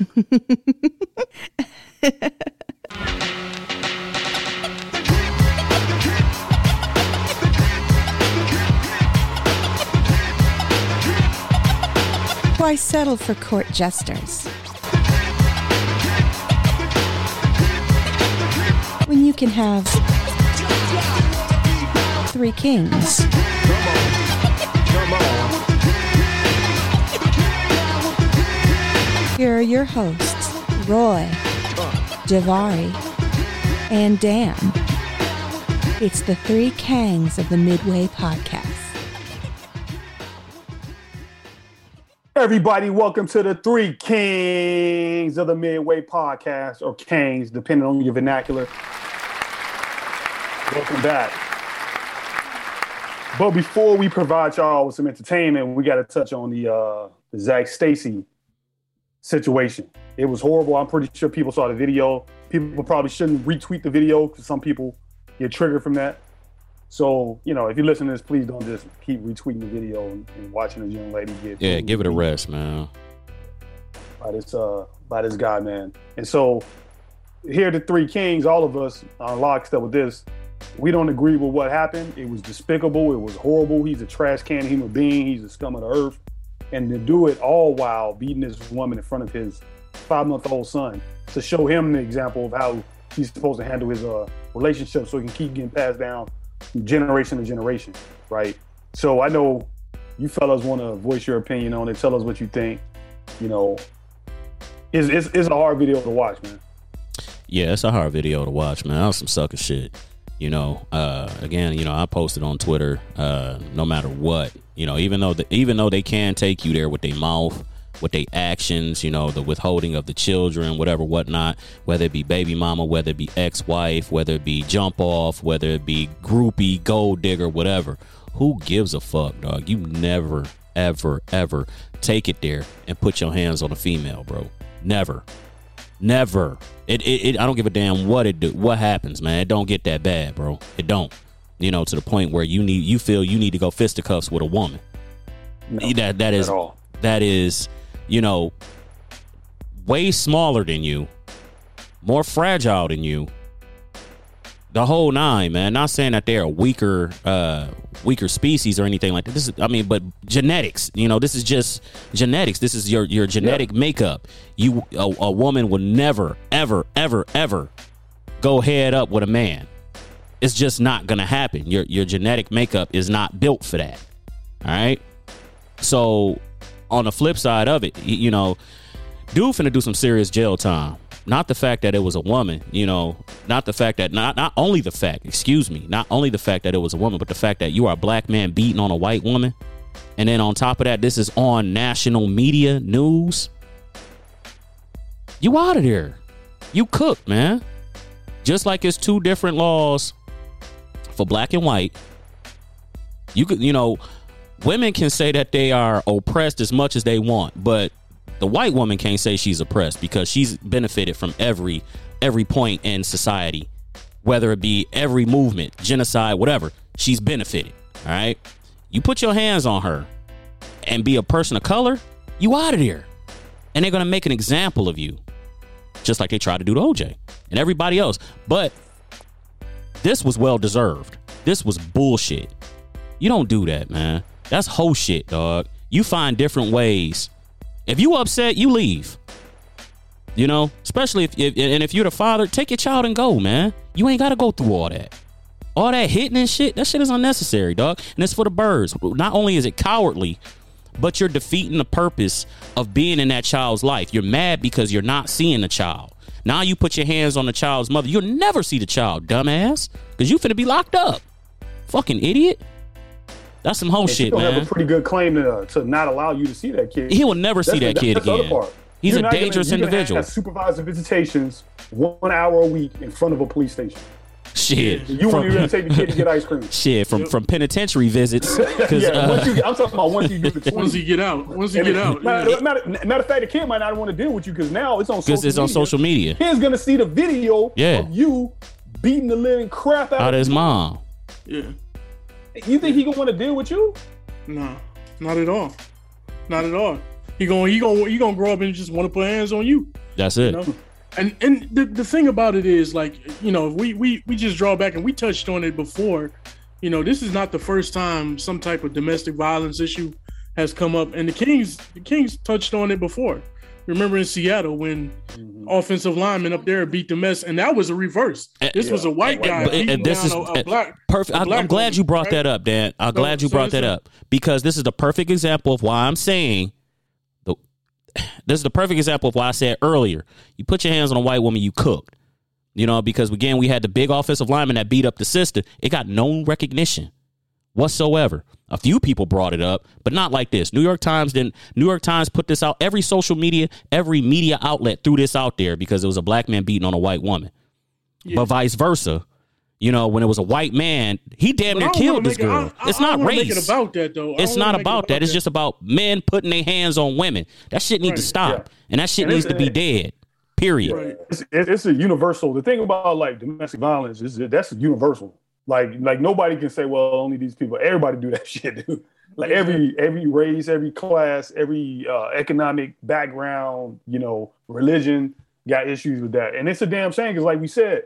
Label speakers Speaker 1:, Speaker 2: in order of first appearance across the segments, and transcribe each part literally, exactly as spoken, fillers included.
Speaker 1: Why settle for court jesters when you can have three kings? Here are your hosts, Roy, Javari, and Dan. It's the Three Kangs of the Midway Podcast.
Speaker 2: Everybody, welcome to the Three Kings of the Midway Podcast, or Kangs, depending on your vernacular. Welcome back. But before we provide y'all with some entertainment, we got to touch on the, uh, the Zach Stacy situation. It was horrible. I'm pretty sure people saw the video. People probably shouldn't retweet the video because some people get triggered from that. So, you know, if you listen to this, please don't just keep retweeting the video and, and watching this young lady get...
Speaker 3: Yeah, give it a rest, man.
Speaker 2: By this, uh, by this guy, man. And so, here are the Three Kings, all of us are lockstep with this. We don't agree with what happened. It was despicable. It was horrible. He's a trash can human being. He's a scum of the earth. And to do it all while beating this woman in front of his five-month-old son to show him the example of how he's supposed to handle his uh, relationship so he can keep getting passed down generation to generation, right? So I know you fellas want to voice your opinion on it. Tell us what you think. You know, it's, it's, it's a hard video to watch, man.
Speaker 3: Yeah, it's a hard video to watch, man. That was some sucker shit. You know, uh, again, you know, I posted on Twitter, uh, no matter what, you know, even though the, even though they can take you there with their mouth, with their actions, you know, the withholding of the children, whatever, whatnot, whether it be baby mama, whether it be ex-wife, whether it be jump off, whether it be groupie, gold digger, whatever. Who gives a fuck, dog? You never, ever, ever take it there and put your hands on a female, bro. Never. Never. It, it, it I don't give a damn what it do, what happens, man. It don't get that bad, bro. It don't. You know, to the point where you need, you feel you need to go fisticuffs with a woman. No, that that is that is, you know, way smaller than you, more fragile than you. The whole nine, man. Not saying that they're a weaker, uh, weaker species or anything like that. This is, I mean, but genetics. You know, this is just genetics. This is your your genetic yeah. makeup. You, a, a woman will never, ever, ever, ever go head up with a man. It's just not gonna happen. Your your genetic makeup is not built for that. All right. So on the flip side of it, you know, dude finna do some serious jail time. Not the fact that it was a woman, you know, not the fact that not not only the fact, excuse me, not only the fact that it was a woman, but the fact that you are a black man beating on a white woman. And then on top of that, this is on national media news. You out of there. You cooked, man. Just like it's two different laws for black and white. You could, you know, women can say that they are oppressed as much as they want, but the white woman can't say she's oppressed because she's benefited from every every point in society, whether it be every movement, genocide, whatever. She's benefited. All right. You put your hands on her and be a person of color, you out of there. And they're going to make an example of you, just like they tried to do to O J and everybody else. But this was well deserved. This was bullshit. You don't do that, man. That's whole shit, dog. You find different ways. If you upset, you leave. You know, especially if, if and if you're the father, take your child and go, man. You ain't got to go through all that. All that hitting and shit, that shit is unnecessary, dog. And it's for the birds. Not only is it cowardly, but you're defeating the purpose of being in that child's life. You're mad because you're not seeing the child. Now you put your hands on the child's mother. You'll never see the child, dumbass, because you finna be locked up. Fucking idiot. That's some whole shit, man.
Speaker 2: Have a pretty good claim to, uh, to not allow you to see that kid.
Speaker 3: He will never see that kid again. He's a dangerous individual.
Speaker 2: Have supervised visitations one hour a week in front of a police station.
Speaker 3: Shit.
Speaker 2: You won't even take the kid to get ice cream.
Speaker 3: Shit, from, from penitentiary visits. yeah,
Speaker 2: uh, once you, I'm talking about once you get the twenty.
Speaker 4: Once you get out. Once you get out.
Speaker 2: Matter, yeah. matter, matter of fact, the kid might not want to deal with you because now it's on social media.
Speaker 3: Because it's on social media.
Speaker 2: Kid's going to see the video
Speaker 3: yeah.
Speaker 2: of you beating the living crap out,
Speaker 3: out of his
Speaker 2: you.
Speaker 3: mom.
Speaker 4: Yeah.
Speaker 2: You think he going to want to deal with you?
Speaker 4: No, not at all. Not at all. He going he going he going to grow up and just want to put hands on you.
Speaker 3: That's it.
Speaker 4: You know? And and the, the thing about it is, like, you know, we we we just draw back, and we touched on it before. You know, this is not the first time some type of domestic violence issue has come up, and the Kings the Kings touched on it before. Remember in Seattle when mm-hmm. offensive linemen up there beat the mess, and that was a reverse. This yeah. was a white guy
Speaker 3: and, and this is a, a black. Perfect. A black I'm glad woman, you brought right? that up, Dan. I'm so, glad you so brought that up because this is the perfect example of why I'm saying. The, this is the perfect example of why I said earlier. You put your hands on a white woman, you cooked. You know, because again, we had the big offensive lineman that beat up the sister. It got no recognition whatsoever. A few people brought it up, but not like this. New York Times didn't. New York Times put this out. Every social media, every media outlet threw this out there because it was a black man beating on a white woman. Yeah. But vice versa, you know, when it was a white man, he damn near killed this girl. It, I, I,
Speaker 4: it's
Speaker 3: not
Speaker 4: I
Speaker 3: race.
Speaker 4: Make it about that though.
Speaker 3: It's not about that. It's just about men putting their hands on women. That shit needs right. to stop, yeah. and that shit and needs to be dead. Period.
Speaker 2: Right. It's, it's a universal. The thing about like domestic violence is that that's universal. Like, like nobody can say, well, only these people. Everybody do that shit, dude. Like every every race, every class, every uh, economic background, you know, religion got issues with that, and it's a damn shame because, like we said,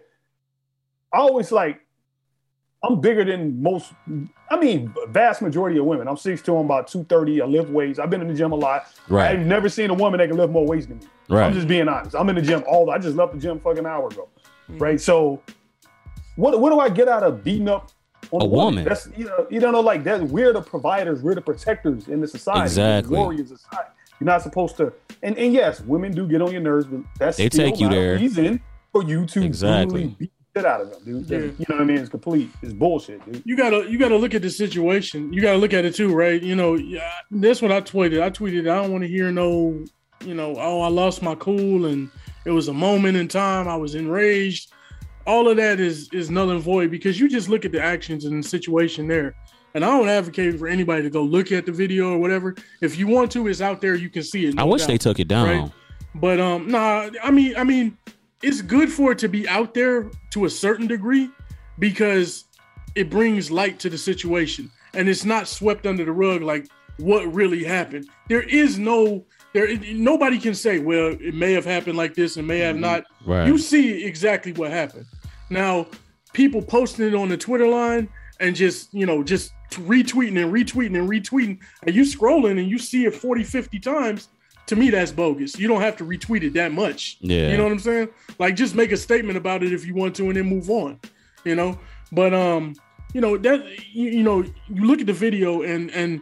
Speaker 2: I always like I'm bigger than most. I mean, vast majority of women. I'm six two, I'm about two thirty. I lift weights. I've been in the gym a lot.
Speaker 3: Right.
Speaker 2: I've never seen a woman that can lift more weights than me.
Speaker 3: Right.
Speaker 2: I'm just being honest. I'm in the gym all. I just left the gym fucking hour ago. Mm-hmm. Right. So. What what do I get out of beating up on a, a woman? woman? That's you know you don't know like that. We're the providers. We're the protectors in the society.
Speaker 3: Exactly.
Speaker 2: Warriors of society. You're not supposed to. And and yes, women do get on your nerves, but that's
Speaker 3: they
Speaker 2: still
Speaker 3: take you
Speaker 2: not
Speaker 3: there.
Speaker 2: a reason for you to
Speaker 3: exactly
Speaker 2: beat the shit out of them, dude. Yeah. You know what I mean? It's complete. It's bullshit, dude.
Speaker 4: You gotta you gotta look at the situation. You gotta look at it too, right? You know, yeah, that's what I tweeted. I tweeted. I don't want to hear no, you know, oh, I lost my cool and it was a moment in time. I was enraged. All of that is is null and void because you just look at the actions and the situation there. And I don't advocate for anybody to go look at the video or whatever. If you want to, it's out there. You can see it. No
Speaker 3: I wish
Speaker 4: doubt,
Speaker 3: they took it down.
Speaker 4: Right? But um, nah, I mean, I mean, it's good for it to be out there to a certain degree because it brings light to the situation and it's not swept under the rug like what really happened. There is no. There, nobody can say, well, it may have happened like this and may have not.
Speaker 3: Right.
Speaker 4: You see exactly what happened. Now, people posting it on the Twitter line and just, you know, just retweeting and retweeting and retweeting, and you scrolling and you see it forty, fifty times, to me, that's bogus. You don't have to retweet it that much.
Speaker 3: Yeah.
Speaker 4: You know what I'm saying? Like, just make a statement about it if you want to and then move on, you know? But, um, you know, that, you, you know, you look at the video and, and,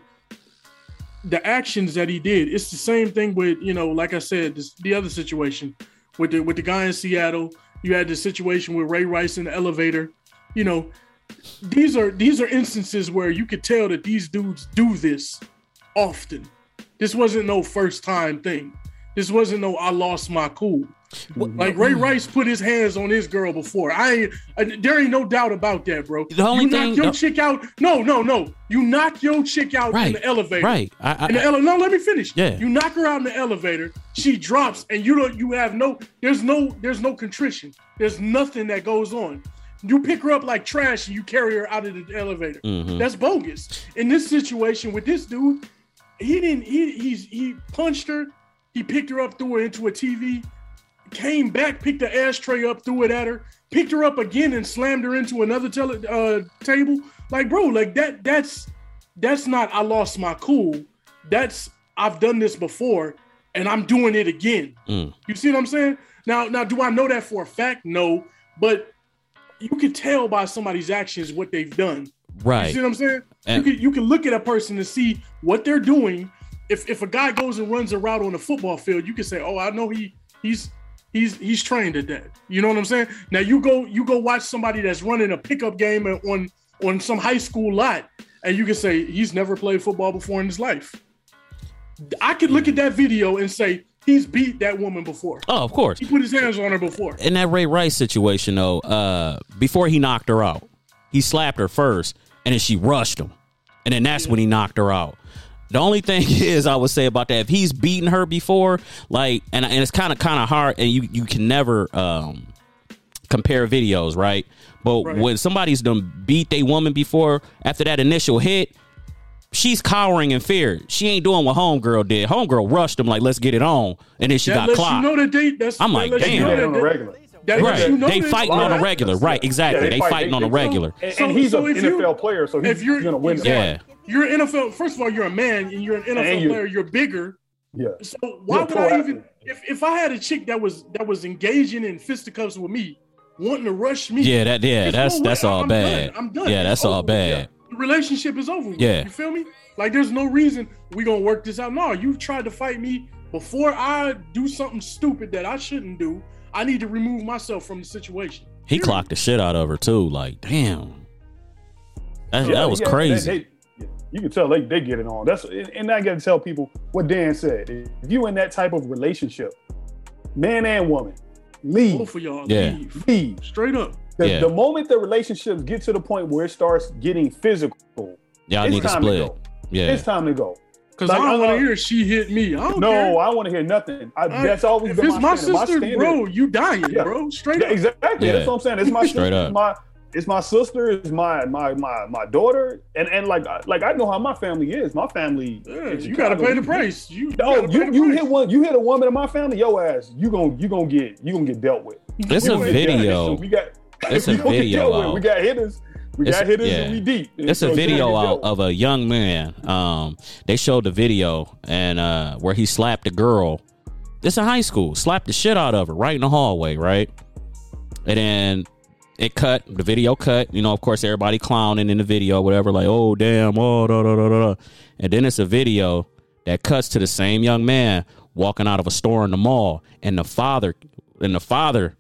Speaker 4: the actions that he did, it's the same thing with, you know, like I said, this, the other situation with the with the guy in Seattle. You had the situation with Ray Rice in the elevator. You know, these are these are instances where you could tell that these dudes do this often. This wasn't no first time thing. This wasn't no I lost my cool. Like Ray Rice put his hands on his girl before. I, I there ain't no doubt about that, bro.
Speaker 3: The only
Speaker 4: you
Speaker 3: thing,
Speaker 4: knock your
Speaker 3: no,
Speaker 4: chick out. No, no, no. You knock your chick out
Speaker 3: right,
Speaker 4: in the elevator.
Speaker 3: Right. I, I,
Speaker 4: in the ele- no, let me finish.
Speaker 3: Yeah.
Speaker 4: You knock her out in the elevator. She drops, and you don't. You have no. There's no. There's no contrition. There's nothing that goes on. You pick her up like trash, and you carry her out of the elevator.
Speaker 3: Mm-hmm.
Speaker 4: That's bogus. In this situation with this dude, he didn't. He he's he punched her. He picked her up, threw her into a T V. Came back, picked the ashtray up, threw it at her, picked her up again and slammed her into another tele- uh, table. Like, bro, like that, that's, that's not, I lost my cool. That's, I've done this before and I'm doing it again.
Speaker 3: Mm.
Speaker 4: You see what I'm saying? Now, now, do I know that for a fact? No, but you can tell by somebody's actions what they've done.
Speaker 3: Right.
Speaker 4: You see what I'm saying?
Speaker 3: And-
Speaker 4: you can, you can look at a person and see what they're doing. If, if a guy goes and runs a route on a football field, you can say, oh, I know he, he's, He's he's trained at that. You know what I'm saying? Now you go you go watch somebody that's running a pickup game on on some high school lot, and you can say he's never played football before in his life. I could look at that video and say he's beat that woman before.
Speaker 3: Oh, of course.
Speaker 4: He put his hands on her before.
Speaker 3: In that Ray Rice situation, though, uh, before he knocked her out, he slapped her first, and then she rushed him, and then that's yeah. when he knocked her out. The only thing is, I would say about that, if he's beaten her before, like, and, and it's kind of kind of hard, and you, you can never um, compare videos, right? But right. when somebody's done beat a woman before, after that initial hit, she's cowering in fear. She ain't doing what homegirl did. Homegirl rushed him like, let's get it on, and then she
Speaker 4: that
Speaker 3: got
Speaker 4: lets
Speaker 3: clocked.
Speaker 4: You know that they, that's,
Speaker 3: I'm
Speaker 4: that
Speaker 3: like,
Speaker 4: lets you
Speaker 3: damn.
Speaker 4: know that
Speaker 2: on the
Speaker 4: they-
Speaker 2: regular.
Speaker 4: That lets
Speaker 3: Right,
Speaker 4: you know
Speaker 3: they
Speaker 4: that-
Speaker 3: fighting on a regular. Right, exactly.
Speaker 2: Yeah,
Speaker 3: they,
Speaker 2: fight-
Speaker 3: fighting on a
Speaker 2: they-
Speaker 3: regular.
Speaker 2: And,
Speaker 4: So-
Speaker 2: and he's
Speaker 4: so
Speaker 2: an
Speaker 4: if
Speaker 2: N F L
Speaker 4: you-
Speaker 2: player, so he's,
Speaker 4: if you're
Speaker 2: he's gonna win.
Speaker 3: Yeah.
Speaker 4: You're an N F L. First of all, you're a man and you're an N F L
Speaker 2: And you-
Speaker 4: player. You're bigger.
Speaker 2: Yeah.
Speaker 4: So why
Speaker 2: You're a
Speaker 4: would
Speaker 2: pro
Speaker 4: I
Speaker 2: athlete.
Speaker 4: even if, if I had a chick that was that was engaging in fisticuffs with me, wanting to rush me?
Speaker 3: Yeah, that yeah,
Speaker 4: there's
Speaker 3: that's
Speaker 4: no way.
Speaker 3: that's all
Speaker 4: I'm
Speaker 3: bad.
Speaker 4: Done. I'm done.
Speaker 3: Yeah, that's
Speaker 4: It's
Speaker 3: all
Speaker 4: over.
Speaker 3: bad.
Speaker 4: The relationship is over. with.
Speaker 3: Yeah.
Speaker 4: You feel me? Like there's no reason we gonna work this out. No, you tried to fight me before I do something stupid that I shouldn't do. I need to remove myself from the situation.
Speaker 3: He
Speaker 4: Period.
Speaker 3: clocked the shit out of her too. Like, damn, that,
Speaker 2: Yeah,
Speaker 3: that was
Speaker 2: yeah,
Speaker 3: crazy.
Speaker 2: they- they- you can tell they, they get it on. That's and I got to tell people what Dan said. If you in that type of relationship, man and woman, leave,
Speaker 4: Both of y'all
Speaker 3: Yeah.
Speaker 4: leave.
Speaker 2: leave.
Speaker 4: Straight up.
Speaker 2: The,
Speaker 3: Yeah.
Speaker 2: the moment the relationships get to the point where it starts getting physical,
Speaker 3: Y'all
Speaker 2: it's
Speaker 3: need to
Speaker 2: time
Speaker 3: split.
Speaker 2: to go.
Speaker 3: Yeah,
Speaker 2: It's time to go.
Speaker 4: Because
Speaker 2: Like,
Speaker 4: I don't
Speaker 2: uh,
Speaker 4: want to hear she hit me. I don't
Speaker 2: No,
Speaker 4: care.
Speaker 2: I want to hear nothing. I,
Speaker 4: I-
Speaker 2: that's always
Speaker 4: if
Speaker 2: been
Speaker 4: it's my
Speaker 2: standard.
Speaker 4: sister,
Speaker 2: standard-
Speaker 4: bro, you dying,
Speaker 2: Yeah.
Speaker 4: bro. Straight
Speaker 2: Yeah,
Speaker 4: up.
Speaker 2: exactly.
Speaker 3: Yeah.
Speaker 2: That's what I'm saying. It's my
Speaker 3: Straight
Speaker 2: sister.
Speaker 3: up.
Speaker 2: It's my it's my sister. It's my my my my daughter. And and like like I know how my family is. My family.
Speaker 4: Yeah,
Speaker 2: in
Speaker 4: you gotta
Speaker 2: Chicago,
Speaker 4: pay the
Speaker 2: we-
Speaker 4: price. You, you
Speaker 2: No,
Speaker 4: gotta pay
Speaker 2: you
Speaker 4: the
Speaker 2: you
Speaker 4: price.
Speaker 2: hit one. You hit a woman in my family. Your ass. You gon' you gonna get you gonna get dealt with.
Speaker 3: it's a
Speaker 2: You gonna get
Speaker 3: video.
Speaker 2: dealt with. We got.
Speaker 3: It's
Speaker 2: we
Speaker 3: a
Speaker 2: gonna get
Speaker 3: video
Speaker 2: dealt with.
Speaker 3: out.
Speaker 2: We got hitters. We
Speaker 3: It's-
Speaker 2: got hitters
Speaker 3: yeah.
Speaker 2: and we deep.
Speaker 3: It's
Speaker 2: So
Speaker 3: a
Speaker 2: you
Speaker 3: video
Speaker 2: gonna get
Speaker 3: out
Speaker 2: dealt
Speaker 3: of a young man. Um, they showed the video and uh, where he slapped a girl. It's in high school. Slapped the shit out of her right in the hallway, right? And then it cut. The video cut. You know, of course, everybody clowning in the video, whatever. Like, oh damn, oh da da da da da. And then it's a video that cuts to the same young man walking out of a store in the mall, and the father, and the father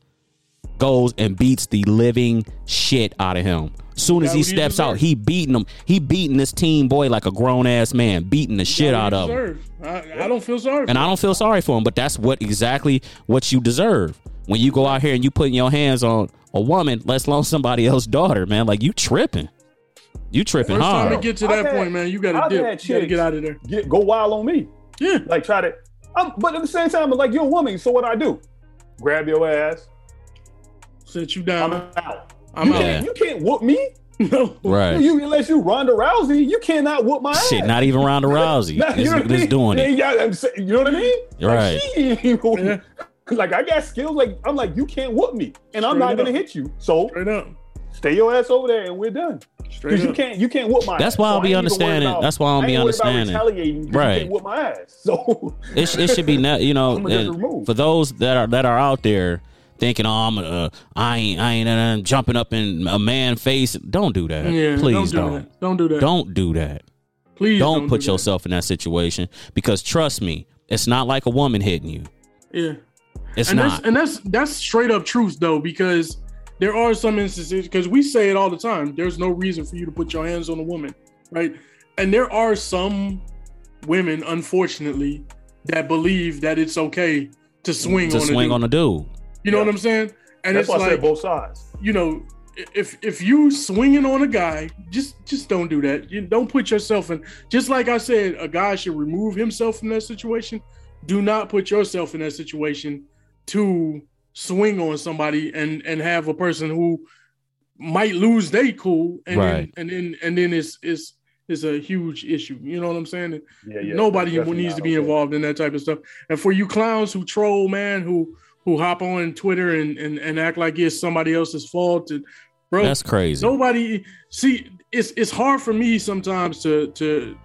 Speaker 3: goes and beats the living shit out of him. Soon as
Speaker 4: Got
Speaker 3: he
Speaker 4: what he
Speaker 3: steps out,
Speaker 4: deserved.
Speaker 3: he beating him. He beating this teen boy like a grown ass man, beating the shit out of him.
Speaker 4: Deserve. I, I don't feel sorry.
Speaker 3: And
Speaker 4: for
Speaker 3: I don't feel sorry for him, but that's what exactly what you deserve. When you go out here and you putting your hands on a woman, let alone somebody else's daughter, man, like you tripping. You tripping
Speaker 4: First time
Speaker 3: hard.
Speaker 4: to get to
Speaker 2: I've
Speaker 4: that
Speaker 2: had-
Speaker 4: point, man, you gotta
Speaker 2: I've
Speaker 4: dip.
Speaker 2: had
Speaker 4: You gotta
Speaker 2: chicks-
Speaker 4: get out of there.
Speaker 2: Get go wild on me.
Speaker 4: Yeah.
Speaker 2: Like try to. I'm, but at the same time, I'm like you're a woman. So what I do? Grab your ass.
Speaker 4: Sit you
Speaker 2: I'm
Speaker 4: down.
Speaker 2: out.
Speaker 4: I'm
Speaker 2: you
Speaker 4: out.
Speaker 2: Can't, you can't whoop me.
Speaker 4: No.
Speaker 3: Right.
Speaker 2: You unless you Ronda Rousey, you cannot whoop my ass.
Speaker 3: Shit, not even Ronda Rousey.
Speaker 2: Nah,
Speaker 3: This
Speaker 2: you know what I
Speaker 3: this
Speaker 2: mean?
Speaker 3: doing
Speaker 2: You
Speaker 3: it.
Speaker 2: ain't got- I'm saying- you know what I mean?
Speaker 3: Right.
Speaker 2: Like, she ain't even-
Speaker 4: Yeah.
Speaker 2: like I got skills. Like I'm like you can't whoop me, and I'm
Speaker 4: Straight
Speaker 2: not gonna
Speaker 4: up.
Speaker 2: hit you. So
Speaker 4: Straight up.
Speaker 2: stay your ass over there, and we're done.
Speaker 4: Straight
Speaker 2: Because you
Speaker 4: up.
Speaker 2: can't you can't whoop my
Speaker 3: That's
Speaker 2: ass.
Speaker 3: why I'll
Speaker 2: So
Speaker 3: be
Speaker 2: I ain't even worried
Speaker 3: understanding.
Speaker 2: about-
Speaker 3: That's why I'll
Speaker 2: I
Speaker 3: be
Speaker 2: ain't worried about
Speaker 3: understanding.
Speaker 2: retaliating 'cause
Speaker 3: Right.
Speaker 2: You can't whoop my ass. So
Speaker 3: It, it should be, ne- you know,
Speaker 2: I'ma just
Speaker 3: and
Speaker 2: remove.
Speaker 3: for those that are that are out there thinking, oh, I'm, uh, I ain't, I ain't uh, jumping up in a man face. Don't do that.
Speaker 4: Yeah.
Speaker 3: Please
Speaker 4: don't. Do
Speaker 3: don't.
Speaker 4: that. Don't do that.
Speaker 3: Don't do that.
Speaker 4: Please
Speaker 3: Don't,
Speaker 4: don't
Speaker 3: put
Speaker 4: do that.
Speaker 3: yourself in that situation because trust me, it's not like a woman hitting you.
Speaker 4: Yeah.
Speaker 3: It's
Speaker 4: and
Speaker 3: not.
Speaker 4: That's, and that's that's straight up truth though, because there are some instances, because we say it all the time. There's no reason for you to put your hands on a woman, right? And there are some women, unfortunately, that believe that it's okay to swing
Speaker 3: to
Speaker 4: on
Speaker 3: swing
Speaker 4: a dude.
Speaker 3: on a dude.
Speaker 4: You know
Speaker 2: Yeah.
Speaker 4: what I'm saying? And
Speaker 2: that's
Speaker 4: it's
Speaker 2: why I
Speaker 4: like,
Speaker 2: said both sides.
Speaker 4: you know, if if you swinging on a guy, just just don't do that. You don't put yourself in. Just like I said, a guy should remove himself from that situation. Do not put yourself in that situation to swing on somebody and and have a person who might lose they cool and
Speaker 3: Right.
Speaker 4: then, and then and then it's it's it's a huge issue. You know what I'm saying?
Speaker 2: Yeah, yeah.
Speaker 4: Nobody
Speaker 2: definitely
Speaker 4: needs
Speaker 2: not
Speaker 4: to be
Speaker 2: okay.
Speaker 4: involved in that type of stuff. And for you clowns who troll, man, who who hop on Twitter and and, and act like it's somebody else's fault, and bro,
Speaker 3: That's crazy.
Speaker 4: nobody see. It's it's hard for me sometimes to to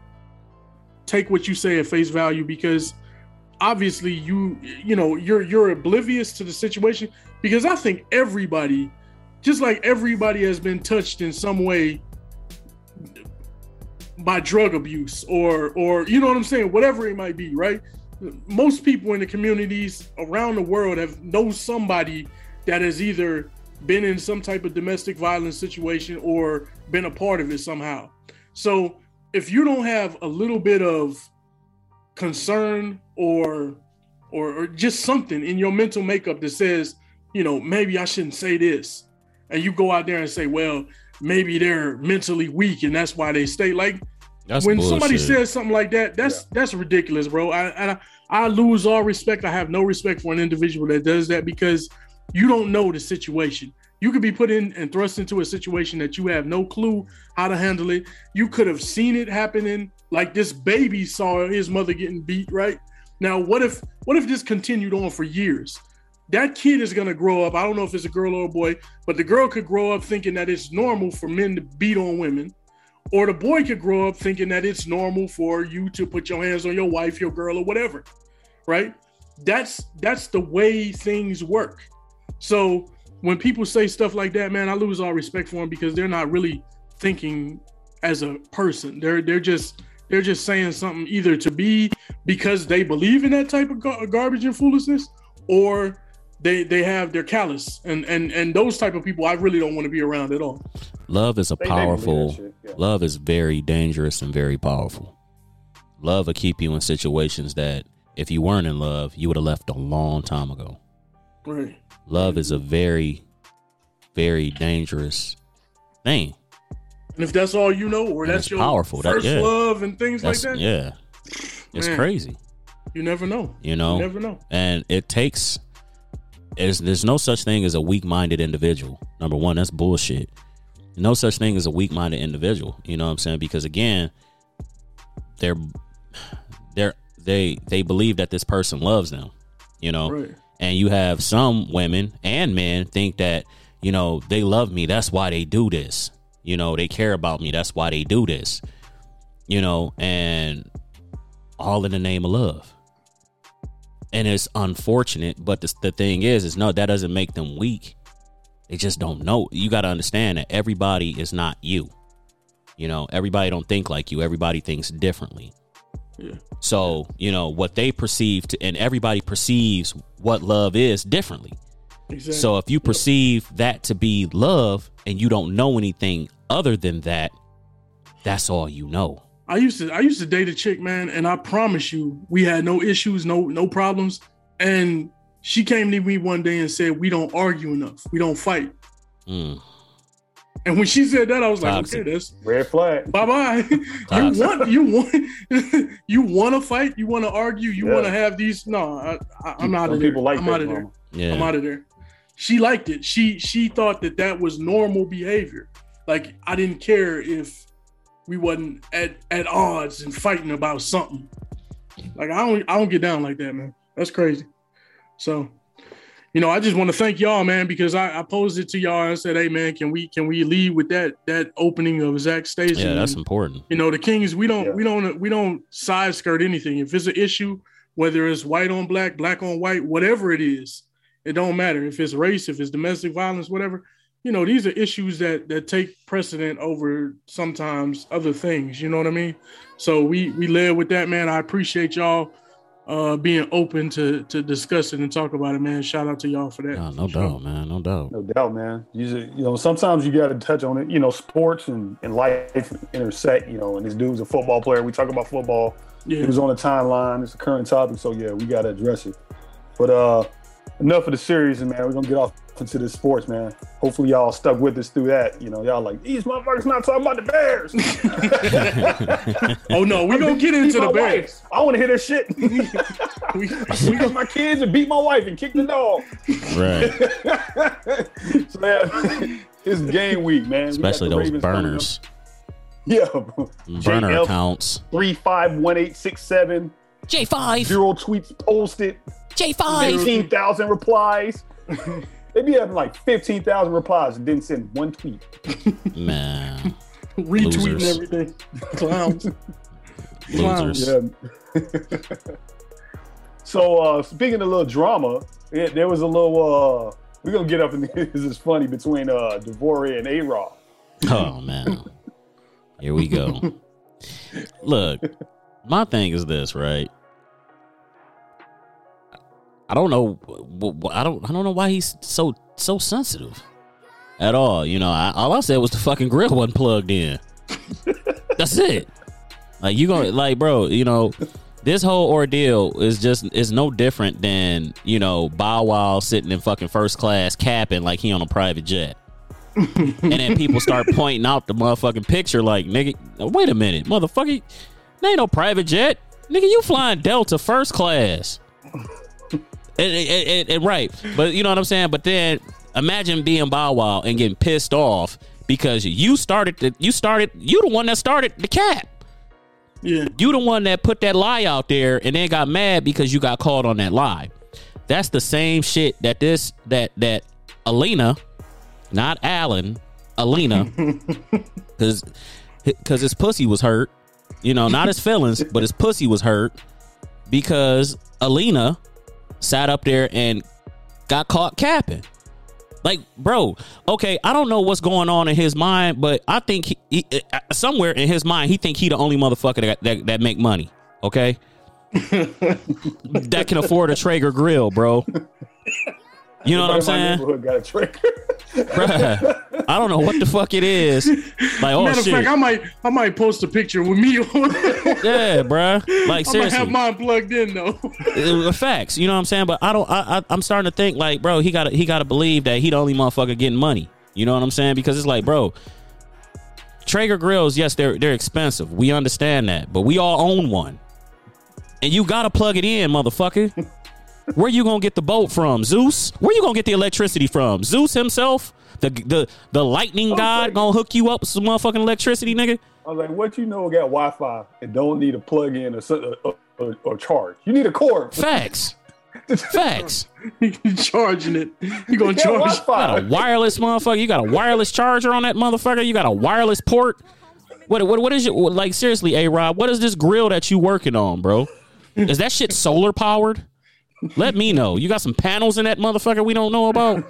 Speaker 4: take what you say at face value, because obviously you you know you're you're oblivious to the situation, because I think everybody, just like everybody has been touched in some way by drug abuse or or you know what I'm saying, whatever it might be, right? Most people in the communities around the world have know somebody that has either been in some type of domestic violence situation or been a part of it somehow. So if you don't have a little bit of concern or or, or just something in your mental makeup that says, you know, maybe I shouldn't say this, and you go out there and say, well, maybe they're mentally weak and that's why they stay, like,
Speaker 3: That's
Speaker 4: when
Speaker 3: bullshit.
Speaker 4: somebody says something like that, that's that's ridiculous, bro. I, I I lose all respect. I have no respect for an individual that does that, because you don't know the situation. You could be put in and thrust into a situation that you have no clue how to handle it. You could have seen it happening like this baby saw his mother getting beat, right? Now, what if what if this continued on for years? That kid is gonna grow up. I don't know if it's a girl or a boy, but the girl could grow up thinking that it's normal for men to beat on women, or the boy could grow up thinking that it's normal for you to put your hands on your wife, your girl, or whatever, right? That's that's the way things work. So when people say stuff like that, man, I lose all respect for them because they're not really thinking as a person. They're they're just they're just saying something either to be because they believe in that type of gar- garbage and foolishness, or they they have they're callous, and and and those type of people I really don't want to be around at all.
Speaker 3: Love is a
Speaker 2: They- they
Speaker 3: powerful.
Speaker 2: believe that shit, yeah.
Speaker 3: Love is very dangerous and very powerful. Love will keep you in situations that if you weren't in love, you would have left a long time ago.
Speaker 4: Right.
Speaker 3: Love is a very, very dangerous thing.
Speaker 4: And if that's all you know, or
Speaker 3: And
Speaker 4: that's
Speaker 3: it's
Speaker 4: your
Speaker 3: powerful. That-
Speaker 4: first
Speaker 3: yeah.
Speaker 4: love and things
Speaker 3: That's
Speaker 4: like that,
Speaker 3: yeah. It's
Speaker 4: Man.
Speaker 3: crazy,
Speaker 4: you never know.
Speaker 3: you know.
Speaker 4: You never know.
Speaker 3: And it takes. There's, there's no such thing as a weak-minded individual. Number one, that's bullshit. No such thing as a weak-minded individual. You know what I'm saying? Because again, they're they're they they believe that this person loves them. You know,
Speaker 4: Right.
Speaker 3: and you have some women and men think that, you know, they love me, that's why they do this. You know, they care about me, that's why they do this. You know, and all in the name of love. And it's unfortunate, but the, the thing is, is no, that doesn't make them weak. They just don't know. You got to understand that everybody is not you. You know, everybody don't think like you. Everybody thinks differently.
Speaker 4: Yeah.
Speaker 3: So, you know, what they perceive to, and everybody perceives what love is differently.
Speaker 4: Exactly.
Speaker 3: So if you perceive that to be love and you don't know anything other than that, that's all you know.
Speaker 4: I used to I used to date a chick, man, and I promise you, we had no issues, no no problems. And she came to me one day and said, "We don't argue enough. We don't fight."
Speaker 3: Mm.
Speaker 4: And when she said that, I was
Speaker 3: Toxic.
Speaker 4: like, "Okay, that's
Speaker 2: Red flag.
Speaker 4: bye bye." you
Speaker 3: Toxic.
Speaker 4: want you want you want to fight? You want to argue? You
Speaker 2: Yeah.
Speaker 4: want to have these? No, I, I, I'm out
Speaker 2: Some
Speaker 4: of there.
Speaker 2: people like
Speaker 4: I'm
Speaker 2: that,
Speaker 4: out of there.
Speaker 2: mama.
Speaker 3: Yeah.
Speaker 4: I'm out of there. She liked it. She she thought that that was normal behavior. Like I didn't care if we wasn't at, at odds and fighting about something. Like I don't I don't get down like that, man. That's crazy. So, you know, I just want to thank y'all, man, because I, I posed it to y'all and said, "Hey, man, can we can we lead with that that opening of Zach Station?"
Speaker 3: Yeah, that's
Speaker 4: And,
Speaker 3: important.
Speaker 4: you know, the Kings, we don't
Speaker 2: Yeah.
Speaker 4: we don't we don't side skirt anything. If it's an issue, whether it's white on black, black on white, whatever it is, it don't matter. If it's race, if it's domestic violence, whatever, you know, these are issues that that take precedent over sometimes other things. You know what I mean? So we we led with that, man. I appreciate y'all uh, being open to to discuss it and talk about it, man. Shout out to y'all for that.
Speaker 3: No, no
Speaker 4: For sure.
Speaker 3: doubt, man. No doubt.
Speaker 2: No doubt, man. You, just, you know, sometimes you got to touch on it. You know, sports and, and life intersect. You know, and this dude's a football player. We talk about football.
Speaker 4: Yeah.
Speaker 2: It was on the timeline. It's a current topic, so yeah, we got to address it. But uh, enough of the series, man. We're gonna get off into the sports, man. Hopefully, y'all stuck with us through that. You know, y'all like these motherfuckers not talking about the Bears.
Speaker 4: Oh no, we're gonna get into
Speaker 2: Beat
Speaker 4: the
Speaker 2: my
Speaker 4: Bears.
Speaker 2: wife. I want to hear this shit.
Speaker 4: We,
Speaker 2: We got my kids and beat my wife and kick the dog.
Speaker 3: Right.
Speaker 2: So yeah, it's game week, man. We got
Speaker 3: Especially
Speaker 2: the
Speaker 3: those
Speaker 2: Ravens coming
Speaker 3: burners.
Speaker 2: up. Yeah, bro.
Speaker 3: Burner
Speaker 2: J F
Speaker 3: accounts.
Speaker 2: three five one eight six seven.
Speaker 3: J five.
Speaker 2: Zero tweets posted.
Speaker 3: J five.
Speaker 2: Fifteen thousand replies. They be having like fifteen thousand replies and didn't send one tweet.
Speaker 3: Man.
Speaker 4: retweeting
Speaker 3: Losers.
Speaker 4: everything. Clowns. Clowns.
Speaker 3: Losers.
Speaker 2: Yeah. So uh, speaking of a little drama, it, there was a little. Uh, we're gonna get up in this. This is funny between uh, Devore and A-Rod.
Speaker 3: Oh man. Here we go. Look, my thing is this, right? I don't know. I don't. I don't know why he's so so sensitive at all. You know, I, all I said was the fucking grill wasn't plugged in. That's it. Like you gonna like, bro. You know, this whole ordeal is just is no different than, you know, Bow Wow sitting in fucking first class capping like he on a private jet. And then people start pointing out the motherfucking picture like, nigga, wait a minute, motherfucker, there ain't no private jet. Nigga, you flying Delta first class. and, and, and, and right. But you know what I'm saying? But then imagine being Bow Wow and getting pissed off because you started the, you started, you the one that started the cap.
Speaker 4: Yeah.
Speaker 3: You the one that put that lie out there and then got mad because you got called on that lie. That's the same shit that this that that Alina, not Alan, Alina, because because his pussy was hurt. You know, not his feelings, but his pussy was hurt because Alina sat up there and got caught capping. Like, bro, okay, I don't know what's going on in his mind, but I think he, he, somewhere in his mind, he think he the only motherfucker that that, that make money, okay? That can afford a Traeger grill, bro. You know what I'm saying?
Speaker 2: My got a Traeger.
Speaker 3: Bruh, I don't know what the fuck it is. Like, oh
Speaker 4: Matter
Speaker 3: shit.
Speaker 4: of fact, I might, I might post a picture with me on it.
Speaker 3: Yeah, bruh. Like,
Speaker 4: I
Speaker 3: seriously.
Speaker 4: might have mine plugged in though.
Speaker 3: Uh, Facts, you know what I'm saying? But I don't. I, I I'm starting to think like, bro, he got to he got to believe that he the only motherfucker getting money. You know what I'm saying? Because it's like, bro, Traeger grills, yes, they're they're expensive. We understand that, but we all own one, and you got to plug it in, motherfucker. Where you gonna get the bolt from, Zeus? Where you gonna get the electricity from, Zeus himself? The the the lightning god
Speaker 2: like,
Speaker 3: gonna hook you up with some motherfucking electricity, nigga?
Speaker 2: I was like, what you know got Wi-Fi and don't need a plug in or, or, or, or charge. You need a cord.
Speaker 3: Facts. Facts.
Speaker 4: You charging it. You gonna
Speaker 2: Yeah,
Speaker 4: charge?
Speaker 3: You got a wireless motherfucker. You got a wireless charger on that motherfucker. You got a wireless port. What what what is it? Like, seriously, A-Rob, what is this grill that you working on, bro? Is that shit solar powered? Let me know. You got some panels in that motherfucker we don't know about?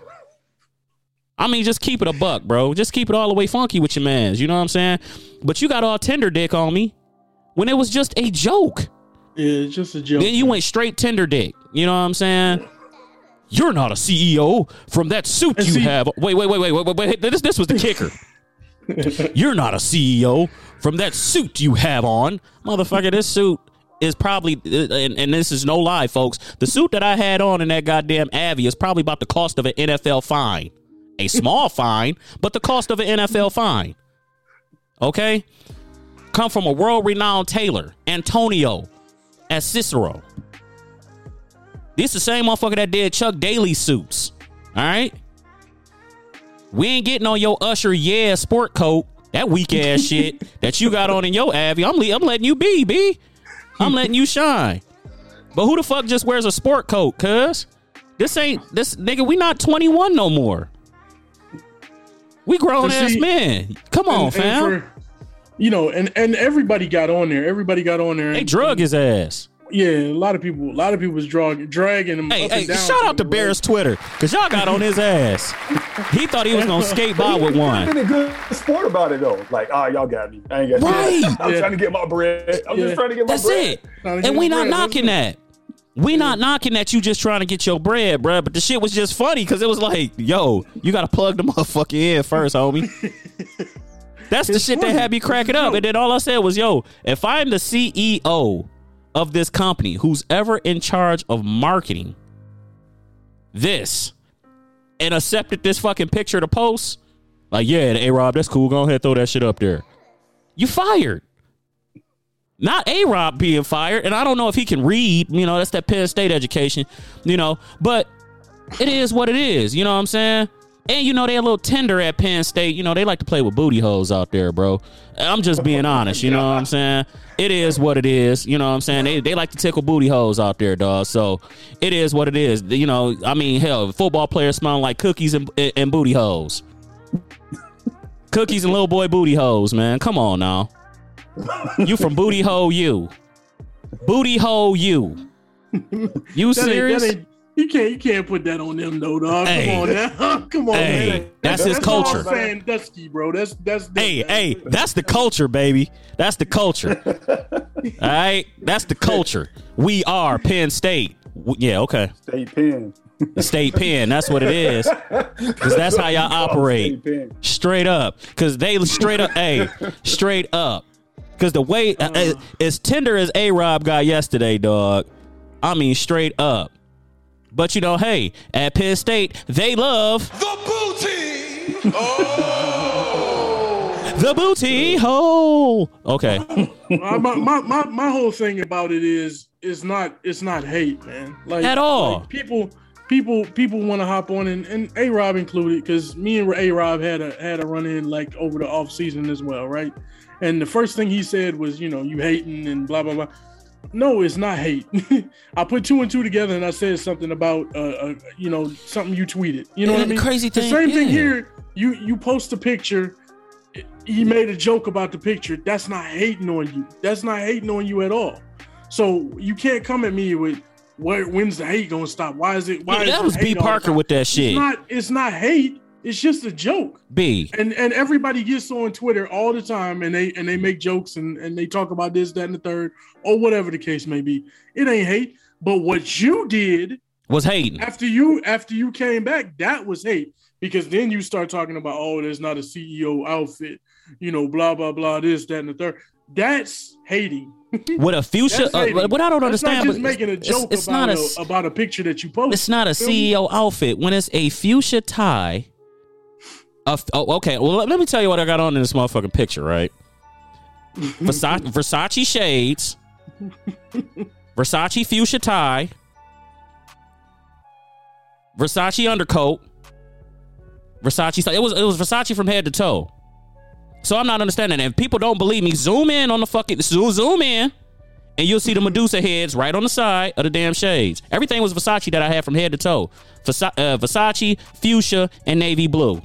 Speaker 3: I mean, just keep it a buck, bro. Just keep it all the way funky with your mans. You know what I'm saying? But you got all tender dick on me when it was just a joke.
Speaker 4: Yeah, it's just a joke.
Speaker 3: Then you went straight tender dick. You know what I'm saying? You're not a C E O from that suit
Speaker 4: And
Speaker 3: you
Speaker 4: see-
Speaker 3: have. Wait, wait, wait, wait, wait, wait, wait. This, this was the kicker. You're not a C E O from that suit you have on. Motherfucker, this suit is probably, and, and this is no lie, folks, the suit that I had on in that goddamn Avi is probably about the cost of an N F L fine. A small fine, but the cost of an N F L fine. Okay? Come from a world-renowned tailor, Antonio at Cicero. This the same motherfucker that did Chuck Daly suits. All right? We ain't getting on your Usher yeah sport coat, that weak ass shit that you got on in your Avi. I'm, I'm letting you be, B. I'm letting you shine. But who the fuck just wears a sport coat, cuz? This ain't, this nigga, we not twenty-one no more. We grown ass men. Come on,
Speaker 4: and,
Speaker 3: fam.
Speaker 4: and for, you know, and, and everybody got on there. Everybody got on there.
Speaker 3: They
Speaker 4: and,
Speaker 3: drug his ass.
Speaker 4: Yeah, a lot of people. A lot of people was drag, dragging him.
Speaker 3: Hey,
Speaker 4: up
Speaker 3: hey,
Speaker 4: and down
Speaker 3: shout out to
Speaker 4: the
Speaker 3: Bear's
Speaker 4: road.
Speaker 3: Twitter, because y'all got on his ass. He thought he was going to skate by with
Speaker 2: He
Speaker 3: one.
Speaker 2: been a good sport about it though. Like, ah, y'all got me. I ain't got
Speaker 3: Right.
Speaker 2: shit. I'm
Speaker 4: Yeah.
Speaker 2: trying to get my bread. I'm
Speaker 4: Yeah.
Speaker 2: just trying to get my
Speaker 3: That's
Speaker 2: bread.
Speaker 3: it.
Speaker 4: Trying to get
Speaker 3: And we
Speaker 4: my
Speaker 3: not
Speaker 4: bread,
Speaker 3: knocking
Speaker 4: that's
Speaker 3: that. We not knocking that you just trying to get your bread, bruh. But the shit was just funny because it was like, yo, you got to plug the motherfucker in first, homie. That's the
Speaker 4: It's
Speaker 3: shit
Speaker 4: funny.
Speaker 3: that had me cracking up. And then all I said was, yo, if I'm the C E O of this company, who's ever in charge of marketing this, and accepted this fucking picture to post, like, yeah, A-Rob, that's cool. Go ahead, throw that shit up there. You fired. Not A-Rob being fired, and I don't know if he can read. You know, that's that Penn State education, you know. But it is what it is, you know what I'm saying? And, you know, they a little tender at Penn State. You know, they like to play with booty holes out there, bro. I'm just being honest, you know what I'm saying? It is what it is, you know what I'm saying? They they like to tickle booty holes out there, dog. So it is what it is. You know, I mean, hell, football players smelling like cookies and, and booty holes. Cookies and little boy booty holes, man. Come on now. You from booty hole you. Booty hole you. You
Speaker 4: That ain't-
Speaker 3: serious?
Speaker 4: that ain't- You can't. You can't put that on them, though, dog.
Speaker 3: Hey.
Speaker 4: Come on now. Come on,
Speaker 3: Hey,
Speaker 4: man.
Speaker 3: that's his
Speaker 4: all
Speaker 3: culture.
Speaker 4: I'm saying, Dusty, bro. That's that's.
Speaker 3: Hey,
Speaker 4: that's,
Speaker 3: hey, that's the culture, baby. That's the culture. All right? That's the culture. We are Penn State. W- Yeah, okay.
Speaker 2: State Penn.
Speaker 3: The State Penn. That's what it is. Because that's how y'all operate.
Speaker 2: State Penn.
Speaker 3: Straight up. Because they straight up, hey, straight up. Because the way, uh, uh, as tender as A-Rob got yesterday, dog, I mean, straight up. But, you know, hey, at Penn State, they love
Speaker 5: The booty. Oh.
Speaker 3: the booty hole. Okay.
Speaker 4: my, my, my, my my whole thing about it is is not it's not hate, man. Like
Speaker 3: At all.
Speaker 4: like, people people people want to hop on and, and A Rob included, because me and A Rob had a had a run in like over the off season as well, right? And the first thing he said was, you know, you hating and blah, blah, blah. No, it's not hate. I put two and two together and I said something about, uh, uh, you know, something you tweeted. You know
Speaker 3: and
Speaker 4: what I mean?
Speaker 3: Crazy thing.
Speaker 4: The same
Speaker 3: yeah.
Speaker 4: thing here. You you post a picture. He made a joke about the picture. That's not hating on you. That's not hating on you at all. So you can't come at me with, where, when's the hate gonna stop? Why is it? Why
Speaker 3: yeah,
Speaker 4: is
Speaker 3: that was B Parker with that shit.
Speaker 4: It's not. It's not hate. It's just a joke.
Speaker 3: B
Speaker 4: and and everybody gets on Twitter all the time and they and they make jokes and, and they talk about this, that, and the third, or whatever the case may be. It ain't hate. But what you did
Speaker 3: was hating.
Speaker 4: After you after you came back, that was hate. Because then you start talking about, oh, there's not a C E O outfit, you know, blah, blah, blah, this, that, and the third. That's hating.
Speaker 3: With a fuchsia, uh, what I don't
Speaker 4: That's
Speaker 3: understand,
Speaker 4: not just
Speaker 3: but
Speaker 4: making a joke
Speaker 3: it's, it's
Speaker 4: about,
Speaker 3: not
Speaker 4: a,
Speaker 3: a,
Speaker 4: about a picture that you post.
Speaker 3: It's not a C E O outfit. When it's a fuchsia tie, a, oh, okay, well, let, let me tell you what I got on in this motherfucking picture, right? Versace, Versace shades, Versace fuchsia tie, Versace undercoat, Versace. It was it was Versace from head to toe. So I'm not understanding. And if people don't believe me, zoom in on the fucking zoom, zoom in, and you'll see the Medusa heads right on the side of the damn shades. Everything was Versace that I had from head to toe. Versa- uh, Versace, fuchsia, and navy blue.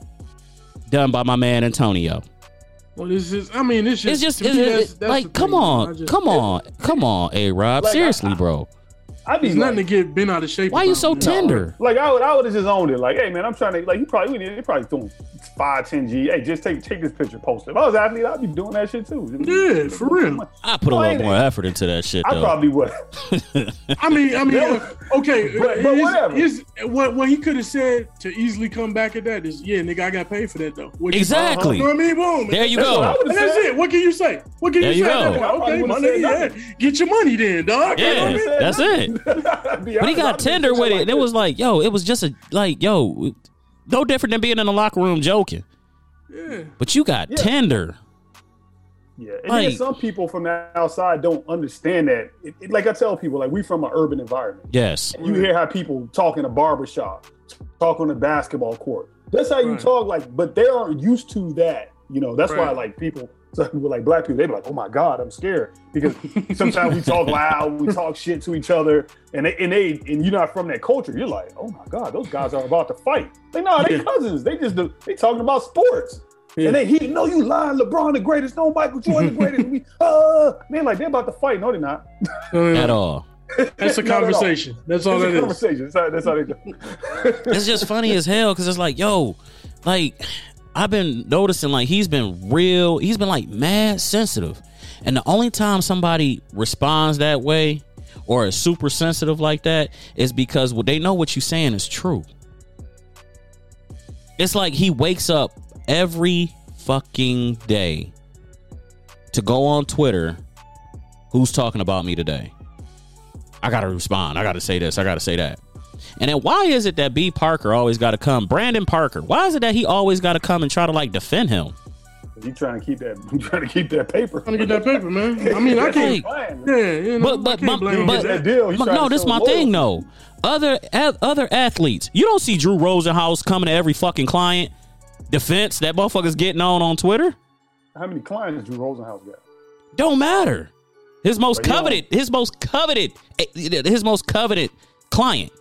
Speaker 3: Done by my man Antonio.
Speaker 4: Well, this is. I mean, it's just.
Speaker 3: It's just
Speaker 4: to
Speaker 3: it's,
Speaker 4: me,
Speaker 3: it's,
Speaker 4: that's, that's
Speaker 3: like,
Speaker 4: the
Speaker 3: come
Speaker 4: thing,
Speaker 3: on,
Speaker 4: just,
Speaker 3: come on, come on, A Rob.
Speaker 2: Like,
Speaker 3: Seriously,
Speaker 2: I, I,
Speaker 3: bro.
Speaker 2: I be
Speaker 4: There's
Speaker 2: like,
Speaker 4: nothing to get bent out of shape.
Speaker 3: Why are you so
Speaker 4: about.
Speaker 3: tender?
Speaker 2: Like I would, I would have just owned it. Like, hey man, I'm trying to. Like, you probably, we you probably doing five, ten G. Hey, just take take this picture, post it. If I was an athlete, I'd be doing that shit too.
Speaker 4: Yeah, for real.
Speaker 3: I put a
Speaker 2: Well,
Speaker 3: little more effort into that shit.
Speaker 2: I
Speaker 3: though.
Speaker 2: probably would.
Speaker 4: I mean, I mean, uh, okay,
Speaker 2: But- but
Speaker 4: his-
Speaker 2: whatever.
Speaker 4: his- what what he could have said to easily come back at that is, yeah, nigga, I got paid for that though. What you-
Speaker 3: Exactly.
Speaker 4: You know what I mean? Boom.
Speaker 3: There you
Speaker 2: That's what I
Speaker 3: go.
Speaker 2: would've
Speaker 4: And that's
Speaker 2: said.
Speaker 4: it. What can you say? What can
Speaker 3: There
Speaker 4: you
Speaker 3: you
Speaker 4: say?
Speaker 3: go.
Speaker 4: At that point?
Speaker 2: I
Speaker 4: Okay, my
Speaker 2: would've
Speaker 4: nigga,
Speaker 2: said
Speaker 4: yeah, get your money then, dog. You know
Speaker 3: Yeah,
Speaker 4: what I mean?
Speaker 3: that's it. But he got tender with it, and it was like, yo, it was just a like, yo, no different than being in the locker room joking.
Speaker 4: Yeah.
Speaker 3: But you got
Speaker 2: Yeah.
Speaker 3: tender.
Speaker 2: Yeah, and
Speaker 3: Like-
Speaker 2: then some people from the outside don't understand that. It, it- like I tell people, like we from an urban environment.
Speaker 3: Yes.
Speaker 2: You hear how people talk in a barbershop, talk on the basketball court. That's how you
Speaker 4: Right.
Speaker 2: talk, like, but they aren't used to that. You know, that's why
Speaker 4: Right.
Speaker 2: like people, some people like black people, they be like, oh my God, I'm scared. Because sometimes we talk loud, we talk shit to each other, and they and they and you're not from that culture. You're like, oh my God, those guys are about to fight. Like, no, they
Speaker 4: Yeah.
Speaker 2: cousins. They just do, they talking about sports.
Speaker 4: Yeah.
Speaker 2: And they he no, you lying, LeBron the greatest, no Michael Jordan the greatest. We uh man, like they're about to fight. No, they're not.
Speaker 3: At all.
Speaker 4: That's a
Speaker 2: Not at all.
Speaker 4: conversation. That's all
Speaker 2: It's a
Speaker 4: that is.
Speaker 2: conversation. That's how, that's how they do.
Speaker 3: It's just funny as hell because it's like, yo, like I've been noticing like he's been real, he's been like mad sensitive. And the only time somebody responds that way or is super sensitive like that is because well, they know what you're saying is true. It's like he wakes up every fucking day to go on Twitter, who's talking about me today? I gotta respond. I gotta say this. I gotta say that. And then why is it that B Parker always gotta come? Brandon Parker. Why is it that he always gotta come and try to like defend him?
Speaker 2: You trying to keep that? You trying to keep that paper?
Speaker 4: Trying to get that paper, man. I mean, I can't.
Speaker 3: Like,
Speaker 4: Yeah, you know,
Speaker 3: But- but-
Speaker 4: I can't
Speaker 3: but-
Speaker 4: blame him
Speaker 3: but-
Speaker 4: for
Speaker 2: that
Speaker 4: that.
Speaker 2: deal. He's
Speaker 3: But
Speaker 2: trying
Speaker 3: no,
Speaker 2: to
Speaker 3: this
Speaker 2: show
Speaker 3: my
Speaker 2: loyalty.
Speaker 3: thing though. Other a- other athletes, you don't see Drew Rosenhaus coming to every fucking client defense that motherfucker's getting on on Twitter.
Speaker 2: How many clients Drew Rosenhaus got?
Speaker 3: Don't matter. His most
Speaker 2: But you
Speaker 3: coveted, his most coveted, his most coveted client.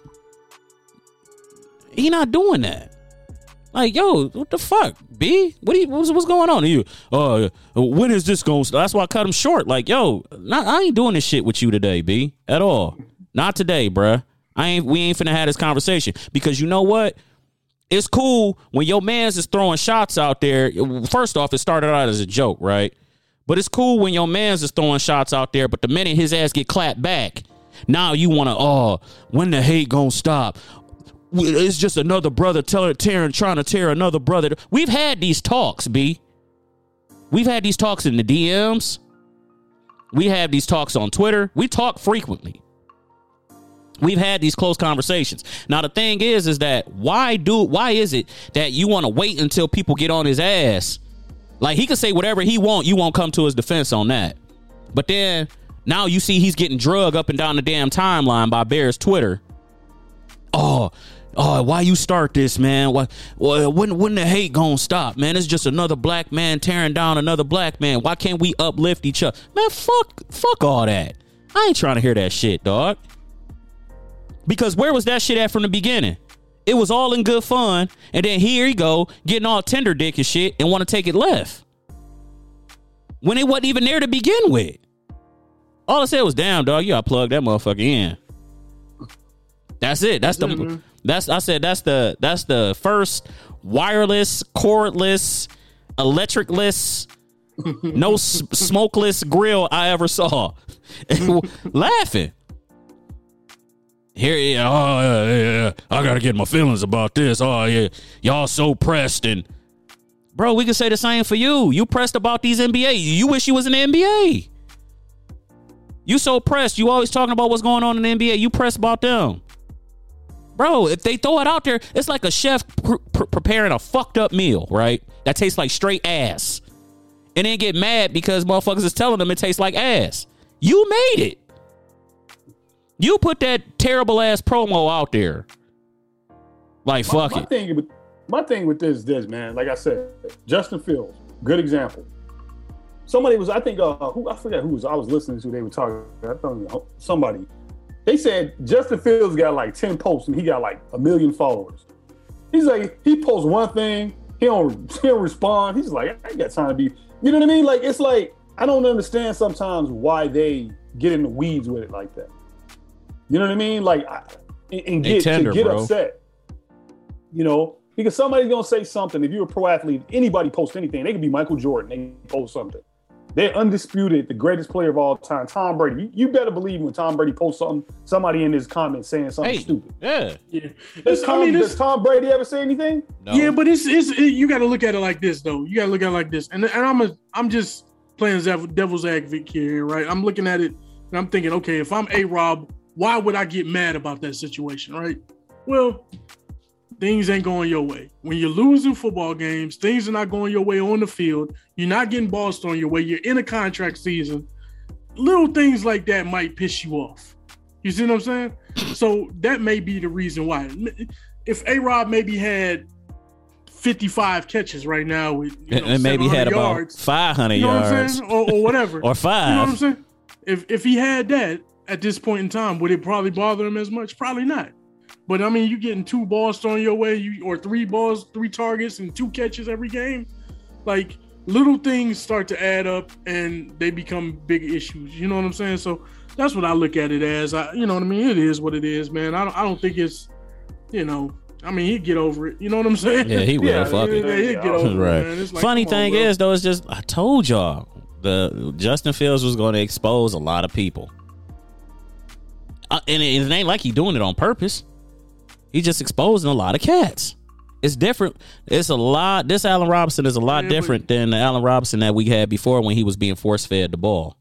Speaker 3: He not doing that. Like, yo, what the fuck, B? What do you, what's, what's going on to you? Uh, when is this going? That's why I cut him short. Like, yo, not, I ain't doing this shit with you today, B, at all. Not today, bruh. I ain't. We ain't finna have this conversation because you know what? It's cool when your man's is throwing shots out there. First off, it started out as a joke, right? But it's cool when your man's is throwing shots out there, but the minute his ass get clapped back, now you want to, oh, when the hate gonna stop? It's just another brother telling, tearing, trying to tear another brother. We've had these talks, B. We've had these talks in the D Ms. We have these talks on Twitter. We talk frequently. We've had these close conversations. Now, the thing is, is that why do, why is it that you want to wait until people get on his ass? Like, he can say whatever he want. You won't come to his defense on that. But then now you see he's getting drugged up and down the damn timeline by Bear's Twitter. Oh, Oh, why you start this, man? Why, well, when when the hate gonna stop, man? It's just another black man tearing down another black man. Why can't we uplift each other? Man, fuck, fuck all that. I ain't trying to hear that shit, dog. Because where was that shit at from the beginning? It was all in good fun, and then here you go, getting all tender dick and shit and want to take it left. When it wasn't even there to begin with. All I said was, damn, dog, you gotta plug that motherfucker in. That's it. That's, that's the it, that's I said that's the that's the first wireless, cordless, electricless, no s- smokeless grill I ever saw. Laughing. Here, yeah, oh yeah, yeah, yeah, I gotta get my feelings about this. Oh yeah, y'all so pressed, and bro, we can say the same for you. You pressed about these N B A. You wish you was in the N B A. You so pressed. You always talking about what's going on in the N B A. You pressed about them. Bro, if they throw it out there, it's like a chef pr- pr- preparing a fucked up meal, right? That tastes like straight ass. And then get mad because motherfuckers is telling them it tastes like ass. You made it. You put that terrible ass promo out there. Like,
Speaker 2: my,
Speaker 3: fuck
Speaker 2: my
Speaker 3: it.
Speaker 2: Thing with, my thing with this is this, man. Like I said, Justin Fields, good example. Somebody was, I think, uh, who I forget who was I was listening to. They were talking. I thought somebody. They said Justin Fields got like ten posts and he got like a million followers. He's like, he posts one thing, he don't, he don't respond. He's like, I ain't got time to be, you know what I mean? Like, it's like, I don't understand sometimes why they get in the weeds with it like that. You know what I mean? Like, I, and, and get,
Speaker 3: tender,
Speaker 2: to get
Speaker 3: bro.
Speaker 2: upset. You know, because somebody's going to say something. If you're a pro athlete, anybody posts anything. They could be Michael Jordan. They post something. They're undisputed, the greatest player of all time, Tom Brady. You, you better believe when Tom Brady posts something, somebody in his comments saying something
Speaker 3: Hey,
Speaker 2: stupid.
Speaker 3: Yeah.
Speaker 4: Yeah.
Speaker 2: Does Tom,
Speaker 4: I mean,
Speaker 2: does Tom Brady ever say anything?
Speaker 3: No.
Speaker 4: Yeah, but it's it's it, you got to look at it like this though. You got to look at it like this, and and I'm a I'm just playing devil's advocate here, right? I'm looking at it and I'm thinking, okay, if I'm A-Rob, why would I get mad about that situation, right? Well, things ain't going your way. When you're losing football games, things are not going your way on the field. You're not getting bossed on your way. You're in a contract season. Little things like that might piss you off. You see what I'm saying? So that may be the reason why. If A-Rob maybe had fifty-five catches right now with, you know,
Speaker 3: and maybe had about
Speaker 4: yards,
Speaker 3: five hundred
Speaker 4: you know
Speaker 3: yards.
Speaker 4: what I'm saying? Or, or whatever.
Speaker 3: Or five.
Speaker 4: You know what I'm saying? If if he had that at this point in time, would it probably bother him as much? Probably not. But I mean, you getting two balls thrown your way, you or three balls, three targets, and two catches every game. Like, little things start to add up, and they become big issues. You know what I'm saying? So that's what I look at it as. I, you know what I mean? It is what it is, man. I don't, I don't think it's, you know. I mean, he'd get over it. You know what I'm saying?
Speaker 3: Yeah, he will.
Speaker 2: Yeah,
Speaker 3: Fuck
Speaker 2: yeah,
Speaker 3: it.
Speaker 4: Yeah, he'd get over
Speaker 3: Right.
Speaker 4: it, man. It's like,
Speaker 3: Funny
Speaker 4: come on,
Speaker 3: thing
Speaker 4: bro.
Speaker 3: is, though, it's just I told y'all the Justin Fields was going to expose a lot of people, uh, and it, it ain't like he doing it on purpose. He just exposing a lot of cats. It's different. It's a lot. This Allen Robinson is a lot
Speaker 4: Yeah,
Speaker 3: different than the Allen Robinson that we had before when he was being force fed the ball.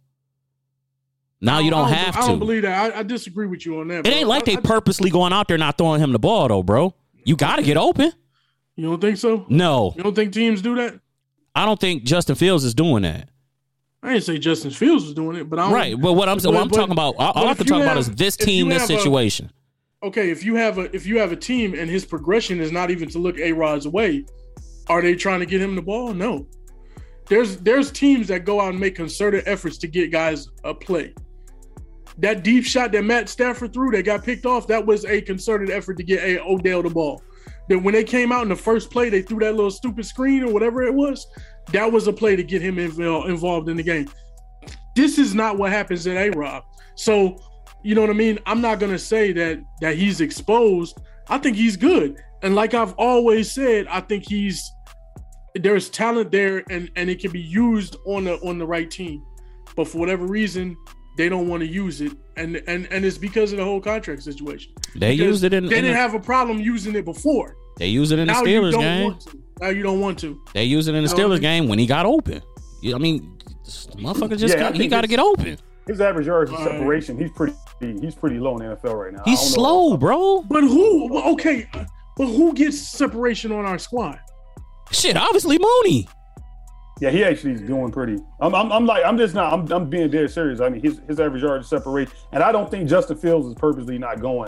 Speaker 3: Now you don't
Speaker 4: I
Speaker 3: have
Speaker 4: I don't
Speaker 3: to.
Speaker 4: believe that. I, I disagree with you on that.
Speaker 3: It
Speaker 4: bro.
Speaker 3: ain't like
Speaker 4: I-
Speaker 3: they
Speaker 4: I-
Speaker 3: purposely going out there not throwing him the ball, though, bro. You got to get open.
Speaker 4: You don't think so?
Speaker 3: No,
Speaker 4: You don't think teams do that?
Speaker 3: I don't think Justin Fields is doing that.
Speaker 4: I didn't say Justin Fields was doing it, but I don't,
Speaker 3: Right, but what I'm
Speaker 4: but-
Speaker 3: what I'm
Speaker 4: but-
Speaker 3: talking about, all,
Speaker 4: but
Speaker 3: all I
Speaker 4: if
Speaker 3: can
Speaker 4: you
Speaker 3: talk about
Speaker 4: have-
Speaker 3: is this
Speaker 4: if you
Speaker 3: team, this
Speaker 4: have a-
Speaker 3: situation.
Speaker 4: Okay, if you have a if you have a team and his progression is not even to look A-Rod's way, are they trying to get him the ball? No. There's there's teams that go out and make concerted efforts to get guys a play. That deep shot that Matt Stafford threw that got picked off, that was a concerted effort to get a Odell the ball. That when they came out in the first play, they threw that little stupid screen or whatever it was. That was a play to get him inv- involved in the game. This is not what happens at A-Rob. So, you know what I mean? I'm not going to say that that he's exposed. I think he's good. And like I've always said, I think he's there's talent there and, and it can be used on the on the right team. But for whatever reason, they don't want to use it. And and and it's because of the whole contract situation.
Speaker 3: They
Speaker 4: Because
Speaker 3: used it in.
Speaker 4: They
Speaker 3: in
Speaker 4: didn't
Speaker 3: the,
Speaker 4: have a problem using it before.
Speaker 3: they used it in the
Speaker 4: Now you
Speaker 3: Steelers
Speaker 4: don't
Speaker 3: game.
Speaker 4: want to. Now you don't want to.
Speaker 3: They used it in the
Speaker 4: You know what I
Speaker 3: Steelers
Speaker 4: mean?
Speaker 3: game when he got open. You- I mean, this motherfucker just
Speaker 2: Yeah, I
Speaker 3: got, he
Speaker 2: think
Speaker 3: got to
Speaker 2: it's-
Speaker 3: get open.
Speaker 2: His average yards of
Speaker 4: All right.
Speaker 2: separation, he's pretty he's pretty low in the N F L right now. I
Speaker 3: He's
Speaker 2: don't know.
Speaker 3: slow, bro.
Speaker 4: But who? well, Okay, but who gets separation on our squad?
Speaker 3: Shit, obviously Mooney.
Speaker 2: Yeah, he actually is doing pretty. I'm, I'm, I'm like, I'm just not. I'm, I'm being dead serious. I mean, his his average yard separation, and I don't think Justin Fields is purposely not going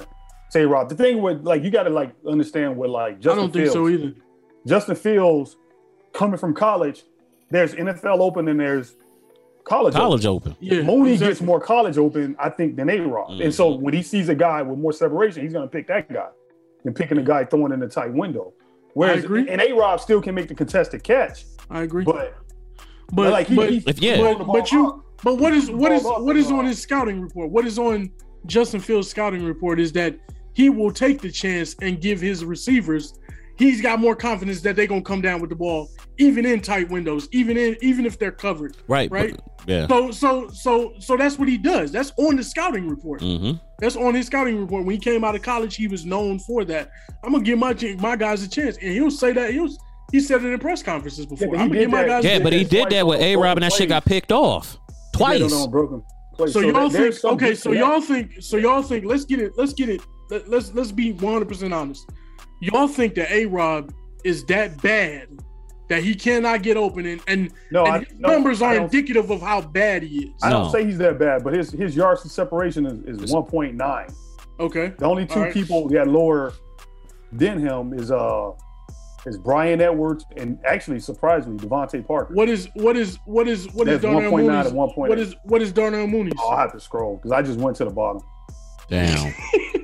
Speaker 2: Say Rob. The thing with like you got to like understand what like Justin
Speaker 4: I don't think
Speaker 2: Fields,
Speaker 4: so either.
Speaker 2: Justin Fields coming from college, there's N F L Open and there's college
Speaker 3: College
Speaker 2: Open.
Speaker 3: Open.
Speaker 4: Yeah,
Speaker 2: Mooney
Speaker 4: exactly.
Speaker 2: gets more college Open, I think, than A-Rob.
Speaker 3: Mm-hmm.
Speaker 2: And so when he sees a guy with more separation, he's going to pick that guy than picking a guy throwing in the tight window. Whereas,
Speaker 4: I agree.
Speaker 2: and A-Rob still can make the contested catch,
Speaker 4: I agree.
Speaker 2: but
Speaker 4: but
Speaker 2: like he,
Speaker 4: but,
Speaker 2: he,
Speaker 3: If- yeah.
Speaker 4: but, but you but what is what is
Speaker 2: Ball up
Speaker 4: what is
Speaker 2: and
Speaker 4: on
Speaker 2: raw.
Speaker 4: his scouting report? What is on Justin Fields' scouting report is that he will take the chance and give his receivers. He's got more confidence that they're gonna come down with the ball, even in tight windows, even in even if they're covered.
Speaker 3: Right.
Speaker 4: Right.
Speaker 3: but- yeah.
Speaker 4: So so so so that's what he does. That's on the scouting report.
Speaker 3: Mm-hmm.
Speaker 4: That's on his scouting report. When he came out of college, he was known for that. I'm gonna give my my guys a chance, and he'll say that he'll he said it in press conferences before.
Speaker 2: but he
Speaker 4: I'm gonna
Speaker 2: did
Speaker 4: give my
Speaker 2: that.
Speaker 4: guys.
Speaker 3: Yeah,
Speaker 4: a
Speaker 3: but he
Speaker 4: chance.
Speaker 3: did that with A-Rob, and that shit got picked off twice.
Speaker 2: He did it on broken play.
Speaker 4: So, y'all
Speaker 2: that- there's
Speaker 4: think
Speaker 2: some
Speaker 4: okay?
Speaker 2: truth
Speaker 4: So
Speaker 2: to that.
Speaker 4: y'all think so y'all think let's get it let's get it let, let's let's be one hundred percent honest. Y'all think that A-Rob is that bad that he cannot get open and and,
Speaker 2: No,
Speaker 4: and
Speaker 2: I-
Speaker 4: his
Speaker 2: no,
Speaker 4: numbers
Speaker 2: I
Speaker 4: are
Speaker 2: don't-
Speaker 4: indicative of how bad he is.
Speaker 2: I don't
Speaker 3: No.
Speaker 2: say he's that bad, but his his yards to separation is, is one point nine.
Speaker 4: Okay,
Speaker 2: The only two
Speaker 4: All right.
Speaker 2: people that lower than him is uh is Brian Edwards and actually surprisingly Devontae Parker.
Speaker 4: what is what is what is what is
Speaker 2: That's
Speaker 4: Darnell
Speaker 2: one point nine
Speaker 4: Mooney's?
Speaker 2: and one point eight.
Speaker 4: What is what is Darnell Mooney's?
Speaker 2: Oh, I'll have to scroll because I just went to the bottom.
Speaker 3: Damn.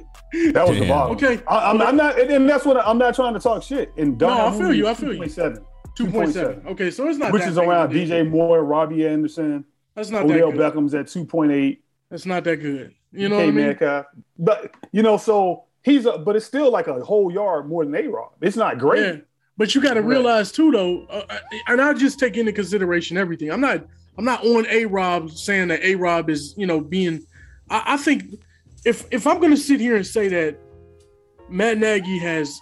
Speaker 2: That was the
Speaker 3: Damn.
Speaker 2: bottom.
Speaker 4: Okay,
Speaker 2: I, I'm, I'm not, and- and that's what I, I'm not trying to talk shit. And
Speaker 4: No,
Speaker 2: Darnell
Speaker 4: I feel
Speaker 2: Mooney
Speaker 4: you, I
Speaker 2: is
Speaker 4: feel you.
Speaker 2: two point seven,
Speaker 4: two point seven. Okay, so it's not
Speaker 2: which
Speaker 4: that
Speaker 2: is
Speaker 4: big of a
Speaker 2: around
Speaker 4: deal.
Speaker 2: D J Moore, Robbie Anderson,
Speaker 4: That's not
Speaker 2: Odell
Speaker 4: that good.
Speaker 2: Beckham's at two point eight.
Speaker 4: That's not that good. You know
Speaker 2: K
Speaker 4: what I mean?
Speaker 2: Metcalf. But you know, so he's a, but it's still like a whole yard more than A-Rob. It's not great.
Speaker 4: Yeah, but you got to
Speaker 2: Right.
Speaker 4: realize too, though, uh, and I just take into consideration everything. I'm not, I'm not on A-Rob saying that A-Rob is, you know, being. I, I think if if I'm going to sit here and say that Matt Nagy has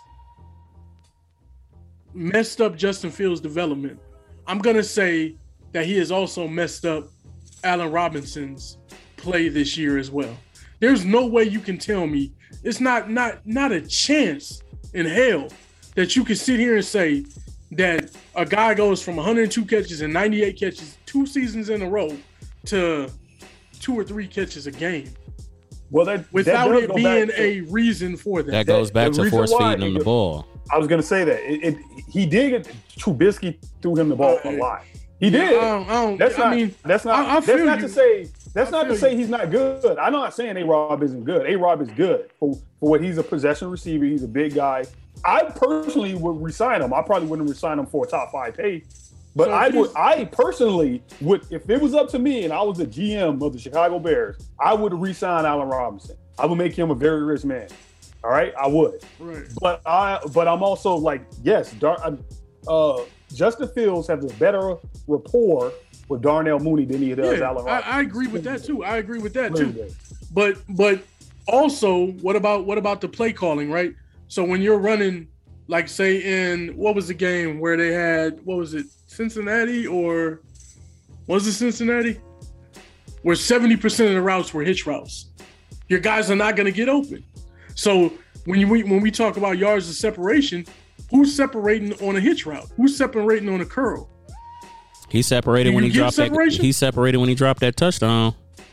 Speaker 4: messed up Justin Fields' development, I'm going to say that he has also messed up Allen Robinson's play this year as well. There's no way you can tell me it's not not not a chance in hell that you can sit here and say that a guy goes from one hundred two catches and ninety-eight catches two seasons in a row to two or three catches a game
Speaker 2: Well, that
Speaker 4: without
Speaker 2: that does
Speaker 4: it
Speaker 2: go
Speaker 4: being
Speaker 2: back to-
Speaker 4: a reason for that.
Speaker 3: That goes back
Speaker 2: the
Speaker 3: to
Speaker 2: reason
Speaker 3: force
Speaker 2: why
Speaker 3: feeding him
Speaker 2: it-
Speaker 3: the ball.
Speaker 2: I was gonna say that it, it he did get Trubisky threw him the ball a lot. He did.
Speaker 4: I don't, I don't,
Speaker 2: That's
Speaker 4: I
Speaker 2: not.
Speaker 4: mean,
Speaker 2: that's not.
Speaker 4: I- I
Speaker 2: that's
Speaker 4: feel
Speaker 2: not
Speaker 4: you.
Speaker 2: to say. That's
Speaker 4: I
Speaker 2: not to
Speaker 4: feel
Speaker 2: say
Speaker 4: you.
Speaker 2: he's not good. I'm not saying A-Rob isn't good. A-Rob is good for, for what he's a possession receiver. He's a big guy. I personally would resign him. I probably wouldn't resign him for a top five pay, but
Speaker 4: So
Speaker 2: I
Speaker 4: if
Speaker 2: would.
Speaker 4: he's-
Speaker 2: I personally would, if it was up to me and I was the G M of the Chicago Bears, I would resign Allen Robinson. I would make him a very rich man. All right, I would.
Speaker 4: right.
Speaker 2: But I, but I'm also like, yes, Dar, uh, Justin Fields has a better rapport with Darnell Mooney than he does
Speaker 4: Yeah,
Speaker 2: Allen
Speaker 4: I,
Speaker 2: Robinson.
Speaker 4: I agree with that too. I agree with that
Speaker 2: Clearly
Speaker 4: too.
Speaker 2: does.
Speaker 4: But but also, what about what about the play calling, right? So when you're running, like say in what was the game where they had what was it, Cincinnati or was it Cincinnati? Where seventy percent of the routes were hitch routes. Your guys are not going to get open. So when you when we talk about yards of separation, who's separating on a hitch route? Who's separating on a curl?
Speaker 3: He separated
Speaker 4: Do
Speaker 3: when
Speaker 4: you
Speaker 3: he
Speaker 4: get
Speaker 3: dropped that.
Speaker 4: separation?
Speaker 3: He separated when he dropped that touchdown.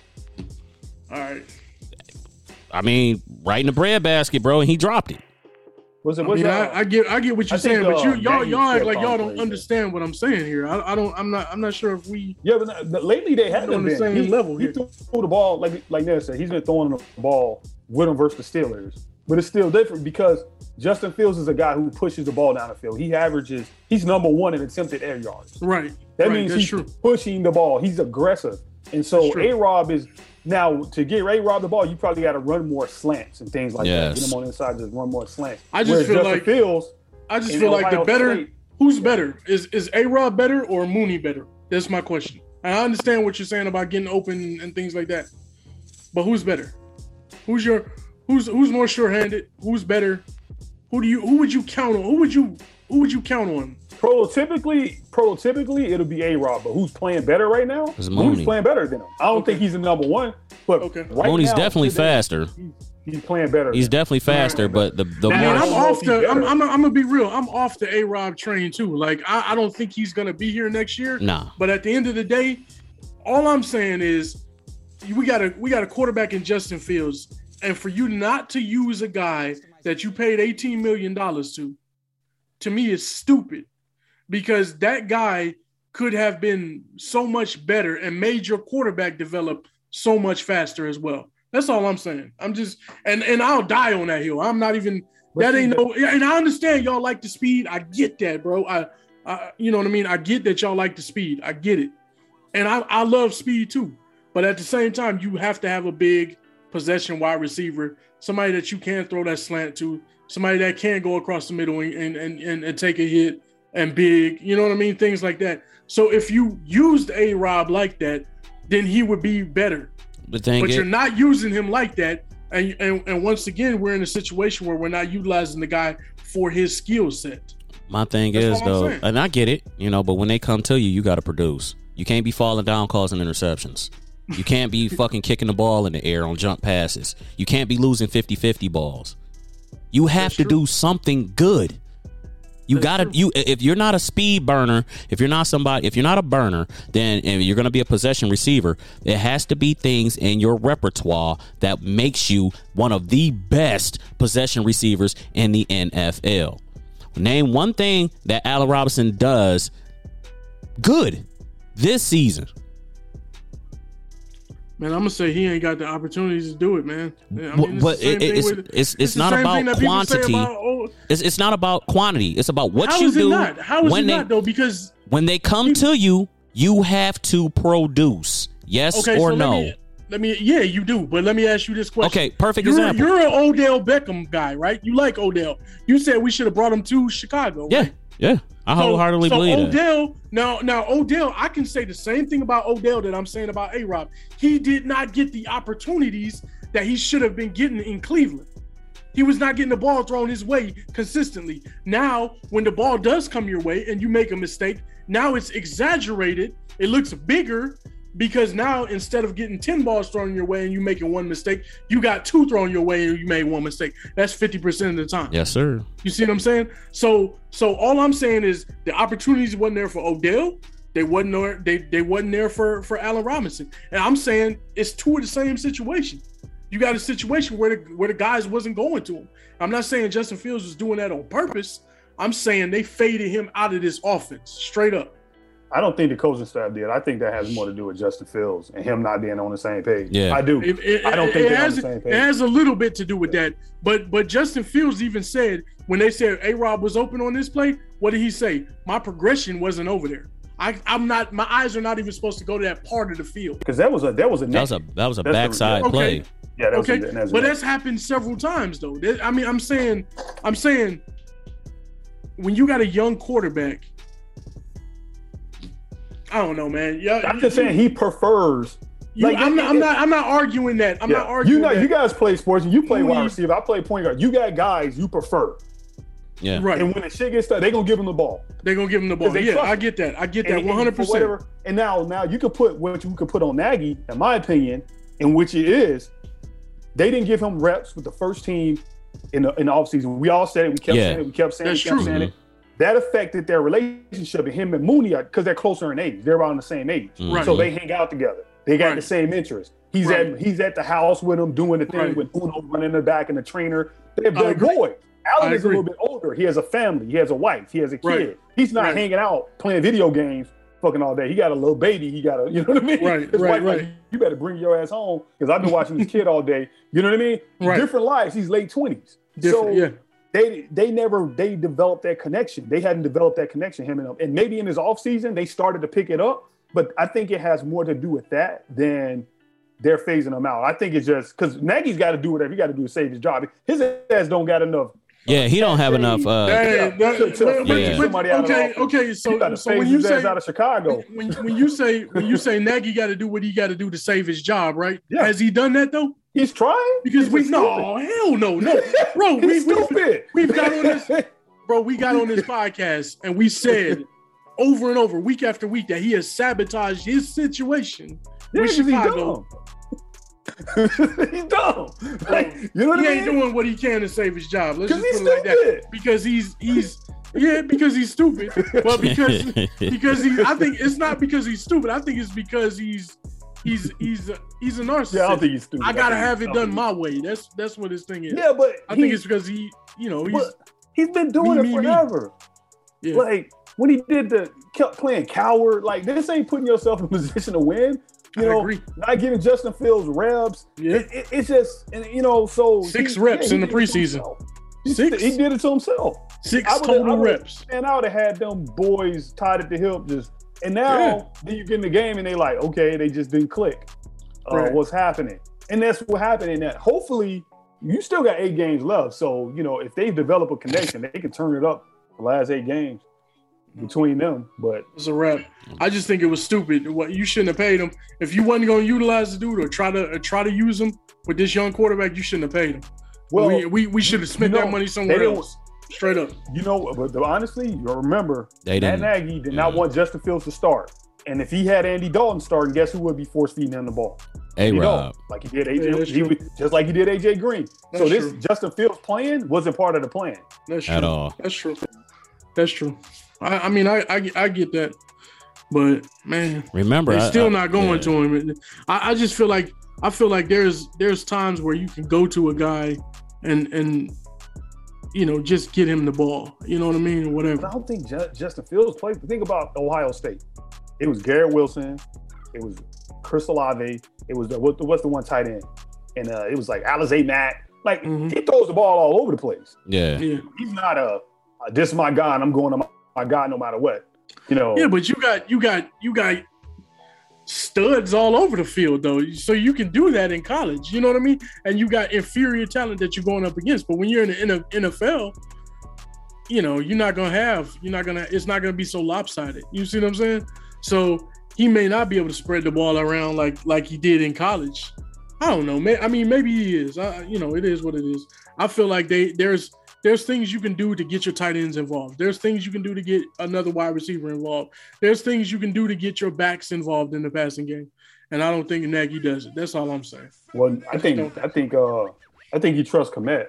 Speaker 4: All right.
Speaker 3: I mean, right in the breadbasket, bro, and he dropped it.
Speaker 2: Was it?
Speaker 4: I
Speaker 2: Was
Speaker 4: mean,
Speaker 2: that?
Speaker 4: I, I get, I get what you're
Speaker 2: I think,
Speaker 4: saying, but you,
Speaker 2: uh,
Speaker 4: y'all,
Speaker 2: Nagy
Speaker 4: y'all act
Speaker 2: said
Speaker 4: like y'all
Speaker 2: probably
Speaker 4: don't
Speaker 2: that.
Speaker 4: understand what I'm saying here. I, I don't, I'm not, I'm not sure if we.
Speaker 2: yeah, but not- but lately they haven't
Speaker 4: on the
Speaker 2: been.
Speaker 4: same
Speaker 2: he,
Speaker 4: level
Speaker 2: he
Speaker 4: here.
Speaker 2: threw the ball like like Ned said. He's been throwing the ball with him versus the Steelers, but it's still different because Justin Fields is a guy who pushes the ball down the field. He averages. He's number one in attempted air yards.
Speaker 4: Right.
Speaker 2: That
Speaker 4: right,
Speaker 2: means
Speaker 4: that's
Speaker 2: he's
Speaker 4: true.
Speaker 2: pushing the ball. He's aggressive. And so
Speaker 4: That's true.
Speaker 2: A-Rob is now to get A-Rob the ball, you probably got to run more slants and things like
Speaker 3: Yes.
Speaker 2: that. Get him on the inside, just run more slants.
Speaker 4: I just
Speaker 2: Whereas
Speaker 4: feel
Speaker 2: Justin
Speaker 4: like-
Speaker 2: Fields,
Speaker 4: I just
Speaker 2: in
Speaker 4: feel like the
Speaker 2: Ohio
Speaker 4: better.
Speaker 2: State-
Speaker 4: Who's better? Is is A-Rob better or Mooney better? That's my question. And I understand what you're saying about getting open and things like that, but who's better? Who's your who's who's more sure-handed? Who's better? Who do you who would you count on? Who would you who would you count on?
Speaker 2: prototypically, prototypically it'll be A-Rob, but who's playing better right now?
Speaker 3: It's Mooney.
Speaker 2: Mooney's playing better than him. I don't
Speaker 4: Okay.
Speaker 2: think he's the number one, but
Speaker 4: Okay.
Speaker 2: right
Speaker 3: Mooney's
Speaker 2: now,
Speaker 3: definitely
Speaker 2: today,
Speaker 3: faster.
Speaker 2: He's, he's playing better.
Speaker 3: He's
Speaker 2: than him.
Speaker 3: definitely faster, but the the
Speaker 4: I mean,
Speaker 2: I
Speaker 3: more
Speaker 4: I'm
Speaker 2: don't know
Speaker 4: off
Speaker 2: if he's
Speaker 4: the. I'm,
Speaker 2: better.
Speaker 4: I'm, I'm gonna be real. I'm off the A-Rob train too. Like I, I don't think he's gonna be here next year.
Speaker 3: nah.
Speaker 4: But at the end of the day, all I'm saying is we got a we got a quarterback in Justin Fields, and for you not to use a guy that you paid eighteen million dollars to, to me is stupid, because that guy could have been so much better and made your quarterback develop so much faster as well. That's all I'm saying. I'm just, and, and I'll die on that hill. I'm not even, that ain't no, and I understand y'all like the speed. I get that, bro. I, I, you know what I mean? I get that y'all like the speed. I get it. And I, I love speed too. But at the same time, you have to have a big possession wide receiver, somebody that you can throw that slant to, somebody that can go across the middle and, and, and, and take a hit and big, you know what I mean? Things like that. So if you used A-Rob like that, then he would be better.
Speaker 3: The thing
Speaker 4: but
Speaker 3: is,
Speaker 4: you're not using him like that. And, and and once again, we're in a situation where we're not utilizing the guy for his skill set.
Speaker 3: My thing
Speaker 4: That's
Speaker 3: is,
Speaker 4: all I'm
Speaker 3: though,
Speaker 4: saying.
Speaker 3: and I get it, you know, but when they come to you, you got to produce. You can't be falling down causing interceptions. You can't be fucking kicking the ball in the air on jump passes. You can't be losing fifty-fifty balls. You have
Speaker 4: That's
Speaker 3: to
Speaker 4: true.
Speaker 3: do something good. You
Speaker 4: That's
Speaker 3: gotta
Speaker 4: true.
Speaker 3: you if you're not a speed burner, if you're not somebody, if you're not a burner, then and you're gonna be a possession receiver. There has to be things in your repertoire that makes you one of the best possession receivers in the N F L. Name one thing that Allen Robinson does good this season.
Speaker 4: Man, I'm gonna say he ain't got the opportunities to do it, man. I mean,
Speaker 3: But-
Speaker 4: it's
Speaker 3: but
Speaker 4: the same
Speaker 3: it-
Speaker 4: thing
Speaker 3: it's-
Speaker 4: with-
Speaker 3: it's- it's
Speaker 4: the
Speaker 3: not
Speaker 4: same
Speaker 3: about
Speaker 4: thing that people say
Speaker 3: quantity.
Speaker 4: about, oh,
Speaker 3: It's it's not about quantity. It's about what
Speaker 4: how
Speaker 3: you
Speaker 4: is it
Speaker 3: do
Speaker 4: not? How is
Speaker 3: when
Speaker 4: it
Speaker 3: they
Speaker 4: not though? Because
Speaker 3: when they come to you. You have to produce. Yes
Speaker 4: okay,
Speaker 3: or
Speaker 4: so
Speaker 3: no?
Speaker 4: Let me, let me, yeah, you do. But let me ask you this question.
Speaker 3: Okay, perfect
Speaker 4: you're,
Speaker 3: example.
Speaker 4: You're an Odell Beckham guy, right? You like Odell. You said we should have brought him to Chicago.
Speaker 3: Yeah,
Speaker 4: right?
Speaker 3: yeah. I
Speaker 4: So-
Speaker 3: wholeheartedly
Speaker 4: so
Speaker 3: believe that.
Speaker 4: Odell, now, now Odell, I can say the same thing about Odell that I'm saying about A-Rob. He did not get the opportunities that he should have been getting in Cleveland. He was not getting the ball thrown his way consistently. Now, when the ball does come your way and you make a mistake, now it's exaggerated. It looks bigger because now instead of getting ten balls thrown your way and you making one mistake, you got two thrown your way and you made one mistake. That's fifty percent of the time.
Speaker 3: Yes, sir.
Speaker 4: You see what I'm saying? So, so all I'm saying is the opportunities wasn't there for Odell. They wasn't there. They they wasn't there for for Allen Robinson. And I'm saying it's two of the same situation. You got a situation where the where the guys wasn't going to him. I'm not saying Justin Fields was doing that on purpose. I'm saying they faded him out of this offense straight up.
Speaker 2: I don't think the coaching staff did. I think that has more to do with Justin Fields and him not being on the same page.
Speaker 3: Yeah.
Speaker 2: I do.
Speaker 4: It, it,
Speaker 2: I don't
Speaker 4: it,
Speaker 2: think
Speaker 4: it
Speaker 2: they're on
Speaker 4: has,
Speaker 2: the same page.
Speaker 4: It has a little bit to do with that. But but Justin Fields even said when they said A-Rob was open on this play, what did he say? My progression wasn't over there. I, I'm not. My eyes are not even supposed to go to that part of the field.
Speaker 2: Because that was a that was a
Speaker 3: That was a that was a
Speaker 2: That's the-
Speaker 3: backside
Speaker 2: okay.
Speaker 3: play.
Speaker 2: yeah that was
Speaker 4: Okay,
Speaker 2: a, that's
Speaker 4: but
Speaker 2: a,
Speaker 4: that's happened several times though. That- I mean, I'm saying, I'm saying, when you got a young quarterback, I don't know, man. Yeah,
Speaker 2: I'm just saying he prefers.
Speaker 4: You,
Speaker 2: like,
Speaker 4: I'm,
Speaker 2: it-
Speaker 4: not, I'm
Speaker 2: it-
Speaker 4: not. I'm not arguing that. I'm
Speaker 2: yeah.
Speaker 4: not arguing
Speaker 2: You know,
Speaker 4: that.
Speaker 2: you guys play sports. You play
Speaker 4: Who
Speaker 2: wide
Speaker 4: you-
Speaker 2: receiver. I play point guard. You got guys you prefer,
Speaker 3: Yeah.
Speaker 4: right.
Speaker 2: and when the shit gets started, they gonna give them the ball.
Speaker 4: They're gonna give him the ball.
Speaker 2: 'Cause they
Speaker 4: Yeah,
Speaker 2: trust
Speaker 4: I
Speaker 2: him.
Speaker 4: get that. I get
Speaker 2: And-
Speaker 4: that
Speaker 2: and
Speaker 4: one hundred
Speaker 2: for
Speaker 4: percent.
Speaker 2: whatever- And now, now you could put what you could put on Nagy, in my opinion, in which it is. They didn't give him reps with the first team in the in the offseason. We all said it. We kept
Speaker 3: Yeah.
Speaker 2: saying it. We kept saying it.
Speaker 4: That's
Speaker 2: We kept
Speaker 4: true.
Speaker 2: saying it. That affected their relationship and him and Mooney because they're closer in age. They're around the same age,
Speaker 4: Right.
Speaker 2: so they hang out together. They got
Speaker 4: Right.
Speaker 2: the same interests. He's
Speaker 4: Right.
Speaker 2: at he's at the house with him doing the thing
Speaker 4: Right.
Speaker 2: with Uno running in the back and the trainer. They're,
Speaker 4: I
Speaker 2: they're
Speaker 4: agree.
Speaker 2: boys. Allen
Speaker 4: I
Speaker 2: is a
Speaker 4: agree.
Speaker 2: little bit older. He has a family. He has a wife. He has a kid.
Speaker 4: Right.
Speaker 2: He's not
Speaker 4: Right.
Speaker 2: hanging out playing video games fucking all day. He got a little baby. He got a, you know what I mean?
Speaker 4: Right,
Speaker 2: His
Speaker 4: right,
Speaker 2: wife like,
Speaker 4: right.
Speaker 2: you better bring your ass home because I've been watching this kid all day. You know what I mean?
Speaker 4: Right.
Speaker 2: Different lives. He's late twenties.
Speaker 4: Different,
Speaker 2: so
Speaker 4: yeah.
Speaker 2: they they never they developed that connection. They hadn't developed that connection, him and him. And maybe in his offseason, they started to pick it up. But I think it has more to do with that than they're phasing him out. I think it's just because Nagy's got to do whatever he got to do to save his job. His ass don't got enough.
Speaker 3: Yeah, he don't have enough. Uh,
Speaker 4: Hey,
Speaker 2: Yeah,
Speaker 4: that-
Speaker 2: to- to
Speaker 4: but- but-
Speaker 3: Yeah.
Speaker 4: but-
Speaker 2: somebody out of
Speaker 4: okay,
Speaker 2: the
Speaker 4: okay.
Speaker 2: he
Speaker 4: So,
Speaker 2: got to
Speaker 4: so
Speaker 2: phase
Speaker 4: when you
Speaker 2: his ass
Speaker 4: say
Speaker 2: out of Chicago.
Speaker 4: when when you say when you say Nagy got to do what he got to do to save his job, right?
Speaker 2: Yeah.
Speaker 4: Has he done that though?
Speaker 2: He's trying
Speaker 4: Because
Speaker 2: He's
Speaker 4: we
Speaker 2: just
Speaker 4: no hell no no, bro. We,
Speaker 2: He's
Speaker 4: we
Speaker 2: stupid.
Speaker 4: we've got on this, bro. We got on this podcast and we said over and over, week after week, that he has sabotaged his situation
Speaker 2: Yeah,
Speaker 4: with
Speaker 2: 'cause he's
Speaker 4: Chicago.
Speaker 2: dumb. He's dumb. Like, you know what
Speaker 4: He
Speaker 2: I
Speaker 4: ain't
Speaker 2: mean?
Speaker 4: doing what he can to save his job. Let's just
Speaker 2: Because
Speaker 4: put
Speaker 2: he's
Speaker 4: it like that.
Speaker 2: stupid.
Speaker 4: Because he's he's yeah, because he's stupid. But because because he, I think it's not because he's stupid. I think it's because he's he's he's a, he's a narcissist.
Speaker 2: Yeah, I don't think he's stupid.
Speaker 4: I gotta
Speaker 2: I think
Speaker 4: have
Speaker 2: he's-
Speaker 4: it done my way. That's that's what his thing is.
Speaker 2: Yeah, but
Speaker 4: I
Speaker 2: he,
Speaker 4: think it's because he, you know, he's
Speaker 2: but he's been doing
Speaker 4: Me,
Speaker 2: it
Speaker 4: me, me.
Speaker 2: forever.
Speaker 4: yeah.
Speaker 2: Like when he did the kept playing coward, like this ain't putting yourself in a position to win. You
Speaker 4: I
Speaker 2: know,
Speaker 4: agree.
Speaker 2: not giving Justin Fields reps.
Speaker 4: Yeah.
Speaker 2: It, it, it's just, and, you know, so
Speaker 4: Six
Speaker 2: he-
Speaker 4: reps
Speaker 2: he
Speaker 4: in the
Speaker 2: did it to
Speaker 4: preseason.
Speaker 2: himself. He,
Speaker 4: Six?
Speaker 2: He did it to himself.
Speaker 4: Six
Speaker 2: I would've-
Speaker 4: total
Speaker 2: I would've-
Speaker 4: reps.
Speaker 2: And I would have had them boys tied at the hip, just and now
Speaker 4: Yeah.
Speaker 2: then you get in the game and they like, okay, they just didn't click. Uh,
Speaker 4: Right.
Speaker 2: What's happening? And that's what happened in that. Hopefully, you still got eight games left. So you know, if they develop a connection, they can turn it up the last eight games between them. But
Speaker 4: It's a wrap. I just think it was stupid. What you shouldn't have paid him if you wasn't going to utilize the dude or try to or try to use him with this young quarterback. You shouldn't have paid him.
Speaker 2: well,
Speaker 4: we we, we should have spent
Speaker 2: you know,
Speaker 4: that money
Speaker 2: they
Speaker 4: somewhere
Speaker 2: didn't-
Speaker 4: else. Straight up.
Speaker 2: You know, but honestly, you remember
Speaker 3: They
Speaker 2: Matt
Speaker 3: didn't.
Speaker 2: Nagy did not
Speaker 3: yeah.
Speaker 2: want Justin Fields to start. And if he had Andy Dalton starting, guess who would be force feeding him the ball?
Speaker 3: A
Speaker 2: Andy
Speaker 3: Rob.
Speaker 2: Dalton, like he did A J,
Speaker 4: Yeah, that's
Speaker 2: he
Speaker 4: true.
Speaker 2: would- just like he did A J Green. so
Speaker 4: That's
Speaker 2: this
Speaker 4: true.
Speaker 2: Justin Fields playing wasn't part of the plan.
Speaker 4: That's true.
Speaker 3: At all.
Speaker 4: That's true. That's true. I, I mean, I, I I get that, but man,
Speaker 3: Remember,
Speaker 4: they're
Speaker 3: I-
Speaker 4: still
Speaker 3: I-
Speaker 4: not going
Speaker 3: yeah.
Speaker 4: to him. I, I just feel like I feel like there's there's times where you can go to a guy and and you know just get him the ball. You know what I mean, or
Speaker 2: But
Speaker 4: whatever.
Speaker 2: I don't think Ju- Justin Fields played. Think about Ohio State. It was Garrett Wilson. It was Chris Olave. It was the, what, what's the one tight end? And uh, it was like Alizé Mack. Like
Speaker 4: Mhm.
Speaker 2: he throws the ball all over the place.
Speaker 3: Yeah.
Speaker 4: Yeah,
Speaker 2: He's not a, a this is my guy and I'm going to my, my guy no matter what. You know.
Speaker 4: yeah, but you got you got you got studs all over the field though, so you can do that in college. You know what I mean? And you got inferior talent that you're going up against. But when you're in the N F L, you know you're not gonna have you're not gonna it's not gonna be so lopsided. You see what I'm saying? So he may not be able to spread the ball around like like he did in college. I don't know. May, I mean, maybe he is. I, you know, it is what it is. I feel like they there's there's things you can do to get your tight ends involved. There's things you can do to get another wide receiver involved. There's things you can do to get your backs involved in the passing game. And I don't think Nagy does it. That's all I'm saying.
Speaker 2: Well, I
Speaker 4: just
Speaker 2: think
Speaker 4: don't-
Speaker 2: I think uh I think he trusts Komet.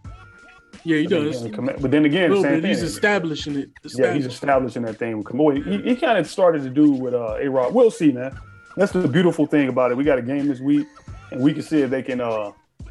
Speaker 4: Yeah, he
Speaker 2: I think
Speaker 4: does.
Speaker 2: he- Komet- But then again,
Speaker 4: A little
Speaker 2: same
Speaker 4: bit. He's
Speaker 2: thing.
Speaker 4: establishing it.
Speaker 2: Yeah, he's
Speaker 4: Establishing.
Speaker 2: establishing that thing with Komet. He, he kind of started to do with uh, A Rod. We'll see, man. That's the beautiful thing about it. We got a game this week, and we can see if they can uh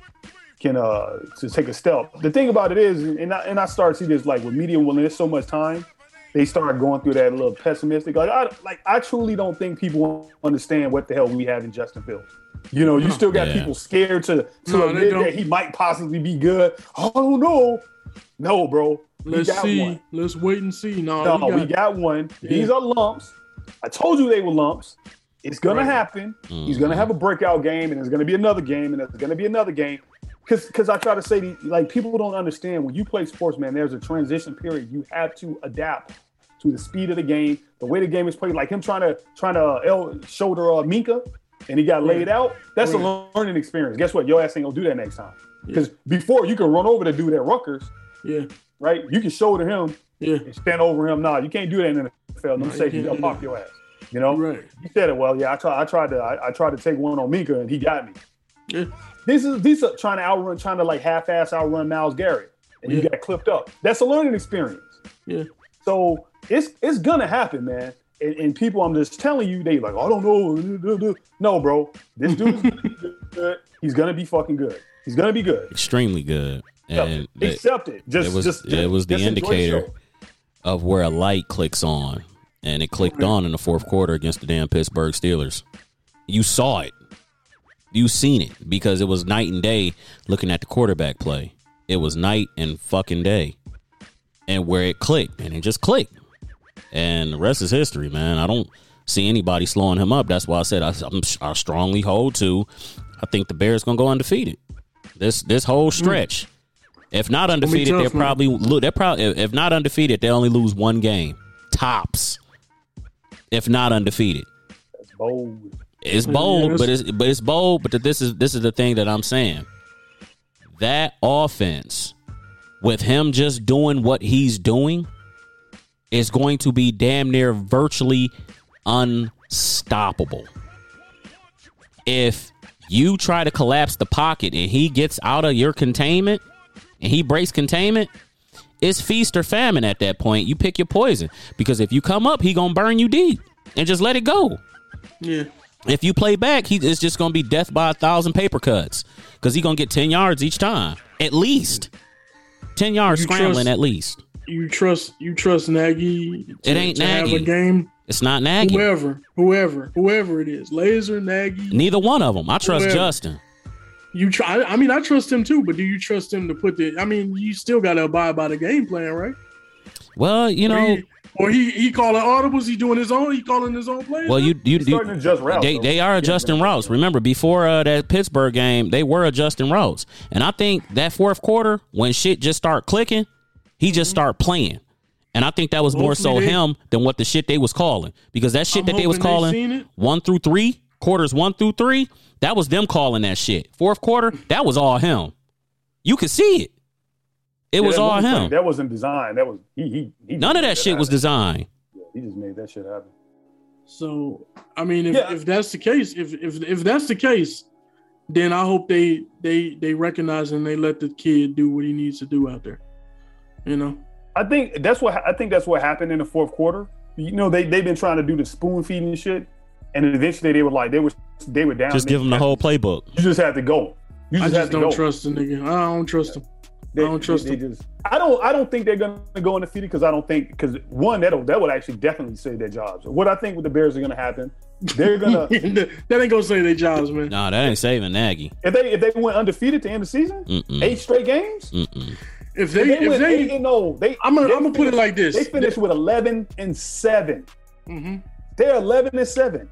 Speaker 2: can uh to take a step. The thing about it is, and I and I start to see this like with media when there's so much time, they start going through that a little pessimistic. Like I like I truly don't think people understand what the hell we have in Justin Fields. You know, you still got
Speaker 3: Yeah.
Speaker 2: people scared to to
Speaker 4: No, they
Speaker 2: admit
Speaker 4: don't.
Speaker 2: that he might possibly be good. I don't know. No, bro. We
Speaker 4: Let's
Speaker 2: got
Speaker 4: see.
Speaker 2: one.
Speaker 4: Let's wait and see. No,
Speaker 2: No,
Speaker 4: we got,
Speaker 2: we got one.
Speaker 4: Yeah.
Speaker 2: These are lumps. I told you they were lumps. It's gonna
Speaker 4: Right.
Speaker 2: happen. He's gonna have a breakout game, and there's gonna be another game, and there's gonna be another game. Because, because I try to say, to, like, people don't understand when you play sports, man. There's a transition period. You have to adapt to the speed of the game, the way the game is played. Like him trying to trying to uh, L shoulder uh, Minka, and he got laid out. That's
Speaker 4: Right.
Speaker 2: a learning experience. Guess what? Your ass ain't gonna do that next time. Because before you can run over the dude at Rutgers,
Speaker 4: yeah,
Speaker 2: right? You can shoulder him
Speaker 4: yeah,
Speaker 2: and stand over him. Nah, you can't do that in the N F L. No
Speaker 4: No, you
Speaker 2: safety,
Speaker 4: can't
Speaker 2: they'll
Speaker 4: do
Speaker 2: pop
Speaker 4: that.
Speaker 2: your ass. You know,
Speaker 4: right.
Speaker 2: you said it well. Yeah, I tried. I tried to. I, I tried to take one on Minka, and he got me.
Speaker 4: Yeah,
Speaker 2: This is these are trying to outrun, trying to like half-ass outrun Myles Garrett, and you
Speaker 4: Yeah.
Speaker 2: got clipped up. That's a learning experience.
Speaker 4: yeah.
Speaker 2: So it's it's gonna happen, man. And, and people, I'm just telling you, they like, I don't know. No, bro, this dude's gonna be good. He's gonna be fucking good. He's gonna be good.
Speaker 3: Extremely good. And
Speaker 2: Yeah, accept it. Just,
Speaker 3: it was
Speaker 2: just,
Speaker 3: it was the
Speaker 2: just enjoy
Speaker 3: indicator
Speaker 2: show.
Speaker 3: of where a light clicks on, and it clicked on in the fourth quarter against the damn Pittsburgh Steelers. You saw it, you seen it, because it was night and day. Looking at the quarterback play, it was night and fucking day, and where it clicked, and it just clicked, and the rest is history, man. I don't see anybody slowing him up. That's why I said I, I'm, I strongly hold to. I think the Bears gonna go undefeated this this whole stretch. If not undefeated,
Speaker 4: tough,
Speaker 3: they're
Speaker 4: man.
Speaker 3: probably lo- they're probably if if not undefeated, they only lose one game tops. If not undefeated,
Speaker 2: That's bold.
Speaker 3: it's
Speaker 4: Yeah,
Speaker 3: bold,
Speaker 4: that's-
Speaker 3: but it's but it's bold. But this is this is the thing that I'm saying. That offense, with him just doing what he's doing, is going to be damn near virtually unstoppable. If you try to collapse the pocket and he gets out of your containment and he breaks containment, it's feast or famine at that point. You pick your poison, because if you come up, he gonna burn you deep and just let it go.
Speaker 4: Yeah.
Speaker 3: If you play back, he it's just going to be death by a thousand paper cuts because he's going to get ten yards each time, at least ten yards you scrambling trust, at least.
Speaker 4: You trust you trust Nagy? To,
Speaker 3: it ain't
Speaker 4: to
Speaker 3: Nagy.
Speaker 4: Have a game.
Speaker 3: It's not Nagy.
Speaker 4: Whoever, whoever, whoever it is, Laser, Nagy.
Speaker 3: Neither one of them. I trust whoever. Justin.
Speaker 4: You try. I mean, I trust him too. But do you trust him to put the? I mean, you still got to abide by the game plan, right?
Speaker 3: Well, you know.
Speaker 4: Or he, or he, he calling audibles. He doing his own. He calling his own plays.
Speaker 3: Well, you you, you
Speaker 2: adjust routes,
Speaker 3: they they are adjusting routes. Remember, before uh, that Pittsburgh game, they were adjusting routes, and I think that fourth quarter when shit just start clicking, he just mm-hmm. start playing, and I think that was Hopefully more so they, him than what the shit they was calling because that shit
Speaker 4: I'm
Speaker 3: that they was calling one through three quarters, one through three, that was them calling that shit. Fourth quarter, that was all him. You could see it. It yeah, was all him.
Speaker 2: Funny. That wasn't designed. That was he. He. he
Speaker 3: None of that, that shit happen. was designed.
Speaker 2: Yeah, he just made that shit happen.
Speaker 4: So I mean, if,
Speaker 2: yeah.
Speaker 4: if that's the case, if if if that's the case, then I hope they they they recognize and they let the kid do what he needs to do out there. You know.
Speaker 2: I think that's what I think that's what happened in the fourth quarter. You know, they they've been trying to do the spoon feeding shit, and eventually they were like they were they were down.
Speaker 3: Just give them the whole playbook.
Speaker 2: You just have to go. You just
Speaker 4: I
Speaker 2: have
Speaker 4: just
Speaker 2: to
Speaker 4: don't
Speaker 2: go.
Speaker 4: trust the nigga. I don't trust him.
Speaker 2: They,
Speaker 4: I don't trust
Speaker 2: they, they
Speaker 4: them.
Speaker 2: just, I don't. I don't think they're gonna go undefeated because I don't think because one that that would actually definitely save their jobs. What I think with the Bears are gonna happen, they're gonna
Speaker 4: that ain't gonna save their jobs, man.
Speaker 3: No, that ain't saving Nagy.
Speaker 2: If they if they went undefeated to end the season,
Speaker 3: Mm-mm.
Speaker 2: eight straight games.
Speaker 3: Mm-mm.
Speaker 4: If they
Speaker 2: if they,
Speaker 4: if
Speaker 2: went
Speaker 4: they,
Speaker 2: eight and no, they
Speaker 4: I'm gonna,
Speaker 2: they
Speaker 4: I'm gonna put it like this:
Speaker 2: they finished with eleven and seven.
Speaker 4: Mm-hmm.
Speaker 2: They're eleven and seven.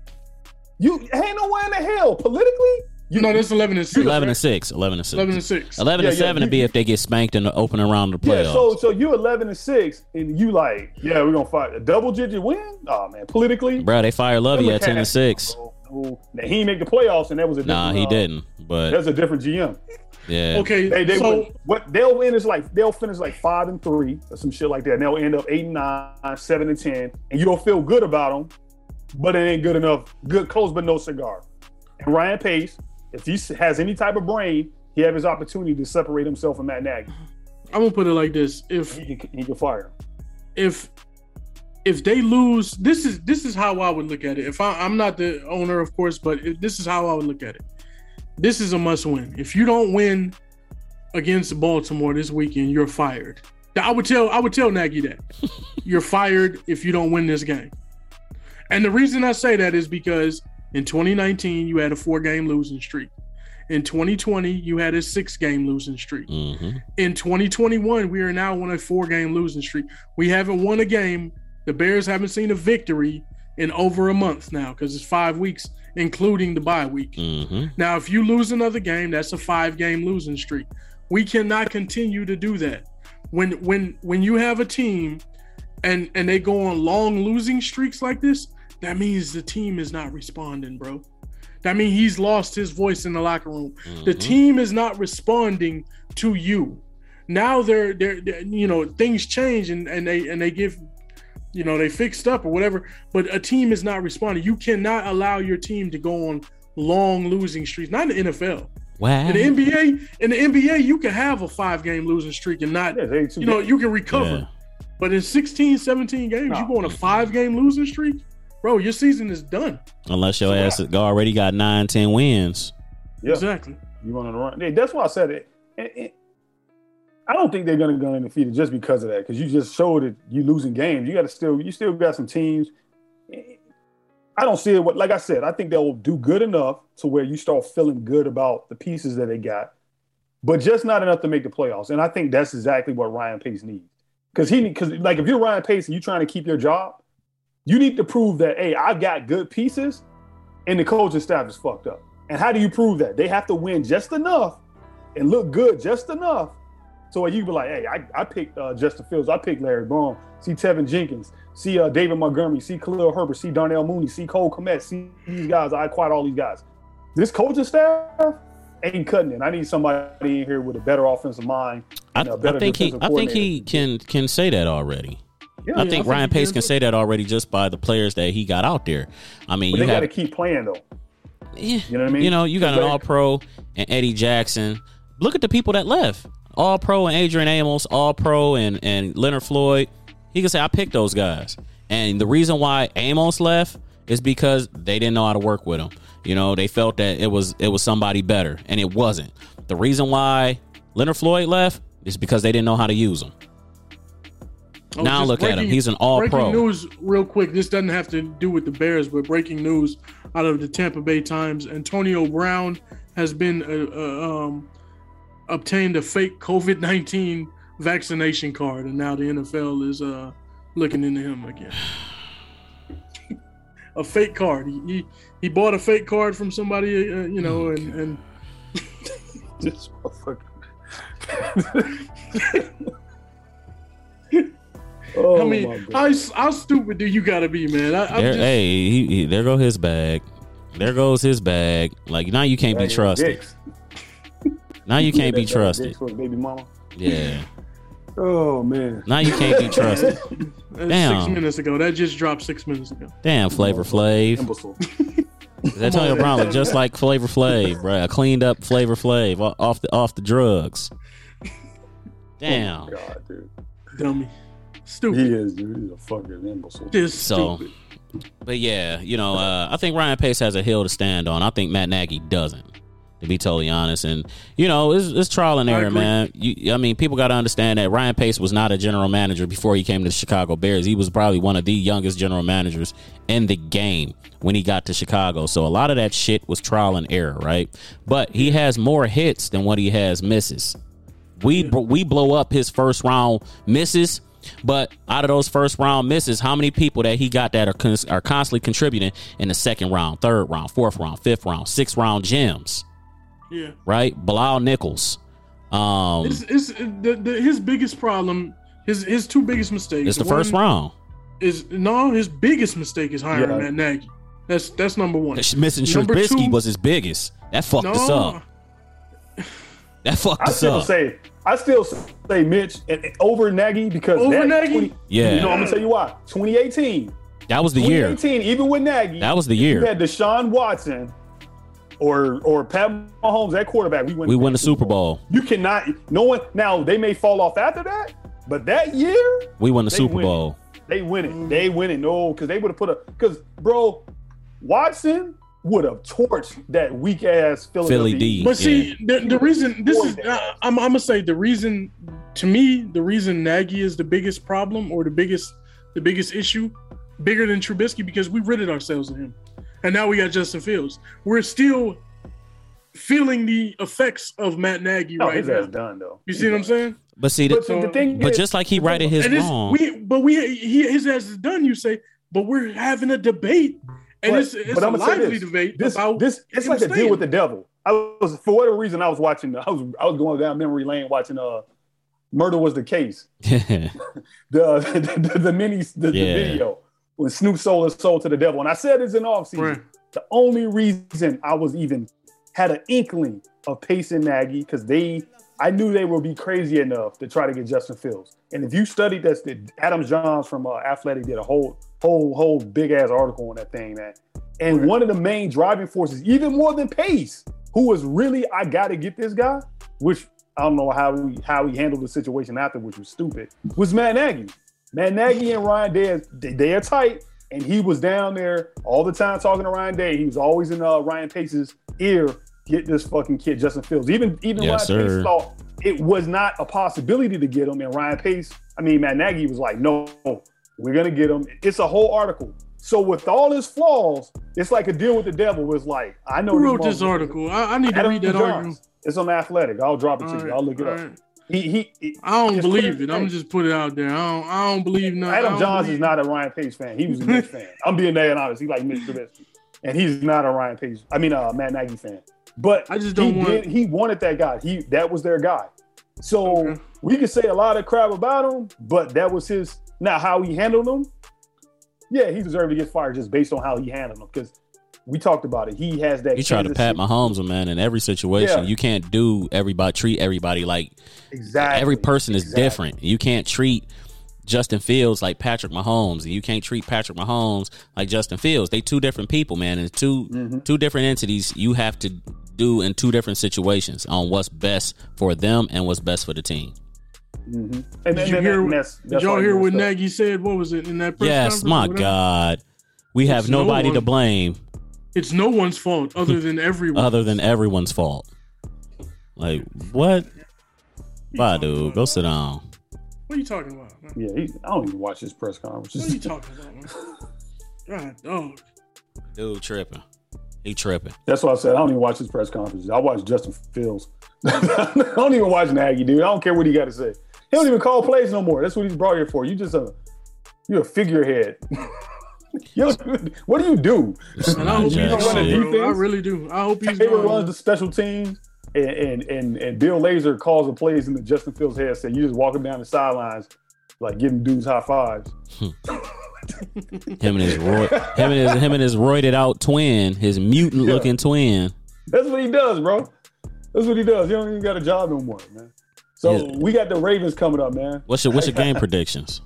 Speaker 2: You ain't nowhere in the hell politically.
Speaker 4: You know, that's eleven and six.
Speaker 3: Eleven
Speaker 4: right?
Speaker 3: and six. Eleven and six.
Speaker 4: Eleven and six.
Speaker 3: Eleven
Speaker 2: yeah,
Speaker 3: and seven
Speaker 2: yeah,
Speaker 3: to be
Speaker 2: you,
Speaker 3: if they get spanked in the opening round of the playoffs.
Speaker 2: Yeah, so so you eleven and six, and you like, yeah, we're gonna fight a double digit win. Oh man, politically,
Speaker 3: bro, they fired Lovey at ten and six.
Speaker 2: Now, he didn't make the playoffs, and that was a
Speaker 3: nah, he
Speaker 2: uh,
Speaker 3: didn't. But
Speaker 2: that's a different G M.
Speaker 3: Yeah.
Speaker 4: Okay.
Speaker 2: They, they
Speaker 4: so
Speaker 2: win, what they'll win is like they'll finish like five and three or some shit like that. And they'll end up eight and nine, seven and ten, and you'll feel good about them, but it ain't good enough. Good close, but no cigar. And Ryan Pace, if he has any type of brain, he have his opportunity to separate himself from Matt Nagy.
Speaker 4: I'm gonna put it like this: if
Speaker 2: he can, he can fire him.
Speaker 4: If if they lose, this is this is how I would look at it. If I, I'm not the owner, of course, but if, this is how I would look at it. This is a must-win. If you don't win against Baltimore this weekend, you're fired. I would tell I would tell Nagy that you're fired if you don't win this game. And the reason I say that is because in twenty nineteen you had a four-game losing streak. In twenty twenty you had a six-game losing streak.
Speaker 3: Mm-hmm.
Speaker 4: In twenty twenty-one we are now on a four-game losing streak. We haven't won a game. The Bears haven't seen a victory in over a month now because it's five weeks, including the bye week.
Speaker 3: Mm-hmm.
Speaker 4: Now, if you lose another game, that's a five-game losing streak. We cannot continue to do that. When when when you have a team and and they go on long losing streaks like this, that means the team is not responding, bro. That means he's lost his voice in the locker room. Mm-hmm. The team is not responding to you. Now they're they're, they're you know things change and, and they and they give. You know, they fixed up or whatever, but a team is not responding. You cannot allow your team to go on long losing streaks, not in the N F L.
Speaker 3: Wow.
Speaker 4: In the N B A, in the N B A, you can have a five-game losing streak and not,
Speaker 2: yeah,
Speaker 4: you know, you can recover.
Speaker 3: Yeah.
Speaker 4: But in sixteen, seventeen games,
Speaker 2: no.
Speaker 4: you go on a five-game losing streak, bro, your season is done.
Speaker 3: Unless your ass already got nine, ten wins.
Speaker 2: Yeah.
Speaker 4: Exactly.
Speaker 2: You want to run. Hey, that's why I said it. it, it I don't think they're going to go undefeated just because of that. Because you just showed that you losing games. You got to still, you still got some teams. I don't see it. Like I said, I think they'll do good enough to where you start feeling good about the pieces that they got, but just not enough to make the playoffs. And I think that's exactly what Ryan Pace needs. Because he, because like if you're Ryan Pace and you're trying to keep your job, you need to prove that, hey, I got good pieces, and the coaching staff is fucked up. And how do you prove that? They have to win just enough and look good just enough. So you be like, hey, I, I picked uh, Justin Fields, I picked Larry Boone, see Tevin Jenkins, see uh, David Montgomery, see Khalil Herbert, see Darnell Mooney, see Cole Kmet, see these guys. I acquired all these guys. This coaching staff ain't cutting it. I need somebody in here with a better offensive mind.
Speaker 3: I,
Speaker 2: a better
Speaker 3: I think he, I think he can can say that already.
Speaker 2: Yeah,
Speaker 3: I
Speaker 2: yeah,
Speaker 3: think
Speaker 2: I
Speaker 3: Ryan
Speaker 2: think
Speaker 3: Pace can say that already just by the players that he got out there. I mean,
Speaker 2: but
Speaker 3: you
Speaker 2: they got
Speaker 3: have
Speaker 2: to keep playing though.
Speaker 3: Yeah,
Speaker 2: you know what I mean?
Speaker 3: You know, you got an All-Pro and Eddie Jackson. Look at the people that left. All-Pro and Adrian Amos, All-Pro and, and Leonard Floyd. He can say, I picked those guys. And the reason why Amos left It's because they didn't know how to work with him. You know, they felt that it was it was somebody better, and it wasn't. The reason why Leonard Floyd left is because they didn't know how to use him.
Speaker 4: Oh,
Speaker 3: now look
Speaker 4: breaking,
Speaker 3: at him. He's an all-pro.
Speaker 4: Breaking news real quick. This doesn't have to do with the Bears, but breaking news out of the Tampa Bay Times. Antonio Brown has been uh, uh, um, obtained a fake COVID nineteen vaccination card, and now the N F L is uh, looking into him again. A fake card. He, he he bought a fake card from somebody, uh, you know, and and
Speaker 2: This motherfucker. Oh,
Speaker 4: I mean, how, how stupid do you gotta be, man? I, I'm
Speaker 3: There,
Speaker 4: just,
Speaker 3: hey, he, he, there go his bag. There goes his bag. Like now you can't be trusted. Now you can't be trusted.
Speaker 2: Baby mama.
Speaker 3: Yeah.
Speaker 2: Oh man.
Speaker 3: Now you can't be trusted. Damn.
Speaker 4: Six minutes ago. That just dropped six minutes ago.
Speaker 3: Damn, Flavor Flav.
Speaker 2: Imbecile.
Speaker 3: Antonio Brown look just like Flavor Flav, bro. A cleaned up Flavor Flav o- off the off the drugs. Damn.
Speaker 2: Oh my God, dude.
Speaker 4: Dummy. Stupid.
Speaker 2: He is, dude. He's a fucking imbecile.
Speaker 4: Just
Speaker 3: So,
Speaker 4: stupid.
Speaker 3: but yeah, you know, uh, I think Ryan Pace has a hill to stand on. I think Matt Nagy doesn't, to be totally honest. And you know, it's, it's trial and
Speaker 4: I
Speaker 3: error,
Speaker 4: agree.
Speaker 3: man. You, I mean, people got to understand that Ryan Pace was not a general manager before he came to the Chicago Bears. He was probably one of the youngest general managers in the game when he got to Chicago. So a lot of that shit was trial and error, right? But he has more hits than what he has misses. We we blow up his first round misses. But out of those first round misses, how many people that he got that are cons- are constantly contributing in the second round, third round, fourth round, fifth round, sixth round gems?
Speaker 4: Yeah.
Speaker 3: Right? Bilal Nichols. Um,
Speaker 4: It's, it's, the, the, his biggest problem, his his two biggest mistakes.
Speaker 3: it's the first
Speaker 4: One
Speaker 3: round.
Speaker 4: Is no, his biggest mistake is hiring
Speaker 2: Yeah.
Speaker 4: Matt Nagy. That's that's number one.
Speaker 3: Missing
Speaker 4: Number
Speaker 3: Trubisky
Speaker 4: two-
Speaker 3: was his biggest. That fucked us
Speaker 4: No,
Speaker 3: up. That fucked
Speaker 2: I
Speaker 3: us
Speaker 2: still
Speaker 3: up.
Speaker 2: say, I still say Mitch and, and over Nagy because
Speaker 4: Over
Speaker 2: that
Speaker 4: Nagy?
Speaker 2: twenty
Speaker 3: Yeah.
Speaker 2: You know, I'm gonna tell you why. twenty eighteen
Speaker 3: That was the year.
Speaker 2: twenty eighteen even with Nagy,
Speaker 3: That was the
Speaker 2: you
Speaker 3: year.
Speaker 2: had Deshaun Watson or or Pat Mahomes at quarterback. We win.
Speaker 3: We won the Super Bowl.
Speaker 2: You cannot. No one. Now they may fall off after that, but that year
Speaker 3: We won the
Speaker 2: They
Speaker 3: Super
Speaker 2: win.
Speaker 3: Bowl.
Speaker 2: they win it. They win it. No, because they would have put a. Because bro, Watson would have torched that weak ass Philadelphia.
Speaker 3: Philly D.
Speaker 4: But see, the, the reason this is, I, I'm, I'm gonna say the reason, to me, the reason Nagy is the biggest problem or the biggest, the biggest issue, bigger than Trubisky, because we ridded ourselves of him, and now we got Justin Fields. We're still feeling the effects of Matt Nagy
Speaker 2: No,
Speaker 4: right
Speaker 2: his
Speaker 4: now.
Speaker 2: ass done though.
Speaker 4: You see what I'm saying?
Speaker 3: But see,
Speaker 2: But
Speaker 3: the,
Speaker 2: the thing
Speaker 3: but
Speaker 2: is,
Speaker 3: just like he righted his
Speaker 4: And it's,
Speaker 3: wrong.
Speaker 4: we, but we, he, his ass is done. You say, but we're having a debate, and
Speaker 2: But-
Speaker 4: it's, it's
Speaker 2: but
Speaker 4: a
Speaker 2: I'ma say
Speaker 4: lively
Speaker 2: this.
Speaker 4: debate
Speaker 2: This,
Speaker 4: about
Speaker 2: this, it's
Speaker 4: him
Speaker 2: like a deal
Speaker 4: staying.
Speaker 2: with the devil. I was, for whatever reason, I was watching. I was, I was going down memory lane watching. Uh, Murder Was the Case. The the, the, the mini, the,
Speaker 3: Yeah.
Speaker 2: the video when Snoop sold his soul to the devil. And I said this in off season.
Speaker 4: Right.
Speaker 2: The only reason I was even had an inkling of Pace and Nagy because they, I knew they would be crazy enough to try to get Justin Fields. And if you studied that, Adam Johns from uh, Athletic did a whole, whole, whole big ass article on that thing, man. And
Speaker 4: Right.
Speaker 2: one of the main driving forces, even more than Pace, who was really, I got to get this guy, which I don't know how he how he handled the situation after, which was stupid, was Matt Nagy. Matt Nagy and Ryan Day, they, they are tight, and he was down there all the time talking to Ryan Day. He was always in uh, Ryan Pace's ear, get this fucking kid Justin Fields. Even even
Speaker 3: Yes,
Speaker 2: Ryan
Speaker 3: sir.
Speaker 2: Pace thought it was not a possibility to get him, and Ryan Pace, I mean Matt Nagy was like, no, we're gonna get him. It's a whole article. So with all his flaws, it's like a deal with the devil. It's like I know
Speaker 4: Who wrote
Speaker 2: these
Speaker 4: this
Speaker 2: motherfuckers-
Speaker 4: article? I, I need to
Speaker 2: Adam
Speaker 4: read that
Speaker 2: Johns.
Speaker 4: article.
Speaker 2: It's on Athletic. I'll drop it to
Speaker 4: All
Speaker 2: you.
Speaker 4: right,
Speaker 2: I'll look it
Speaker 4: all
Speaker 2: up.
Speaker 4: right.
Speaker 2: He he. he
Speaker 4: I don't
Speaker 2: just
Speaker 4: believe
Speaker 2: put
Speaker 4: it. I'm just put it out there. I don't. I don't believe nothing. I
Speaker 2: Adam
Speaker 4: don't
Speaker 2: Johns
Speaker 4: believe
Speaker 2: is not a Ryan Pace fan. He was a Mitch fan. I'm being dead honest. He like Mitch Trubisky, and he's not a Ryan Pace. I mean, uh, Matt Nagy fan. But
Speaker 4: I just don't
Speaker 2: he
Speaker 4: want-
Speaker 2: Did, he wanted that guy. He that was their guy. So
Speaker 4: Okay.
Speaker 2: we could say a lot of crap about him, but that was his. Now how he handled them. Yeah, he deserved to get fired just based on how he handled them because we talked about it. He has that.
Speaker 3: He tried to
Speaker 2: Kansas
Speaker 3: pat
Speaker 2: City-
Speaker 3: Mahomes, man, in every situation.
Speaker 2: Yeah.
Speaker 3: You can't do everybody, treat everybody like
Speaker 2: Exactly.
Speaker 3: every person is
Speaker 2: Exactly.
Speaker 3: different. You can't treat Justin Fields like Patrick Mahomes, and you can't treat Patrick Mahomes like Justin Fields. They two different people, man, and two
Speaker 2: Mm-hmm.
Speaker 3: two different entities. You have to do in two different situations on what's best for them and what's best for the team.
Speaker 2: Mm-hmm. And,
Speaker 4: Did you
Speaker 2: and-
Speaker 4: hear?
Speaker 2: and that's,
Speaker 4: Did
Speaker 2: that's
Speaker 4: y'all
Speaker 2: why
Speaker 4: hear
Speaker 2: he
Speaker 4: what
Speaker 2: messed up.
Speaker 4: Nagy said? What was it in that press
Speaker 3: Yes,
Speaker 4: conference?
Speaker 3: my
Speaker 4: or whatever?
Speaker 3: God. We have
Speaker 4: It's no
Speaker 3: nobody
Speaker 4: one.
Speaker 3: to blame
Speaker 4: It's no one's fault other than everyone.
Speaker 3: other than everyone's fault. Like, what? Bye, dude. Go sit down.
Speaker 4: What are you talking about, man?
Speaker 2: Yeah, he, I don't even watch his press
Speaker 4: What are you
Speaker 2: conferences.
Speaker 4: talking about, man? God, dog.
Speaker 3: Dude tripping. He tripping.
Speaker 2: That's why I said I don't even watch his press conferences. I watch Justin Fields. I don't even watch Nagy, dude. I don't care what he got to say. He don't even call plays no more. That's what he's brought here for. You just a you're a figurehead. Yo, what do you do?
Speaker 4: And I hope he's
Speaker 3: Jack
Speaker 4: wrong,
Speaker 3: shit.
Speaker 4: bro. I really do. I hope he's
Speaker 2: Taylor
Speaker 4: wrong.
Speaker 2: runs the special teams, and, and and and Bill Lazor calls the plays in the Justin Fields' head. Say you just walking down the sidelines, like giving dudes high fives.
Speaker 3: Him and his roid, him and his him and his roided out twin, his mutant
Speaker 2: Yeah.
Speaker 3: looking twin.
Speaker 2: That's what he does, bro. That's what he does. He don't even got a job no more, man. So
Speaker 3: Yeah.
Speaker 2: we got the Ravens coming up, man.
Speaker 3: What's your what's your game predictions?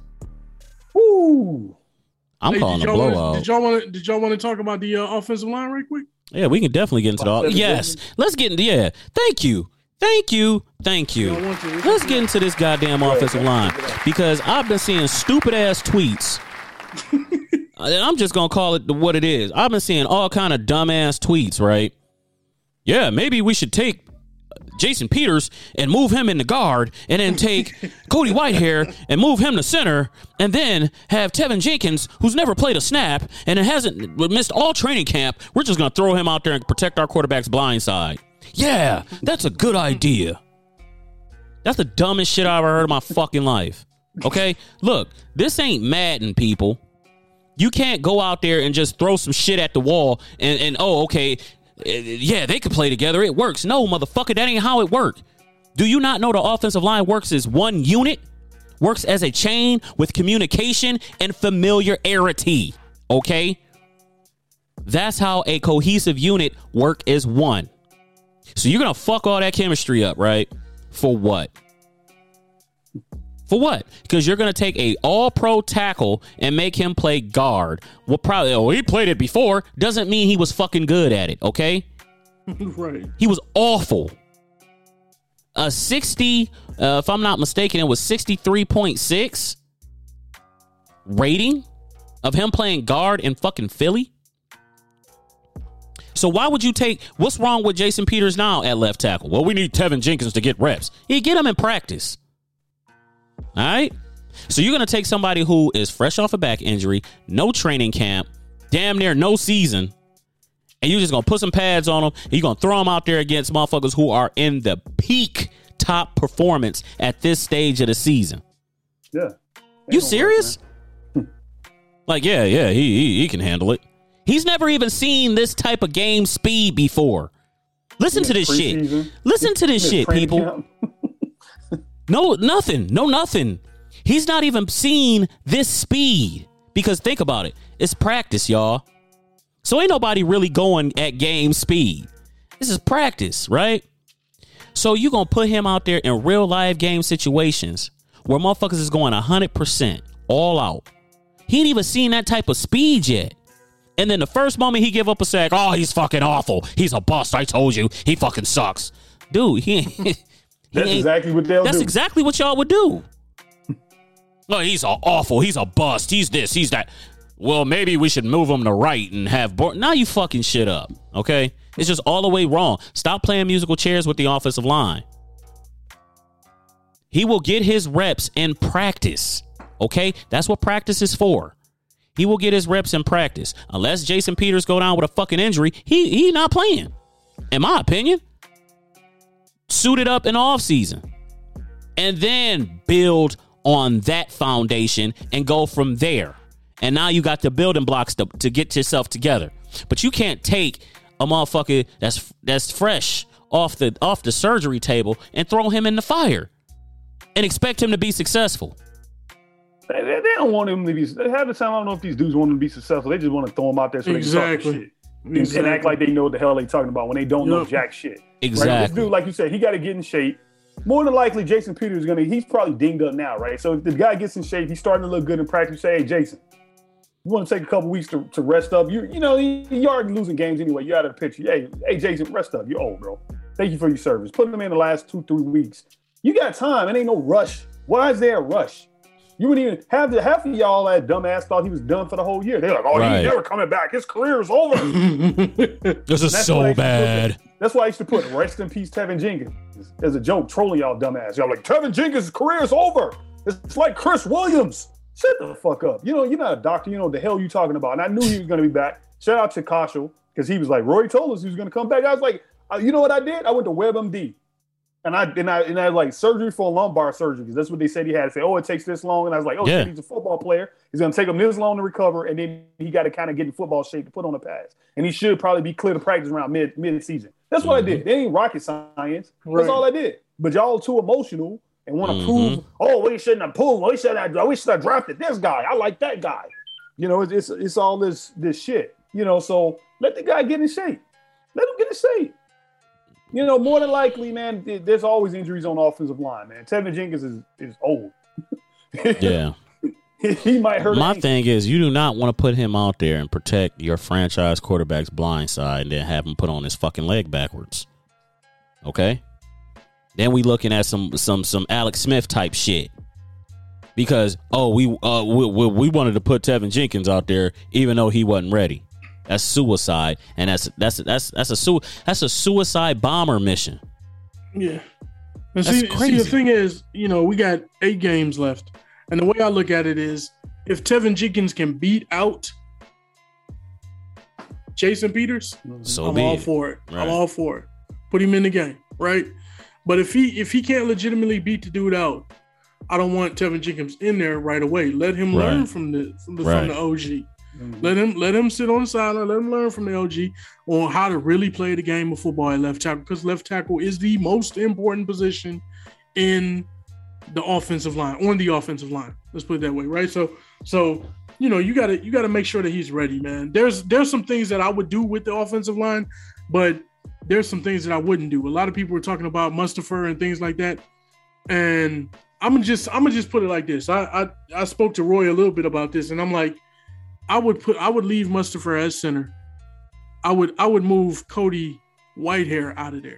Speaker 2: Woo!
Speaker 3: I'm
Speaker 4: Hey,
Speaker 3: calling
Speaker 4: did
Speaker 3: a
Speaker 4: y'all wanna-
Speaker 3: blowout.
Speaker 4: Did y'all want to? Did y'all want to talk about the uh, offensive line right quick?
Speaker 3: Yeah, we can definitely get into the.
Speaker 2: Seven
Speaker 3: Yes,
Speaker 2: games.
Speaker 3: let's get into. Yeah, thank you, thank you, thank you.
Speaker 4: Y'all want to?
Speaker 3: Let's get into this goddamn offensive line because I've been seeing stupid ass tweets. And I'm just gonna call it what it is. I've been seeing all kind of dumbass tweets, right? Yeah, maybe we should take Jason Peters and move him in the guard, and then take Cody Whitehair and move him to center, and then have Tevin Jenkins, who's never played a snap and hasn't missed all training camp. We're just gonna throw him out there and protect our quarterback's blind side. Yeah, that's a good idea. That's the dumbest shit I ever heard in my fucking life. Okay, look, this ain't Madden, people. You can't go out there and just throw some shit at the wall and, and oh, okay, uh, yeah, they could play together. It works. No, motherfucker, that ain't how it works. Do you not know the offensive line works as one unit? Works as a chain with communication and familiarity. Okay? That's how a cohesive unit work as one. So you're going to fuck all that chemistry up, right? For what? For what? Because you're going to take a all-pro tackle and make him play guard. Well, probably, oh, he played it before. Doesn't mean he was fucking good at it, okay?
Speaker 4: Right.
Speaker 3: He was awful. A sixty, uh, if I'm not mistaken, it was sixty-three point six rating of him playing guard in fucking Philly. So why would you take, what's wrong with Jason Peters now at left tackle? Well, we need Tevin Jenkins to get reps. You get him in practice. All right. So you're going to take somebody who is fresh off a back injury, no training camp, damn near no season, and you're just going to put some pads on them. And you're going to throw them out there against motherfuckers who are in the peak top performance at this stage of the season.
Speaker 2: Yeah. Ain't
Speaker 3: You
Speaker 2: no
Speaker 3: serious?
Speaker 2: work,
Speaker 3: Like, yeah, yeah, he, he he can handle it. He's never even seen this type of game speed before. Listen
Speaker 2: Yeah,
Speaker 3: to this shit.
Speaker 2: preseason.
Speaker 3: Listen to this
Speaker 2: Yeah,
Speaker 3: shit,
Speaker 2: training
Speaker 3: people.
Speaker 2: camp.
Speaker 3: No, nothing. No, nothing. He's not even seen this speed. Because think about it. It's practice, y'all. So ain't nobody really going at game speed. This is practice, right? So you going to put him out there in real live game situations where motherfuckers is going one hundred percent all out. He ain't even seen that type of speed yet. And then the first moment he give up a sack, oh, he's fucking awful. He's a bust. I told you. He fucking sucks. Dude, he ain't. he
Speaker 2: That's
Speaker 3: ain't-
Speaker 2: exactly what they'll
Speaker 3: That's
Speaker 2: do.
Speaker 3: exactly what y'all would do. Oh, he's a awful. He's a bust. He's this. He's that. Well, maybe we should move him to right and have. Bo- now you fucking shit up. Okay, it's just all the way wrong. Stop playing musical chairs with the offensive line. He will get his reps in practice. Okay, that's what practice is for. He will get his reps in practice. Unless Jason Peters go down with a fucking injury, he he not playing. In my opinion. Suited up in the offseason. And then build on that foundation and go from there. And now you got the building blocks to, to get yourself together. But you can't take a motherfucker that's that's fresh off the off the surgery table and throw him in the fire and expect him to be successful.
Speaker 2: They, they, they don't want him to be. Half the time, I don't know if these dudes want him to be successful. They just want to throw him out there so they can
Speaker 4: Exactly.
Speaker 2: talk shit. And, and act like they know what the hell they talking about when they don't know
Speaker 4: Yep.
Speaker 2: jack shit. Right?
Speaker 3: Exactly.
Speaker 2: This dude, like you said, he got to get in shape. More than likely, Jason Peters is gonna. He's probably dinged up now, right? So if the guy gets in shape, he's starting to look good in practice. Say, hey, Jason, you want to take a couple weeks to, to rest up? You you know you, you already losing games anyway. You're out of the picture. Hey, hey, Jason, rest up. You're old, bro. Thank you for your service. Put him in the last two three weeks. You got time. It ain't no rush. Why is there a rush? You wouldn't even have the half of y'all that dumbass thought he was done for the whole year. They're like, oh,
Speaker 3: Right.
Speaker 2: he's never coming back. His career is over.
Speaker 3: This is
Speaker 2: That's
Speaker 3: so
Speaker 2: why I used to
Speaker 3: bad.
Speaker 2: put- That's why I used to put rest in peace Tevin Jenkins as a joke, trolling y'all dumbass. Y'all like, Tevin Jenkins' career is over. It's like Chris Williams. Shut the fuck up. You know, you're not a doctor. You know what the hell you talking about. And I knew he was going to be back. Shout out to Kashal because he was like, Roy told us he was going to come back. I was like, uh, you know what I did? I went to WebMD. And I and I and I had like surgery for lumbar surgery because that's what they said he had. Say, oh, it takes this long, and I was like, oh,
Speaker 3: Yeah.
Speaker 2: shit, he's a football player. He's gonna take him this long to recover, and then he got to kind of get in football shape to put on a pass. And he should probably be clear to practice around mid mid season. That's what
Speaker 3: Mhm.
Speaker 2: I did. It ain't rocket science.
Speaker 4: Right.
Speaker 2: That's all I did. But y'all too emotional and want to
Speaker 3: Mhm.
Speaker 2: prove, oh, we shouldn't have pulled. We should have. We should have drafted this guy. I like that guy. You know, it's it's, it's all this this shit. You know, so let the guy get in shape. Let him get in shape. You know, more than likely, man, there's always injuries on the offensive line, man. Tevin Jenkins is, is old.
Speaker 3: Yeah.
Speaker 2: He might hurt.
Speaker 3: My
Speaker 2: an ankle.
Speaker 3: thing is, you do not want to put him out there and protect your franchise quarterback's blind side and then have him put on his fucking leg backwards. Okay? Then we looking at some some some Alex Smith type shit. Because, oh, we uh we, we, we wanted to put Tevin Jenkins out there even though he wasn't ready. That's suicide, and that's that's that's that's a su- that's a suicide bomber mission.
Speaker 4: Yeah. And
Speaker 3: That's
Speaker 4: see, see,
Speaker 3: crazy.
Speaker 4: the thing is, you know, we got eight games left. And the way I look at it is if Tevin Jenkins can beat out Jason Peters,
Speaker 3: So
Speaker 4: I'm
Speaker 3: be
Speaker 4: all
Speaker 3: it.
Speaker 4: for it.
Speaker 3: Right.
Speaker 4: I'm all for it. Put him in the game, right? But if he if he can't legitimately beat the dude out, I don't want Tevin Jenkins in there right away. Let him learn
Speaker 3: Right.
Speaker 4: from the from the,
Speaker 3: Right.
Speaker 4: from the O G.
Speaker 2: Mhm.
Speaker 4: Let him let him sit on the sideline. Let him learn from the O G on how to really play the game of football at left tackle, because left tackle is the most important position in the offensive line, on the offensive line. Let's put it that way, right? So, so you know, you gotta you gotta make sure that he's ready, man. There's there's some things that I would do with the offensive line, but there's some things that I wouldn't do. A lot of people were talking about Mustafa and things like that, and I'm gonna just I'm gonna just put it like this. I I, I spoke to Roy a little bit about this, and I'm like, I would put I would leave Mustafa as center. I would I would move Cody Whitehair out of there.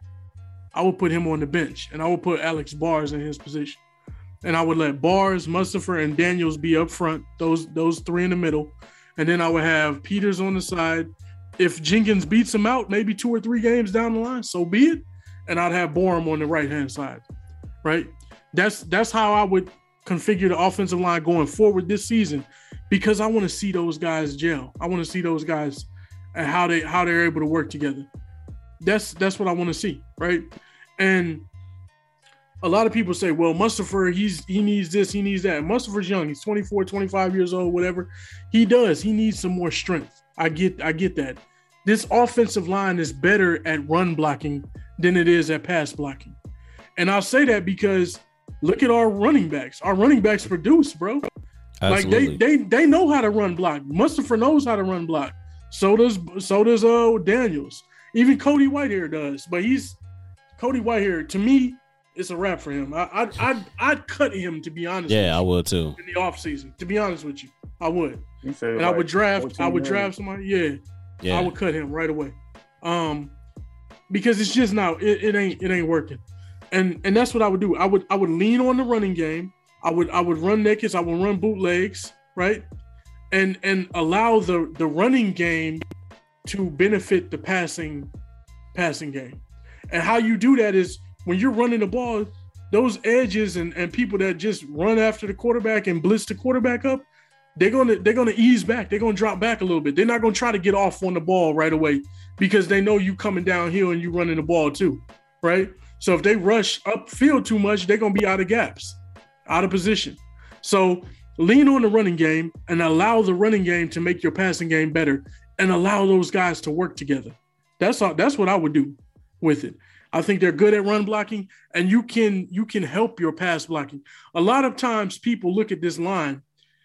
Speaker 4: I would put him on the bench, and I would put Alex Bars in his position. And I would let Bars, Mustafa, and Daniels be up front, those those three in the middle. And then I would have Peters on the side. If Jenkins beats him out, maybe two or three games down the line, so be it. And I'd have Borum on the right-hand side, right? That's that's how I would configure the offensive line going forward this season, because I want to see those guys gel. I want to see those guys and how they how they're able to work together. That's that's what I want to see, right? And a lot of people say, well, Mustafa, he's he needs this, he needs that. Mustafa's young, he's twenty-four, twenty-five years old, whatever. He does. He needs some more strength. I get I get that. This offensive line is better at run blocking than it is at pass blocking. And I'll say that because look at our running backs. Our running backs produce, bro.
Speaker 3: Absolutely.
Speaker 4: Like they they they know how to run block. Mustafa knows how to run block. So does so does uh Daniels. Even Cody Whitehair does. But he's Cody Whitehair, to me, it's a wrap for him. I I I'd, I'd cut him, to be honest.
Speaker 3: yeah, I
Speaker 4: with
Speaker 3: would too.
Speaker 4: you, in the offseason. To be honest with you, I would.
Speaker 2: You said
Speaker 4: And I
Speaker 2: like
Speaker 4: would draft. I
Speaker 2: fourteen
Speaker 4: would
Speaker 2: million.
Speaker 4: draft somebody. Yeah,
Speaker 3: Yeah.
Speaker 4: I would cut him right away. Um, because it's just now it, it ain't it ain't working. And and that's what I would do. I would I would lean on the running game. I would I would run nakeds. I would run bootlegs, right? And and allow the the running game to benefit the passing passing game. And how you do that is when you're running the ball, those edges and, and people that just run after the quarterback and blitz the quarterback up, they're gonna they're gonna ease back. They're gonna drop back a little bit. They're not gonna try to get off on the ball right away because they know you coming downhill and you running the ball too, right? So if they rush upfield too much, they're gonna be out of gaps, out of position. So lean on the running game and allow the running game to make your passing game better and allow those guys to work together. That's all, that's what I would do with it. I think they're good at run blocking, and you can you can help your pass blocking. A lot of times people look at this line,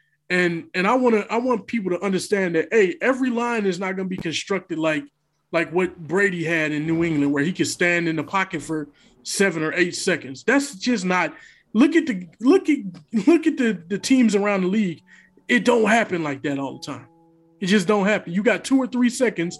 Speaker 4: and and I want to I want people to understand that, hey, every line is not going to be constructed like like what Brady had in New England, where he could stand in the pocket for seven or eight seconds. That's just not. Look at the look at look at the, the teams around the league. It don't happen like that all the time. It just don't happen. You got two or three seconds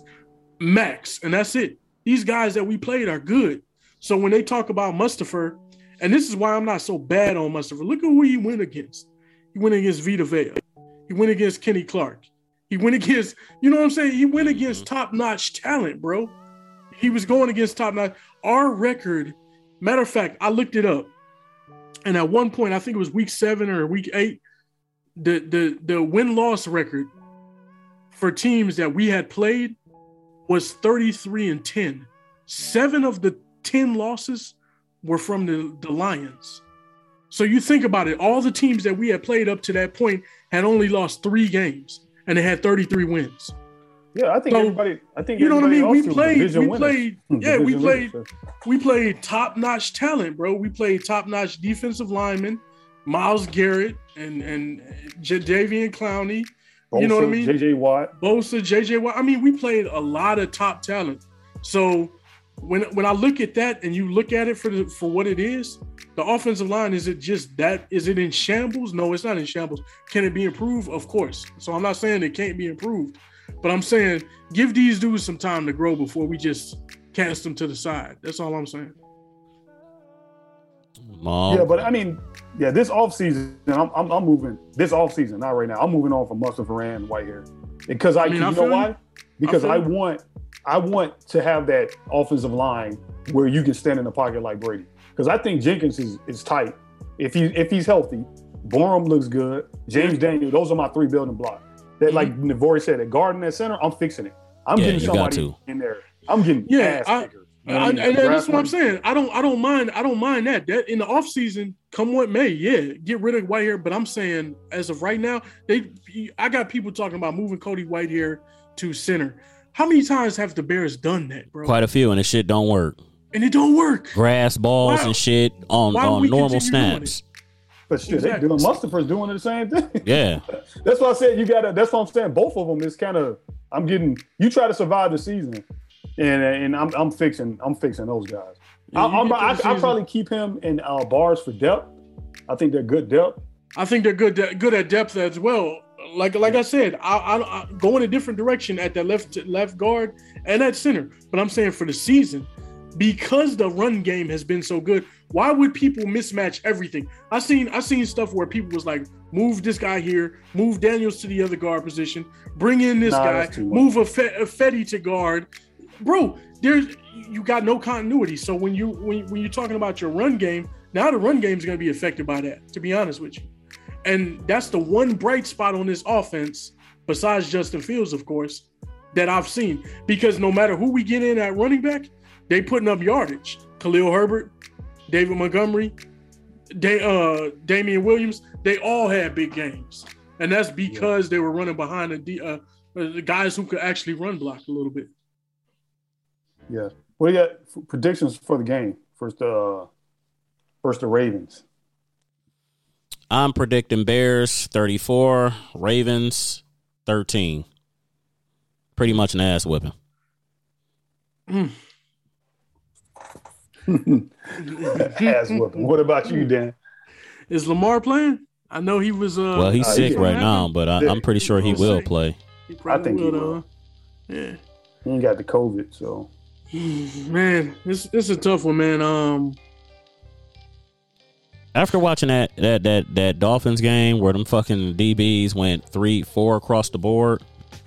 Speaker 4: max, and that's it. These guys that we played are good. So when they talk about Mustafa, and this is why I'm not so bad on Mustafa. Look at who he went against. He went against Vita Vea. He went against Kenny Clark. He went against, you know what I'm saying? He went against top-notch talent, bro. He was going against top-notch. Our record, matter of fact, I looked it up. And at one point, I think it was week seven or week eight, the the the win-loss record for teams that we had played was thirty-three and ten. Seven of the ten losses were from the, the Lions. So you think about it, all the teams that we had played up to that point had only lost three games, and they had thirty-three wins.
Speaker 2: Yeah, I think
Speaker 4: so,
Speaker 2: everybody. I think
Speaker 4: you know what I mean. We
Speaker 2: else
Speaker 4: played. We
Speaker 2: division
Speaker 4: played.
Speaker 2: winners.
Speaker 4: Yeah, we
Speaker 2: Division
Speaker 4: played.
Speaker 2: winners.
Speaker 4: We played top-notch talent, bro. We played top-notch defensive linemen, Myles Garrett and and Jadeveon Clowney.
Speaker 2: Bosa,
Speaker 4: You know what I mean?
Speaker 2: J J Watt.
Speaker 4: Bosa, J J Watt. I mean, we played a lot of top talent. So when when I look at that and you look at it for the, for what it is, the offensive line, is it just that? Is it in shambles? No, it's not in shambles. Can it be improved? Of course. So I'm not saying it can't be improved, but I'm saying give these dudes some time to grow before we just cast them to the side. That's all I'm saying.
Speaker 3: Mom.
Speaker 2: Yeah, but I mean, yeah, this offseason, I'm, I'm I'm moving. This offseason, not right now. I'm moving on from Mustapha Rand and Whitehair because I,
Speaker 4: I mean,
Speaker 2: you
Speaker 4: I
Speaker 2: know
Speaker 4: feel
Speaker 2: why?
Speaker 4: you.
Speaker 2: Because
Speaker 4: I
Speaker 2: I
Speaker 4: feel you.
Speaker 2: want I want to have that offensive line where you can stand in the pocket like Brady. Because I think Jenkins is is tight. If he if he's healthy, Borum looks good. James Daniel, those are my three building blocks. That
Speaker 4: Mm-hmm.
Speaker 2: like Navori said, at guard and at center, I'm fixing it. I'm
Speaker 3: Yeah,
Speaker 2: getting
Speaker 3: you got
Speaker 2: somebody
Speaker 3: to.
Speaker 2: in there. I'm getting
Speaker 4: Yeah,
Speaker 2: ass
Speaker 4: I-
Speaker 2: kickers. You know
Speaker 4: I,
Speaker 2: what I
Speaker 4: and
Speaker 2: mean?
Speaker 4: that's
Speaker 2: Draft
Speaker 4: what I'm
Speaker 2: money.
Speaker 4: saying. I don't I don't mind I don't mind that. That in the offseason, come what may, yeah, get rid of Whitehair. But I'm saying as of right now, they I got people talking about moving Cody Whitehair to center. How many times have the Bears done that, bro?
Speaker 3: Quite a few, and the shit don't work.
Speaker 4: And it don't work.
Speaker 3: Grass balls
Speaker 4: Why-
Speaker 3: and shit on,
Speaker 4: why
Speaker 3: on
Speaker 4: we
Speaker 3: normal
Speaker 4: continue doing
Speaker 3: snaps.
Speaker 2: But shit,
Speaker 4: Exactly.
Speaker 2: they doing Mustapha's doing the same thing.
Speaker 3: Yeah.
Speaker 2: That's why I said you gotta. That's what I'm saying. Both of them is kind of. I'm getting. You try to survive the season, and and I'm I'm fixing. I'm fixing those guys.
Speaker 4: Yeah,
Speaker 2: I,
Speaker 4: you
Speaker 2: I'm,
Speaker 4: get to
Speaker 2: I,
Speaker 4: the
Speaker 2: I
Speaker 4: season-
Speaker 2: probably keep him in uh, bars for depth. I think they're good depth.
Speaker 4: I think they're good good at depth as well. Like like I said, I, I, I go in a different direction at that left left guard and at center. But I'm saying for the season, because the run game has been so good, why would people mismatch everything? I seen I seen stuff where people was like, move this guy here, move Daniels to the other guard position, bring in this
Speaker 2: Nah,
Speaker 4: guy,
Speaker 2: that's too much.
Speaker 4: move a, Fe- a Fetty to guard. Bro, there's you got no continuity. So when you when, when you're talking about your run game, now the run game is going to be affected by that, to be honest with you. And that's the one bright spot on this offense, besides Justin Fields, of course, that I've seen. Because no matter who we get in at running back, they putting up yardage. Khalil Herbert, David Montgomery, they, uh, Damian Williams, they all had big games. And that's because they were running behind the, uh, the guys who could actually run block a little bit.
Speaker 2: Yeah. What do you got for predictions for the game? First, uh, first the Ravens.
Speaker 3: I'm predicting Bears thirty-four, Ravens thirteen. Pretty much an ass whipping.
Speaker 4: Mm.
Speaker 2: Ass whooping. What about you, Dan?
Speaker 4: Is Lamar playing? I know he was. Uh,
Speaker 3: Well, he's
Speaker 2: uh,
Speaker 3: sick
Speaker 2: yeah.
Speaker 3: right now, but I, I'm pretty sure he
Speaker 4: We'll
Speaker 3: will
Speaker 4: see.
Speaker 3: play.
Speaker 4: He probably
Speaker 2: I think he
Speaker 4: will,
Speaker 2: will.
Speaker 4: though. Yeah.
Speaker 2: He ain't got the COVID, so
Speaker 4: Man, this this is a tough one, man. Um,
Speaker 3: After watching that that that that Dolphins game where them fucking D Bs went three, four across the board,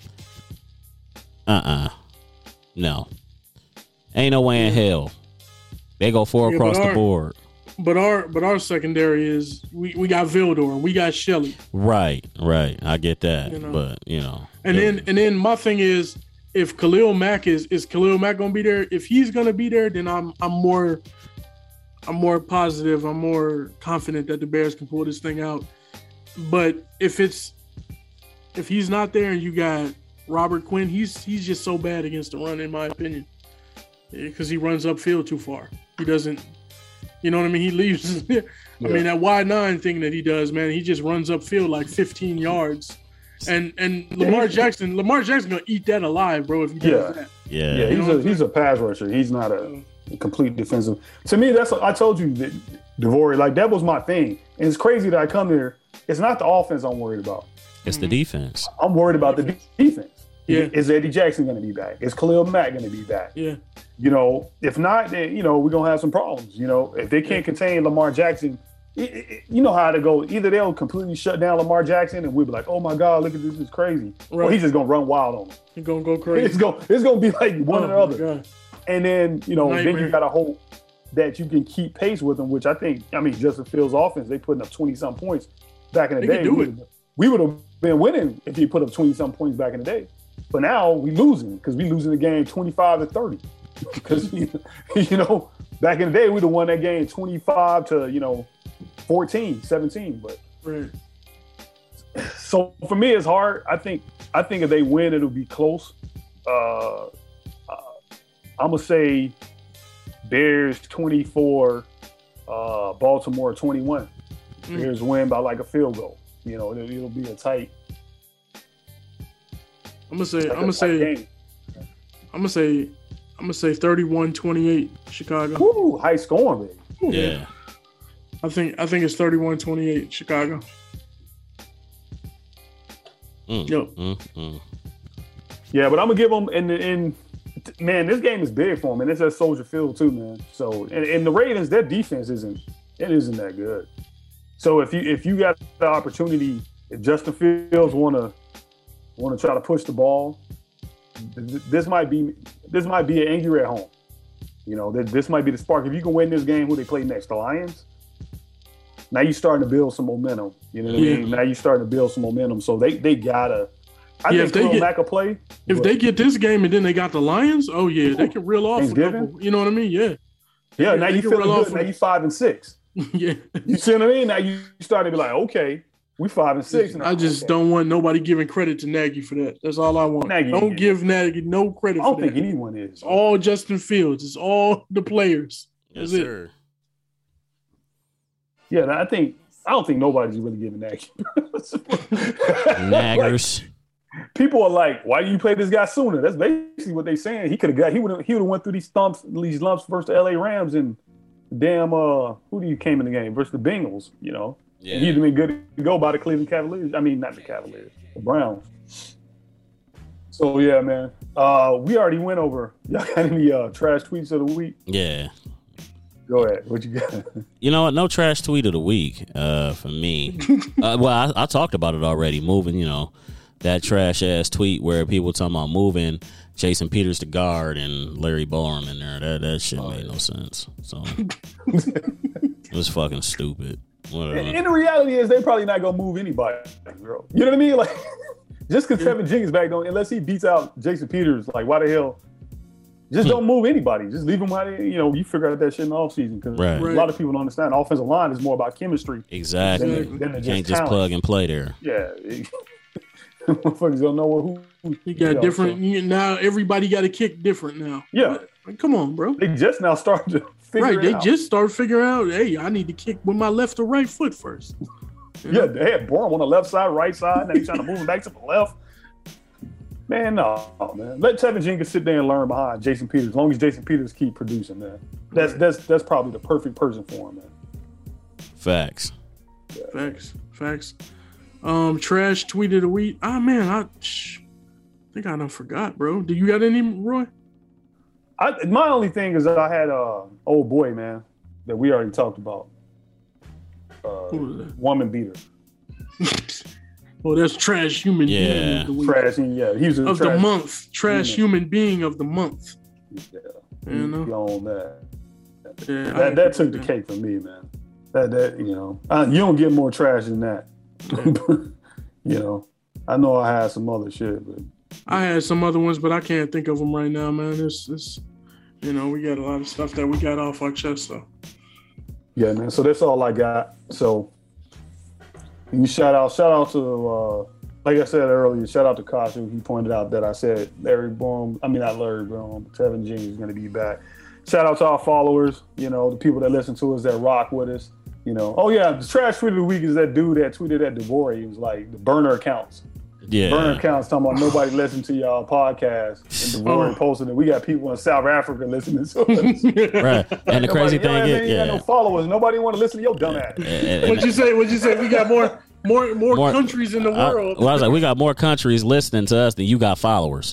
Speaker 3: uh uh no, ain't no way in hell they go four
Speaker 4: Yeah,
Speaker 3: across
Speaker 4: but
Speaker 3: the
Speaker 4: our-
Speaker 3: board.
Speaker 4: but our but our secondary is we, we got Vildor and we got Shelley,
Speaker 3: Right, right. I get that,
Speaker 4: You know.
Speaker 3: but you know,
Speaker 4: and then and then my thing is if Khalil Mack is is Khalil Mack gonna be there? If he's gonna be there, then I'm I'm more I'm more positive. I'm more confident that the Bears can pull this thing out. But if it's if he's not there and you got Robert Quinn, he's he's just so bad against the run, in my opinion, because he runs upfield too far. He doesn't, you know what I mean? He leaves. I mean that wide nine thing that he does, man. He just runs upfield like fifteen yards, and and Lamar Jackson, Lamar Jackson gonna eat that alive, bro. If he does
Speaker 2: Yeah.
Speaker 4: that,
Speaker 3: yeah,
Speaker 2: yeah, he's
Speaker 4: know what
Speaker 2: a
Speaker 4: I'm
Speaker 2: he's a pass rusher. He's not a complete defensive. To me, that's I told you that Devore, like that was my thing. And it's crazy that I come here. It's not the offense I'm worried about.
Speaker 3: it's the defense.
Speaker 2: I'm worried about the de- defense.
Speaker 4: Yeah.
Speaker 2: Is Eddie Jackson going to be back? Is Khalil Mack going to be back?
Speaker 4: yeah.
Speaker 2: You know, if not, then you know we're gonna have some problems. You know, if they can't contain Lamar Jackson, it, it, you know how to go. Either they'll completely shut down Lamar Jackson, and we'll be like, "Oh my God, look at this, this is crazy," right. or he's just gonna run wild on them.
Speaker 4: He's gonna go crazy.
Speaker 2: It's gonna it's gonna be like one
Speaker 4: oh
Speaker 2: or the other. God. And then you know,
Speaker 4: Nightmare.
Speaker 2: then you gotta hope that you can keep pace with them. Which I think, I mean, Justin Fields' offense, they putting up twenty some points back in the
Speaker 4: they
Speaker 2: day.
Speaker 4: Can do
Speaker 2: we,
Speaker 4: it.
Speaker 2: we would have been winning if he put up twenty some points back in the day. But now we losing because we losing the game twenty-five to thirty. Because you know, back in the day we'd have won that game twenty-five to you know fourteen, seventeen. But
Speaker 4: right.
Speaker 2: So for me, it's hard. I think I think if they win, it'll be close. Uh, uh, I'm gonna say Bears twenty-four, uh, Baltimore twenty-one. Mm. Bears win by like a field goal. You know, it'll, it'll be a tight.
Speaker 4: I'm gonna say. Like I'm gonna say. Game. I'm gonna say. I'm gonna say thirty-one twenty-eight Chicago.
Speaker 2: Ooh, high scoring, baby.
Speaker 3: Yeah.
Speaker 4: I think I think it's thirty-one twenty-eight Chicago.
Speaker 3: Mm,
Speaker 4: Yep.
Speaker 3: Mm, mm.
Speaker 2: Yeah, but I'm gonna give them and and man, this game is big for them, and it's at Soldier Field too, man. So and, and the Ravens, their defense isn't it isn't that good. So if you if you got the opportunity, if Justin Fields wanna wanna try to push the ball, th- this might be this might be an angry at home. You know, th- this might be the spark. If you can win this game, who they play next? The Lions. Now you're starting to build some momentum. You know what yeah. I mean? Now you're starting to build some momentum. So they they gotta. I
Speaker 4: yeah,
Speaker 2: think Khalil
Speaker 4: get,
Speaker 2: Mack will play.
Speaker 4: If
Speaker 2: but,
Speaker 4: they get this game and then they got the Lions, oh yeah, they can reel off. A couple, you know what I mean? Yeah.
Speaker 2: Yeah. Now
Speaker 4: they
Speaker 2: you feeling good. Now you five and six.
Speaker 4: Yeah.
Speaker 2: You see what I mean? Now you start to be like, okay, we five and six. Now.
Speaker 4: I just
Speaker 2: okay.
Speaker 4: don't want nobody giving credit to Nagy for that. That's all I want.
Speaker 2: Nagy,
Speaker 4: don't
Speaker 2: yeah.
Speaker 4: give Nagy no credit.
Speaker 2: I don't
Speaker 4: for
Speaker 2: think
Speaker 4: that.
Speaker 2: anyone is.
Speaker 4: It's all Justin Fields. It's all the players.
Speaker 3: Yes,
Speaker 4: That's
Speaker 3: sir.
Speaker 4: It.
Speaker 2: Yeah, I think. I don't think nobody's really giving Nagy.
Speaker 3: Naggers.
Speaker 2: Like, people are like, "Why do you play this guy sooner?" That's basically what they're saying. He could have got. He would have. He would have went through these stumps, these lumps versus the L A Rams and damn. Uh, who do you came in the game versus the Bengals? You know,
Speaker 3: yeah.
Speaker 2: And he'd have been good to go by the Cleveland Cavaliers. I mean, not the Cavaliers, the Browns. So yeah, man. Uh, we already went over. Y'all got any uh, trash tweets of the week?
Speaker 3: Yeah.
Speaker 2: Go ahead. What you got?
Speaker 3: You know what? No trash tweet of the week uh, for me. uh, well, I, I talked about it already. Moving, you know, that trash ass tweet where people talking about moving Jason Peters to guard and Larry Borum in there. That that shit oh, made yeah. no sense. So it was fucking stupid. Whatever.
Speaker 2: And, and the reality is, they probably not gonna move anybody, bro. You know what I mean? Like, just because Tevin Jenkins back, don't unless he beats out Jason Peters, like, why the hell? Just don't move anybody. Just leave them how they, you know, you figure out that shit in the offseason. Because
Speaker 3: right.
Speaker 2: a lot of people don't understand. The offensive line is more about chemistry.
Speaker 3: Exactly.
Speaker 2: Than, than
Speaker 3: you
Speaker 2: just
Speaker 3: can't just
Speaker 2: talent.
Speaker 3: plug and play there.
Speaker 2: Yeah. Motherfuckers don't know who. who
Speaker 4: you got
Speaker 2: know,
Speaker 4: different.
Speaker 2: so.
Speaker 4: You, now everybody got to kick different now.
Speaker 2: Yeah.
Speaker 4: Like, come on, bro.
Speaker 2: They just now started to figure
Speaker 4: right,
Speaker 2: it
Speaker 4: they
Speaker 2: out.
Speaker 4: just start figuring out, hey, I need to kick with my left or right foot first.
Speaker 2: You yeah, know? They had Borum on the left side, right side. Now he's trying to move him back to the left. Man, no, man. Let Tevin Jenkins sit there and learn behind Jason Peters. As long as Jason Peters keep producing, man. That's that's that's probably the perfect person for him, man.
Speaker 3: Facts.
Speaker 2: Yeah.
Speaker 4: Facts. Facts. Um, trash tweet of the week. Ah, man, I, sh- I think I done forgot, bro. Do you got any, Roy?
Speaker 2: I, my only thing is that I had a uh, old boy, man, that we already talked about. Uh,
Speaker 4: Who was that?
Speaker 2: Woman beater.
Speaker 4: Well, that's trash human
Speaker 3: yeah.
Speaker 4: being of the week.
Speaker 2: Trash, yeah. He was
Speaker 4: of
Speaker 2: trash
Speaker 4: the month. Trash human. human being of the month.
Speaker 2: Yeah.
Speaker 4: You know?
Speaker 2: On that.
Speaker 4: Yeah,
Speaker 2: that that took the cake for me, man. That that you know, I, you don't get more trash than that. Yeah. You know, I know I had some other shit, but
Speaker 4: I had some other ones, but I can't think of them right now, man. It's it's you know, we got a lot of stuff that we got off our chest, though.
Speaker 2: Yeah, man. So that's all I got. So you shout out, shout out to, uh, like I said earlier, shout out to Kashu. He pointed out that I said Larry Borum, I mean, not Larry Borum, but Tevin Jenkins is going to be back. Shout out to our followers, you know, the people that listen to us, that rock with us, you know. Oh, yeah, the trash tweet of the week is that dude that tweeted at DeVore. He was like, the burner accounts.
Speaker 3: Yeah.
Speaker 2: Burner accounts talking about nobody listening to y'all podcast. And DeVore oh. posted it. We got people in South Africa listening to us.
Speaker 3: Right. And the crazy thing is,
Speaker 2: you
Speaker 3: yeah.
Speaker 2: got no followers. Nobody want to listen to your dumb ass.
Speaker 4: What'd you say? What'd you say? We got more, more, more, more countries in the
Speaker 3: uh,
Speaker 4: world.
Speaker 3: Well, I was like, we got more countries listening to us than you got followers.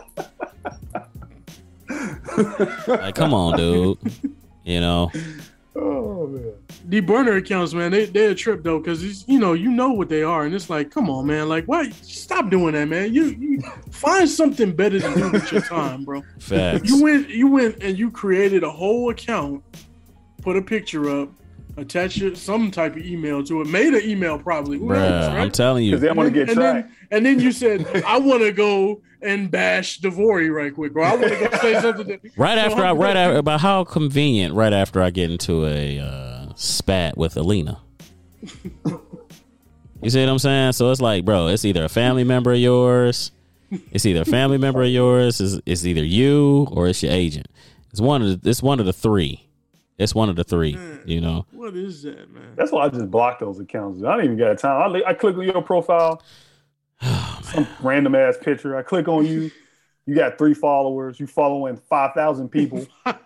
Speaker 3: Like, come on, dude. You know.
Speaker 2: Oh man.
Speaker 4: The burner accounts, man, they they're a trip though, because you know you know what they are, and it's like, come on, man, like why? Stop doing that, man. You you find something better to do with your time, bro.
Speaker 3: Facts.
Speaker 4: You went you went and you created a whole account, put a picture up, attach your, some type of email to it, made an email probably. Who
Speaker 3: Bruh,
Speaker 4: knows, right?
Speaker 3: I'm telling you.
Speaker 2: Because they want to get
Speaker 4: and
Speaker 2: tracked.
Speaker 4: then, and then you said, I want to go and bash Devori right quick, bro. I want to go say something. That,
Speaker 3: Right
Speaker 4: so
Speaker 3: after I,
Speaker 4: I'm
Speaker 3: right
Speaker 4: gonna-
Speaker 3: after, but how convenient, right after I get into a uh, spat with Alina. You see what I'm saying? So it's like, bro, it's either a family member of yours, it's either a family member of yours, it's, it's either you or it's your agent. It's one of the, it's one of the three. It's one of the three,
Speaker 4: Man.
Speaker 3: you know?
Speaker 4: What is that, man?
Speaker 2: That's why I just blocked those accounts. I don't even got time. I, li- I click on your profile, some random ass picture. I click on you. You got three followers. You following five thousand people.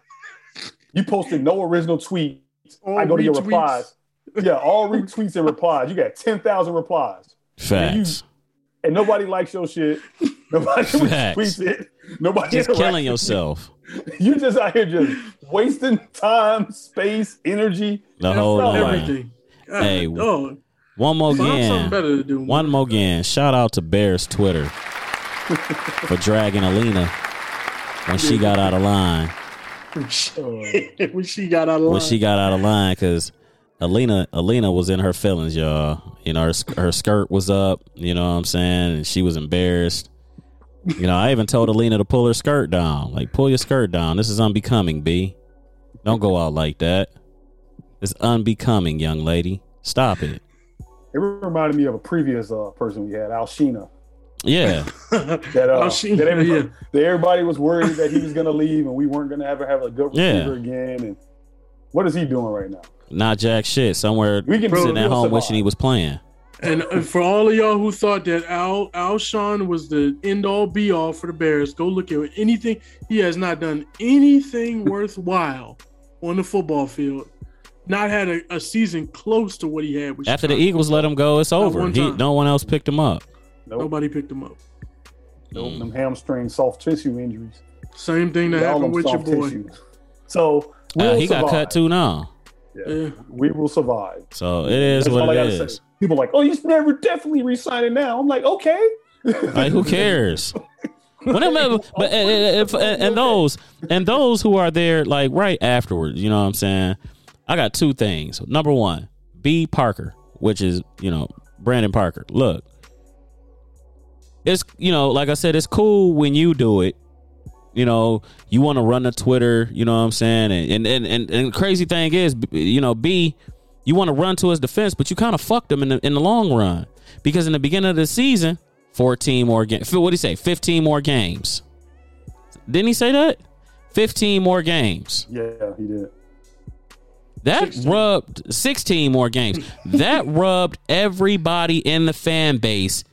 Speaker 2: You posted no original tweets.
Speaker 4: All
Speaker 2: I go to your
Speaker 4: retweets.
Speaker 2: replies. Yeah, all retweets and replies. You got ten thousand replies.
Speaker 3: Facts.
Speaker 2: And nobody likes your shit. Nobody
Speaker 3: Facts.
Speaker 2: retweets it. Nobody
Speaker 3: Just
Speaker 2: interacts
Speaker 3: killing
Speaker 2: with
Speaker 3: yourself
Speaker 2: it. You just out here just wasting time, space, energy.
Speaker 3: the whole
Speaker 2: not
Speaker 3: line.
Speaker 4: Everything. God,
Speaker 3: Hey,
Speaker 4: dog.
Speaker 3: One more
Speaker 4: Find something
Speaker 3: again.
Speaker 4: better to do. man.
Speaker 3: One more again. Shout out to Bear's Twitter for dragging Alina when she got out of line.
Speaker 4: when she got out of line.
Speaker 3: When she got out of line, because Alina, Alina was in her feelings, y'all. You know, her, sk- her skirt was up. You know what I'm saying? And she was embarrassed. You know, I even told Alina to pull her skirt down. Like, pull your skirt down. This is unbecoming, B. Don't go out like that. It's unbecoming, young lady. Stop it.
Speaker 2: It reminded me of a previous uh, person we had, Alshina.
Speaker 3: Yeah.
Speaker 2: That, uh,
Speaker 4: Alshina,
Speaker 2: that, everybody,
Speaker 4: yeah.
Speaker 2: that everybody was worried that he was going to leave and we weren't going to ever have a good
Speaker 3: Yeah.
Speaker 2: receiver again. And what is he doing right now?
Speaker 3: Not jack shit. Somewhere
Speaker 2: We can
Speaker 3: sitting
Speaker 2: we'll
Speaker 3: at home
Speaker 2: survive.
Speaker 3: wishing he was playing.
Speaker 4: And uh, for all of y'all who thought that Al Alshon was the end all be all for the Bears, go look at anything. He has not done anything worthwhile on the football field. Not had a, a season close to what he had. With
Speaker 3: After the
Speaker 4: Chicago.
Speaker 3: Eagles let him go, it's over.
Speaker 4: one
Speaker 3: He,
Speaker 4: time.
Speaker 3: no one else picked him up.
Speaker 2: Nope.
Speaker 4: Nobody picked him up.
Speaker 2: Nope. Them hamstring soft tissue injuries.
Speaker 4: Same thing that
Speaker 2: All
Speaker 4: happened
Speaker 2: them
Speaker 4: with your
Speaker 2: soft
Speaker 4: boy.
Speaker 2: tissue. So we'll
Speaker 3: Uh, he got
Speaker 2: survive.
Speaker 3: cut too now.
Speaker 2: Yeah.
Speaker 4: Yeah.
Speaker 2: We will survive.
Speaker 3: So it is
Speaker 2: That's
Speaker 3: what
Speaker 2: all I
Speaker 3: it
Speaker 2: gotta
Speaker 3: is.
Speaker 2: say. People are like, oh, you never definitely re-signing now. I'm like, okay.
Speaker 3: Like, who cares? Whenever, but and, and, and, and those and those who are there like right afterwards, you know what I'm saying? I got two things. Number one, B Parker, which is, you know, Brandon Parker. Look, it's, you know, like I said, it's cool when you do it. You know, you want to run the Twitter, you know what I'm saying? And and and, and the crazy thing is, you know, B, you want to run to his defense, but you kind of fucked him in the in the long run, because in the beginning of the season, fourteen more games. What did he say? fifteen more games. Didn't he say that? fifteen more games.
Speaker 2: Yeah, he did.
Speaker 3: That
Speaker 4: sixteen.
Speaker 3: rubbed sixteen more games. That rubbed everybody in the fan base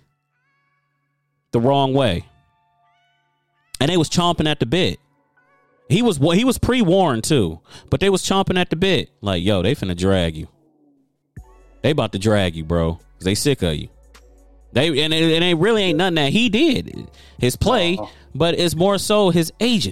Speaker 3: the wrong way. And they was chomping at the bit. He was he was pre-warned too, but they was chomping at the bit. Like, yo, they finna drag you. They about to drag you, bro. 'Cause they sick of you. They and it, and it really ain't nothing that he did, his play,
Speaker 2: Uh-huh.
Speaker 3: but it's more so his agent.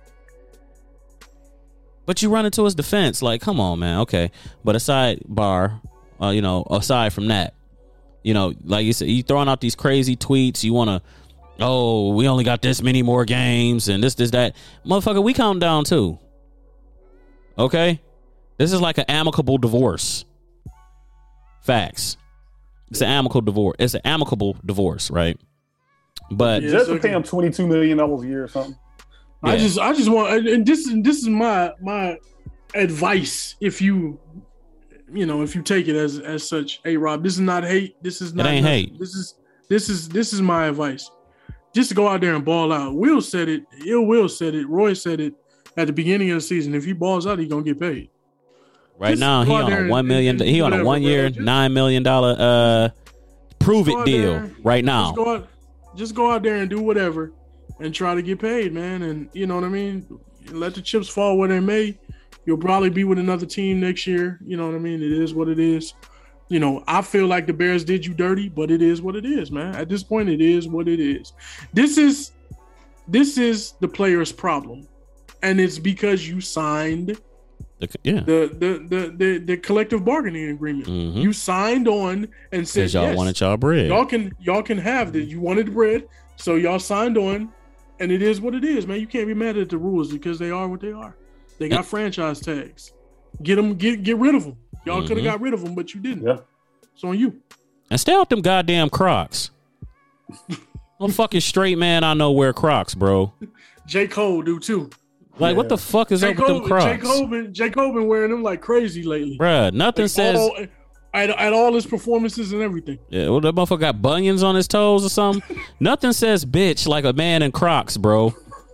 Speaker 3: But you run into his defense, like, come on, man, okay. But aside bar, uh, you know, aside from that, you know, like you said, you throwing out these crazy tweets. You want to, oh, we only got this many more games and this, this, that, motherfucker. We counting down too. Okay, this is like an amicable divorce. Facts. It's an amicable divorce. It's an amicable divorce, right? But
Speaker 4: Yeah.
Speaker 2: Just to
Speaker 4: okay.
Speaker 2: pay him twenty-two million dollars a year or something.
Speaker 4: I
Speaker 3: Yeah.
Speaker 4: just, I just want, and this is this is my my advice. If you, you know, if you take it as as such, hey Rob, this is not hate. This is not
Speaker 3: ain't
Speaker 4: nothing.
Speaker 3: hate.
Speaker 4: This is this is this is my advice. Just go out there and ball out. Will said it. Ill Will said it. Roy said it at the beginning of the season. If he balls out, he gonna get paid.
Speaker 3: right
Speaker 4: Just
Speaker 3: now he
Speaker 4: go out
Speaker 3: on
Speaker 4: there
Speaker 3: a
Speaker 4: and-
Speaker 3: one million.
Speaker 4: and
Speaker 3: He on a
Speaker 4: whatever,
Speaker 3: one year,
Speaker 4: bro. Just-
Speaker 3: nine million dollar uh prove
Speaker 4: Go
Speaker 3: it
Speaker 4: out
Speaker 3: deal
Speaker 4: there.
Speaker 3: right now.
Speaker 4: Just go out, just go out there and do whatever, and try to get paid, man. And you know what I mean. Let the chips fall where they may. You'll probably be with another team next year. You know what I mean. It is what it is. You know, I feel like the Bears did you dirty, but it is what it is, man. At this point, it is what it is. This is this is the player's problem, and it's because you signed
Speaker 3: The The, yeah.
Speaker 4: The, the the the the collective bargaining agreement.
Speaker 3: Mm-hmm.
Speaker 4: You signed on and said
Speaker 3: Because y'all
Speaker 4: yes,
Speaker 3: wanted y'all bread.
Speaker 4: y'all can y'all can have that. You wanted the bread, so y'all signed on, and it is what it is, man. You can't be mad at the rules because they are what they are. They got franchise tags. Get them, get get rid of them. Y'all
Speaker 3: Mm-hmm.
Speaker 4: could have got rid of them, but you didn't.
Speaker 2: Yeah.
Speaker 4: It's on you.
Speaker 3: And stay out them goddamn Crocs. No fucking straight man I know wear Crocs, bro.
Speaker 4: J. Cole do too.
Speaker 3: Like,
Speaker 2: Yeah.
Speaker 3: what the fuck is
Speaker 4: J.
Speaker 3: up with them
Speaker 4: Cole,
Speaker 3: Crocs?
Speaker 4: J. Cole, been, J. Cole been wearing them like crazy lately.
Speaker 3: Bruh, nothing
Speaker 4: Like,
Speaker 3: says...
Speaker 4: all, at, at all his performances and everything.
Speaker 3: Yeah, well, that motherfucker got bunions on his toes or something. Nothing says bitch like a man in Crocs, bro.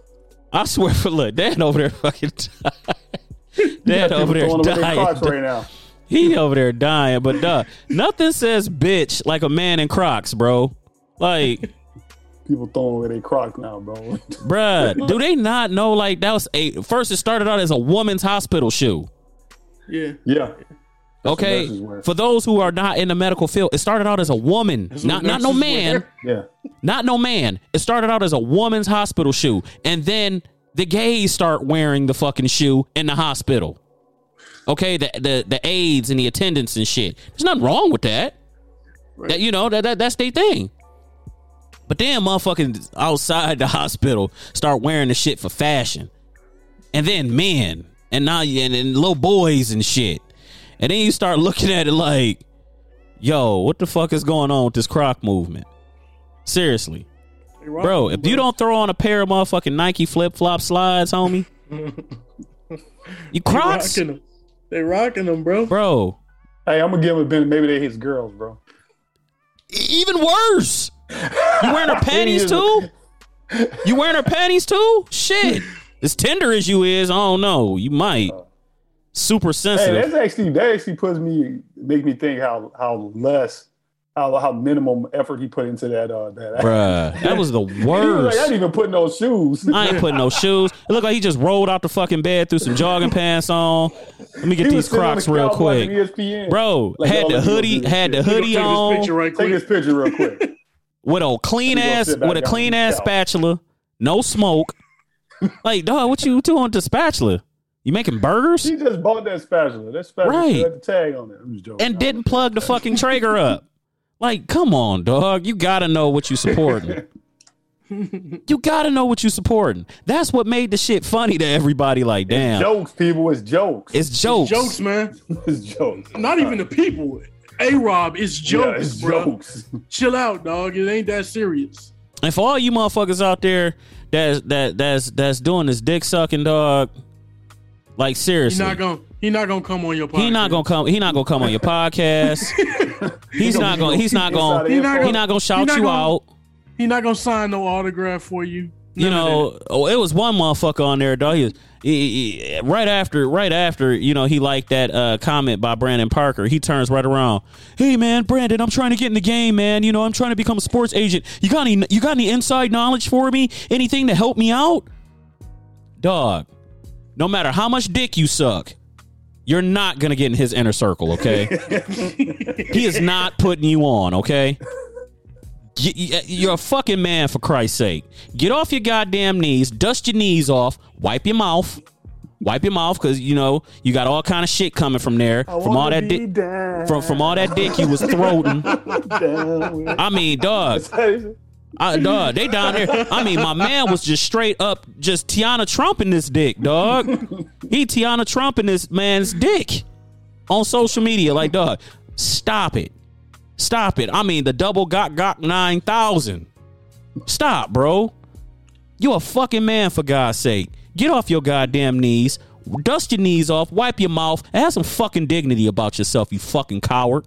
Speaker 3: I swear for look, Dad over there fucking dying. Dad over there
Speaker 2: Throwing them in
Speaker 3: dying.
Speaker 2: Crocs right now.
Speaker 3: He over there dying, but duh, nothing says bitch like a man in Crocs, bro. Like,
Speaker 2: People throwing away their Crocs now, bro.
Speaker 3: bruh, do they not know? Like, that was a first. It started out as a woman's hospital shoe.
Speaker 4: Yeah.
Speaker 2: Yeah.
Speaker 3: Okay,
Speaker 2: nurses wear.
Speaker 3: for those who are not in the medical field, it started out as a woman,
Speaker 4: That's
Speaker 3: not
Speaker 4: what
Speaker 3: not no
Speaker 4: nurses
Speaker 3: man.
Speaker 4: wear.
Speaker 2: Yeah.
Speaker 3: Not no man. It started out as a woman's hospital shoe, and then the gays start wearing the fucking shoe in the hospital. Okay, the the the aides and the attendants and shit. There's nothing wrong with that.
Speaker 4: Right.
Speaker 3: That you know that, that that's their thing. But then motherfucking outside the hospital start wearing the shit for fashion, and then men and now and, and little boys and shit, and then you start looking at it like, yo, what the fuck is going on with this Croc movement? Seriously.
Speaker 4: They rock
Speaker 3: Bro,
Speaker 4: them,
Speaker 3: if you don't throw on a pair of motherfucking Nike flip flop slides, homie, you
Speaker 4: they
Speaker 3: Crocs,
Speaker 4: rocking them. They rocking them, bro.
Speaker 3: bro.
Speaker 2: Hey, I'm gonna give him a benefit. Maybe they his girls, bro.
Speaker 3: E- Even worse. You wearing her panties too? You wearing her panties too? Shit. As tender as you is, I don't know. You might. Super
Speaker 2: Hey,
Speaker 3: sensitive.
Speaker 2: that's actually that actually puts me make me think how how less how how minimum effort he put into that uh that.
Speaker 3: Bruh, that was the
Speaker 2: He was like, I
Speaker 3: worst.
Speaker 2: didn't even put no shoes.
Speaker 3: I ain't putting no shoes. It looked like he just rolled out the fucking bed, threw some jogging pants on. Let me get
Speaker 2: He
Speaker 3: these
Speaker 2: was sitting on
Speaker 3: Crocs
Speaker 2: the
Speaker 3: real
Speaker 2: couch watching
Speaker 3: quick.
Speaker 2: E S P N.
Speaker 3: Bro,
Speaker 2: Like,
Speaker 3: had
Speaker 2: y'all
Speaker 3: the
Speaker 2: let me go
Speaker 3: hoodie,
Speaker 2: do this
Speaker 3: had the
Speaker 2: shit.
Speaker 4: Take
Speaker 3: hoodie
Speaker 4: this
Speaker 3: on.
Speaker 4: picture right
Speaker 2: Take
Speaker 4: quick.
Speaker 2: this picture real quick.
Speaker 3: With a clean
Speaker 2: He gonna
Speaker 3: ass,
Speaker 2: sit back
Speaker 3: with a
Speaker 2: down
Speaker 3: clean
Speaker 2: on
Speaker 3: ass
Speaker 2: the couch.
Speaker 3: spatula, no smoke. Like, dog, what you doing with the spatula? You making burgers?
Speaker 2: He just bought that spatula. That spatula
Speaker 3: Right.
Speaker 2: still had the tag on it. I'm just joking.
Speaker 3: And didn't plug the fucking Traeger up. Like, come on, dog. You gotta know what you supporting. You gotta know what you supporting. That's what made the shit funny to everybody. Like, damn,
Speaker 2: Jokes, people. It's jokes.
Speaker 3: it's jokes.
Speaker 4: Jokes, man.
Speaker 2: It's jokes.
Speaker 4: Not even the people. A-Rob, it's jokes,
Speaker 2: yeah, it's
Speaker 4: bro.
Speaker 2: jokes.
Speaker 4: Chill out, dog. It ain't that serious.
Speaker 3: And for all you motherfuckers out there that's that that's that's doing this dick sucking, dog. Like,
Speaker 4: He's
Speaker 3: seriously,
Speaker 4: not gonna. He not gonna come on your podcast.
Speaker 3: he not gonna come. He not gonna come on your podcast. He's not gonna. He's not gonna.
Speaker 2: He
Speaker 4: not
Speaker 3: He not gonna shout
Speaker 4: he not
Speaker 3: you
Speaker 4: gonna-
Speaker 3: out.
Speaker 4: He not gonna sign no autograph for you.
Speaker 3: You
Speaker 4: None of
Speaker 3: know, oh, it was one motherfucker on there, dog. He, was- he- he- right after, right after, you know, he liked that uh, comment by Brandon Parker. He turns right around. Hey, man, Brandon, I'm trying to get in the game, man. You know, I'm trying to become a sports agent. You got any? You got any inside knowledge for me? Anything to help me out, dog? No matter how much dick you suck, you're not gonna get in his inner circle. Okay, he is not putting you on. Okay. Y- y- You're a fucking man, for Christ's sake. Get off your goddamn knees, dust your knees off, wipe your mouth, wipe your mouth, because you know you got all kind of shit coming from there, from all that dick, from from all that dick you was throating. I mean, dog, I, dog, they down there. I mean, my man was just straight up, just Tiana Trump in this dick, dog. He Tiana Trump in this man's dick on social media, like, dog, stop it. Stop it. I mean, the double Gok Gok nine thousand. Stop, bro. You a fucking man, for God's sake. Get off your goddamn knees. Dust your knees off. Wipe your mouth. And have some fucking dignity about yourself, you fucking coward.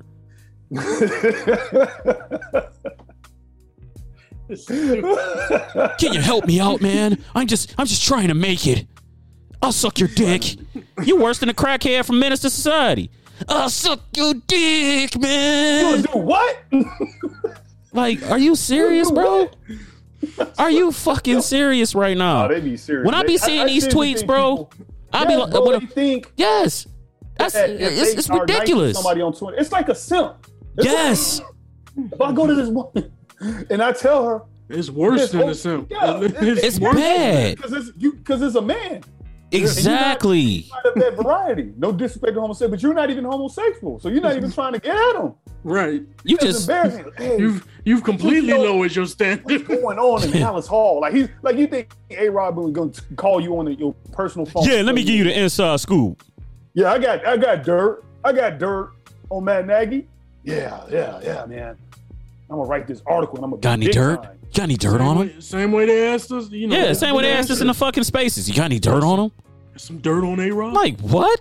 Speaker 3: Can you help me out, man? I'm just I'm just trying to make it. I'll suck your dick. You worse than a crackhead from Menace to Society. I'll suck your dick, man.
Speaker 2: Do what?
Speaker 3: Like, are you serious, bro? Are you fucking serious right now?
Speaker 2: Oh, they be serious.
Speaker 3: When I be
Speaker 2: They-
Speaker 3: seeing
Speaker 2: I
Speaker 3: these
Speaker 2: seriously
Speaker 3: tweets,
Speaker 2: think
Speaker 3: bro,
Speaker 2: people-
Speaker 3: I be
Speaker 2: Yeah,
Speaker 3: like,
Speaker 2: bro,
Speaker 3: what
Speaker 2: they
Speaker 3: a-
Speaker 2: think
Speaker 3: yes, that's
Speaker 2: that if
Speaker 3: it's,
Speaker 2: they
Speaker 3: it's
Speaker 2: are nice to
Speaker 3: ridiculous.
Speaker 2: Somebody on Twitter, it's like a simp. It's
Speaker 3: Yes,
Speaker 2: like- if I go to this woman and I tell her,
Speaker 4: It's worse
Speaker 2: It's
Speaker 4: than
Speaker 2: o-
Speaker 4: the simp.
Speaker 2: yeah,
Speaker 4: It's,
Speaker 3: it's
Speaker 4: worse.
Speaker 3: bad.
Speaker 2: because it's you because it's a man.
Speaker 3: Exactly.
Speaker 2: You're not of that variety. No disrespect to homosexual, but you're not even homosexual, so you're not even trying to get at them.
Speaker 4: Right.
Speaker 3: You
Speaker 2: That's
Speaker 3: just
Speaker 2: embarrassing. Hey,
Speaker 4: You've you've completely
Speaker 2: you know
Speaker 4: lowered your standard.
Speaker 2: what's going on in Hallis Hall? Like he's like you think A Rod was going to call you on the, your personal phone?
Speaker 3: yeah. Let me give you the inside scoop.
Speaker 2: Yeah, I got I got dirt. I got dirt on Matt Nagy. Yeah, yeah, yeah, man. I'm gonna write this article and I'm gonna
Speaker 3: Got any
Speaker 2: big
Speaker 3: dirt?
Speaker 2: time.
Speaker 3: Got any dirt
Speaker 4: Same
Speaker 3: on
Speaker 4: way,
Speaker 3: him?
Speaker 4: same way they asked us. You know.
Speaker 3: Yeah, same way they asked us in the fucking spaces. You got any dirt on him?
Speaker 4: Some dirt on A-Rod?
Speaker 3: Like what?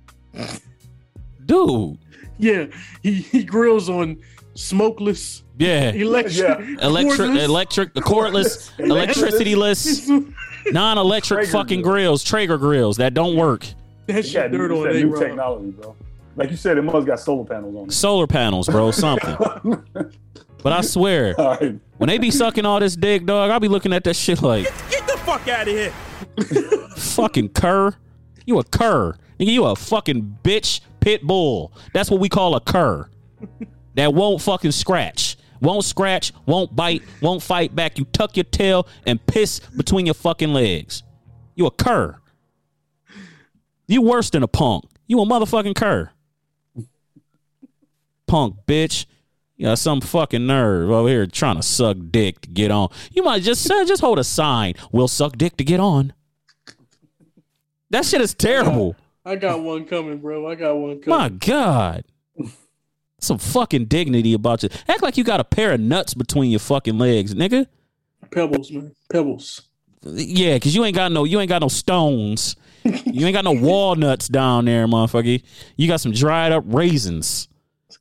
Speaker 3: Dude.
Speaker 4: Yeah, he, he grills on smokeless,
Speaker 3: Yeah.
Speaker 4: electric,
Speaker 2: Yeah.
Speaker 3: Electric,
Speaker 4: cordless-
Speaker 3: electric, cordless, electricity-less, non-electric
Speaker 2: Traeger
Speaker 3: fucking
Speaker 2: grill.
Speaker 3: grills, Traeger grills that don't work.
Speaker 4: That
Speaker 2: You
Speaker 4: shit
Speaker 2: got
Speaker 4: dirt
Speaker 2: new,
Speaker 4: on
Speaker 2: new
Speaker 4: A-Rod.
Speaker 2: technology, bro. Like you said, it must got solar panels on it.
Speaker 3: Solar panels, bro, something. But I swear,
Speaker 2: All right.
Speaker 3: when they be sucking all this dick, dog, I'll be looking at that shit like,
Speaker 5: Get the fuck out of here.
Speaker 3: fucking cur. You a cur. Nigga, you a fucking bitch pit bull. That's what we call a cur. That won't fucking scratch. Won't scratch, won't bite, won't fight back. You tuck your tail and piss between your fucking legs. You a cur. You worse than a punk. You a motherfucking cur. Punk, bitch. You got some fucking nerve over here trying to suck dick to get on. You might just say, just hold a sign. We'll suck dick to get on. That shit is terrible.
Speaker 4: I got one coming, bro. I got one coming.
Speaker 3: My God. Some fucking dignity about you. Act like you got a pair of nuts between your fucking legs, nigga.
Speaker 4: Pebbles, man. Pebbles.
Speaker 3: Yeah, because you ain't got no you ain't got no stones. You ain't got no walnuts down there, motherfucker. You got some dried up raisins.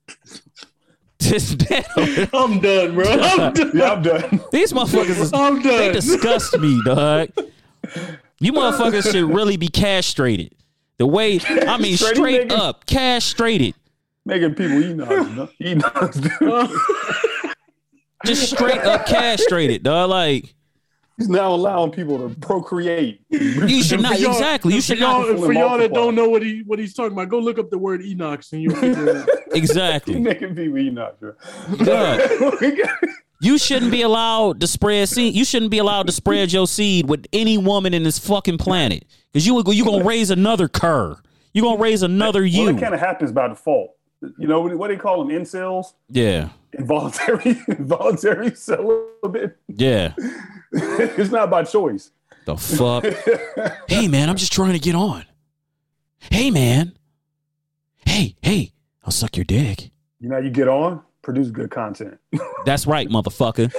Speaker 4: I'm done, bro. I'm done.
Speaker 2: Yeah, I'm done.
Speaker 3: These motherfuckers is,
Speaker 4: I'm
Speaker 3: they
Speaker 4: done.
Speaker 3: disgust me, dog. You motherfuckers should really be castrated. The way, I mean,
Speaker 2: Straight
Speaker 3: straight
Speaker 2: nigga.
Speaker 3: up, castrated.
Speaker 2: Making people eat nuts. Eat nuts, dude.
Speaker 3: Just straight up castrated, dog. Like,
Speaker 2: He's now allowing people to procreate.
Speaker 3: you should not,
Speaker 4: For y'all-
Speaker 3: exactly. You
Speaker 4: for
Speaker 3: should
Speaker 4: y'all,
Speaker 3: not,
Speaker 4: for y'all that
Speaker 2: multiply.
Speaker 4: don't know what he what he's talking about, go look up the word Enox and you'll figure it out.
Speaker 3: exactly.
Speaker 2: Making people eat nuts, bro.
Speaker 3: Dog. You shouldn't be allowed to spread seed. You shouldn't be allowed to spread your seed with any woman in this fucking planet. Because you you gonna raise another cur. You gonna raise another
Speaker 2: Well,
Speaker 3: you.
Speaker 2: it kind of happens by default. You know what, what they call them? Incels?
Speaker 3: Yeah,
Speaker 2: Involuntary, involuntary celibate.
Speaker 3: yeah.
Speaker 2: It's not by choice.
Speaker 3: The fuck? Hey man, I'm just trying to get on. Hey man. Hey, hey, I'll suck your dick.
Speaker 2: You know, how you get on, produce good content.
Speaker 3: That's right, motherfucker.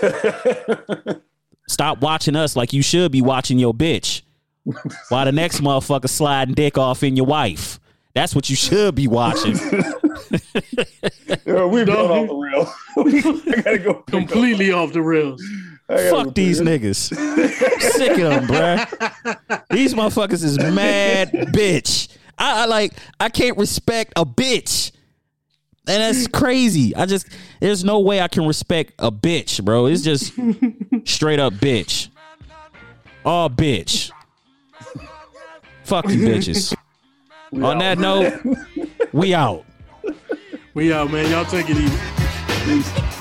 Speaker 3: Stop watching us like you should be watching your bitch. While the next motherfucker sliding dick off in your wife. That's what you should be watching.
Speaker 2: Yeah, we've gone off the rails. I gotta go.
Speaker 4: Completely off the rails.
Speaker 2: I gotta
Speaker 3: Fuck
Speaker 2: go
Speaker 3: these
Speaker 2: pick-
Speaker 3: niggas. Sick of them, bruh. These motherfuckers is mad bitch. I, I like, I can't respect a bitch. And that's crazy. I just, there's no way I can respect a bitch, bro. It's just straight up bitch. All bitch. Fuck you bitches.
Speaker 2: We
Speaker 3: On
Speaker 2: out.
Speaker 3: that note, we out.
Speaker 4: We out, man. Y'all take it easy.
Speaker 2: Peace.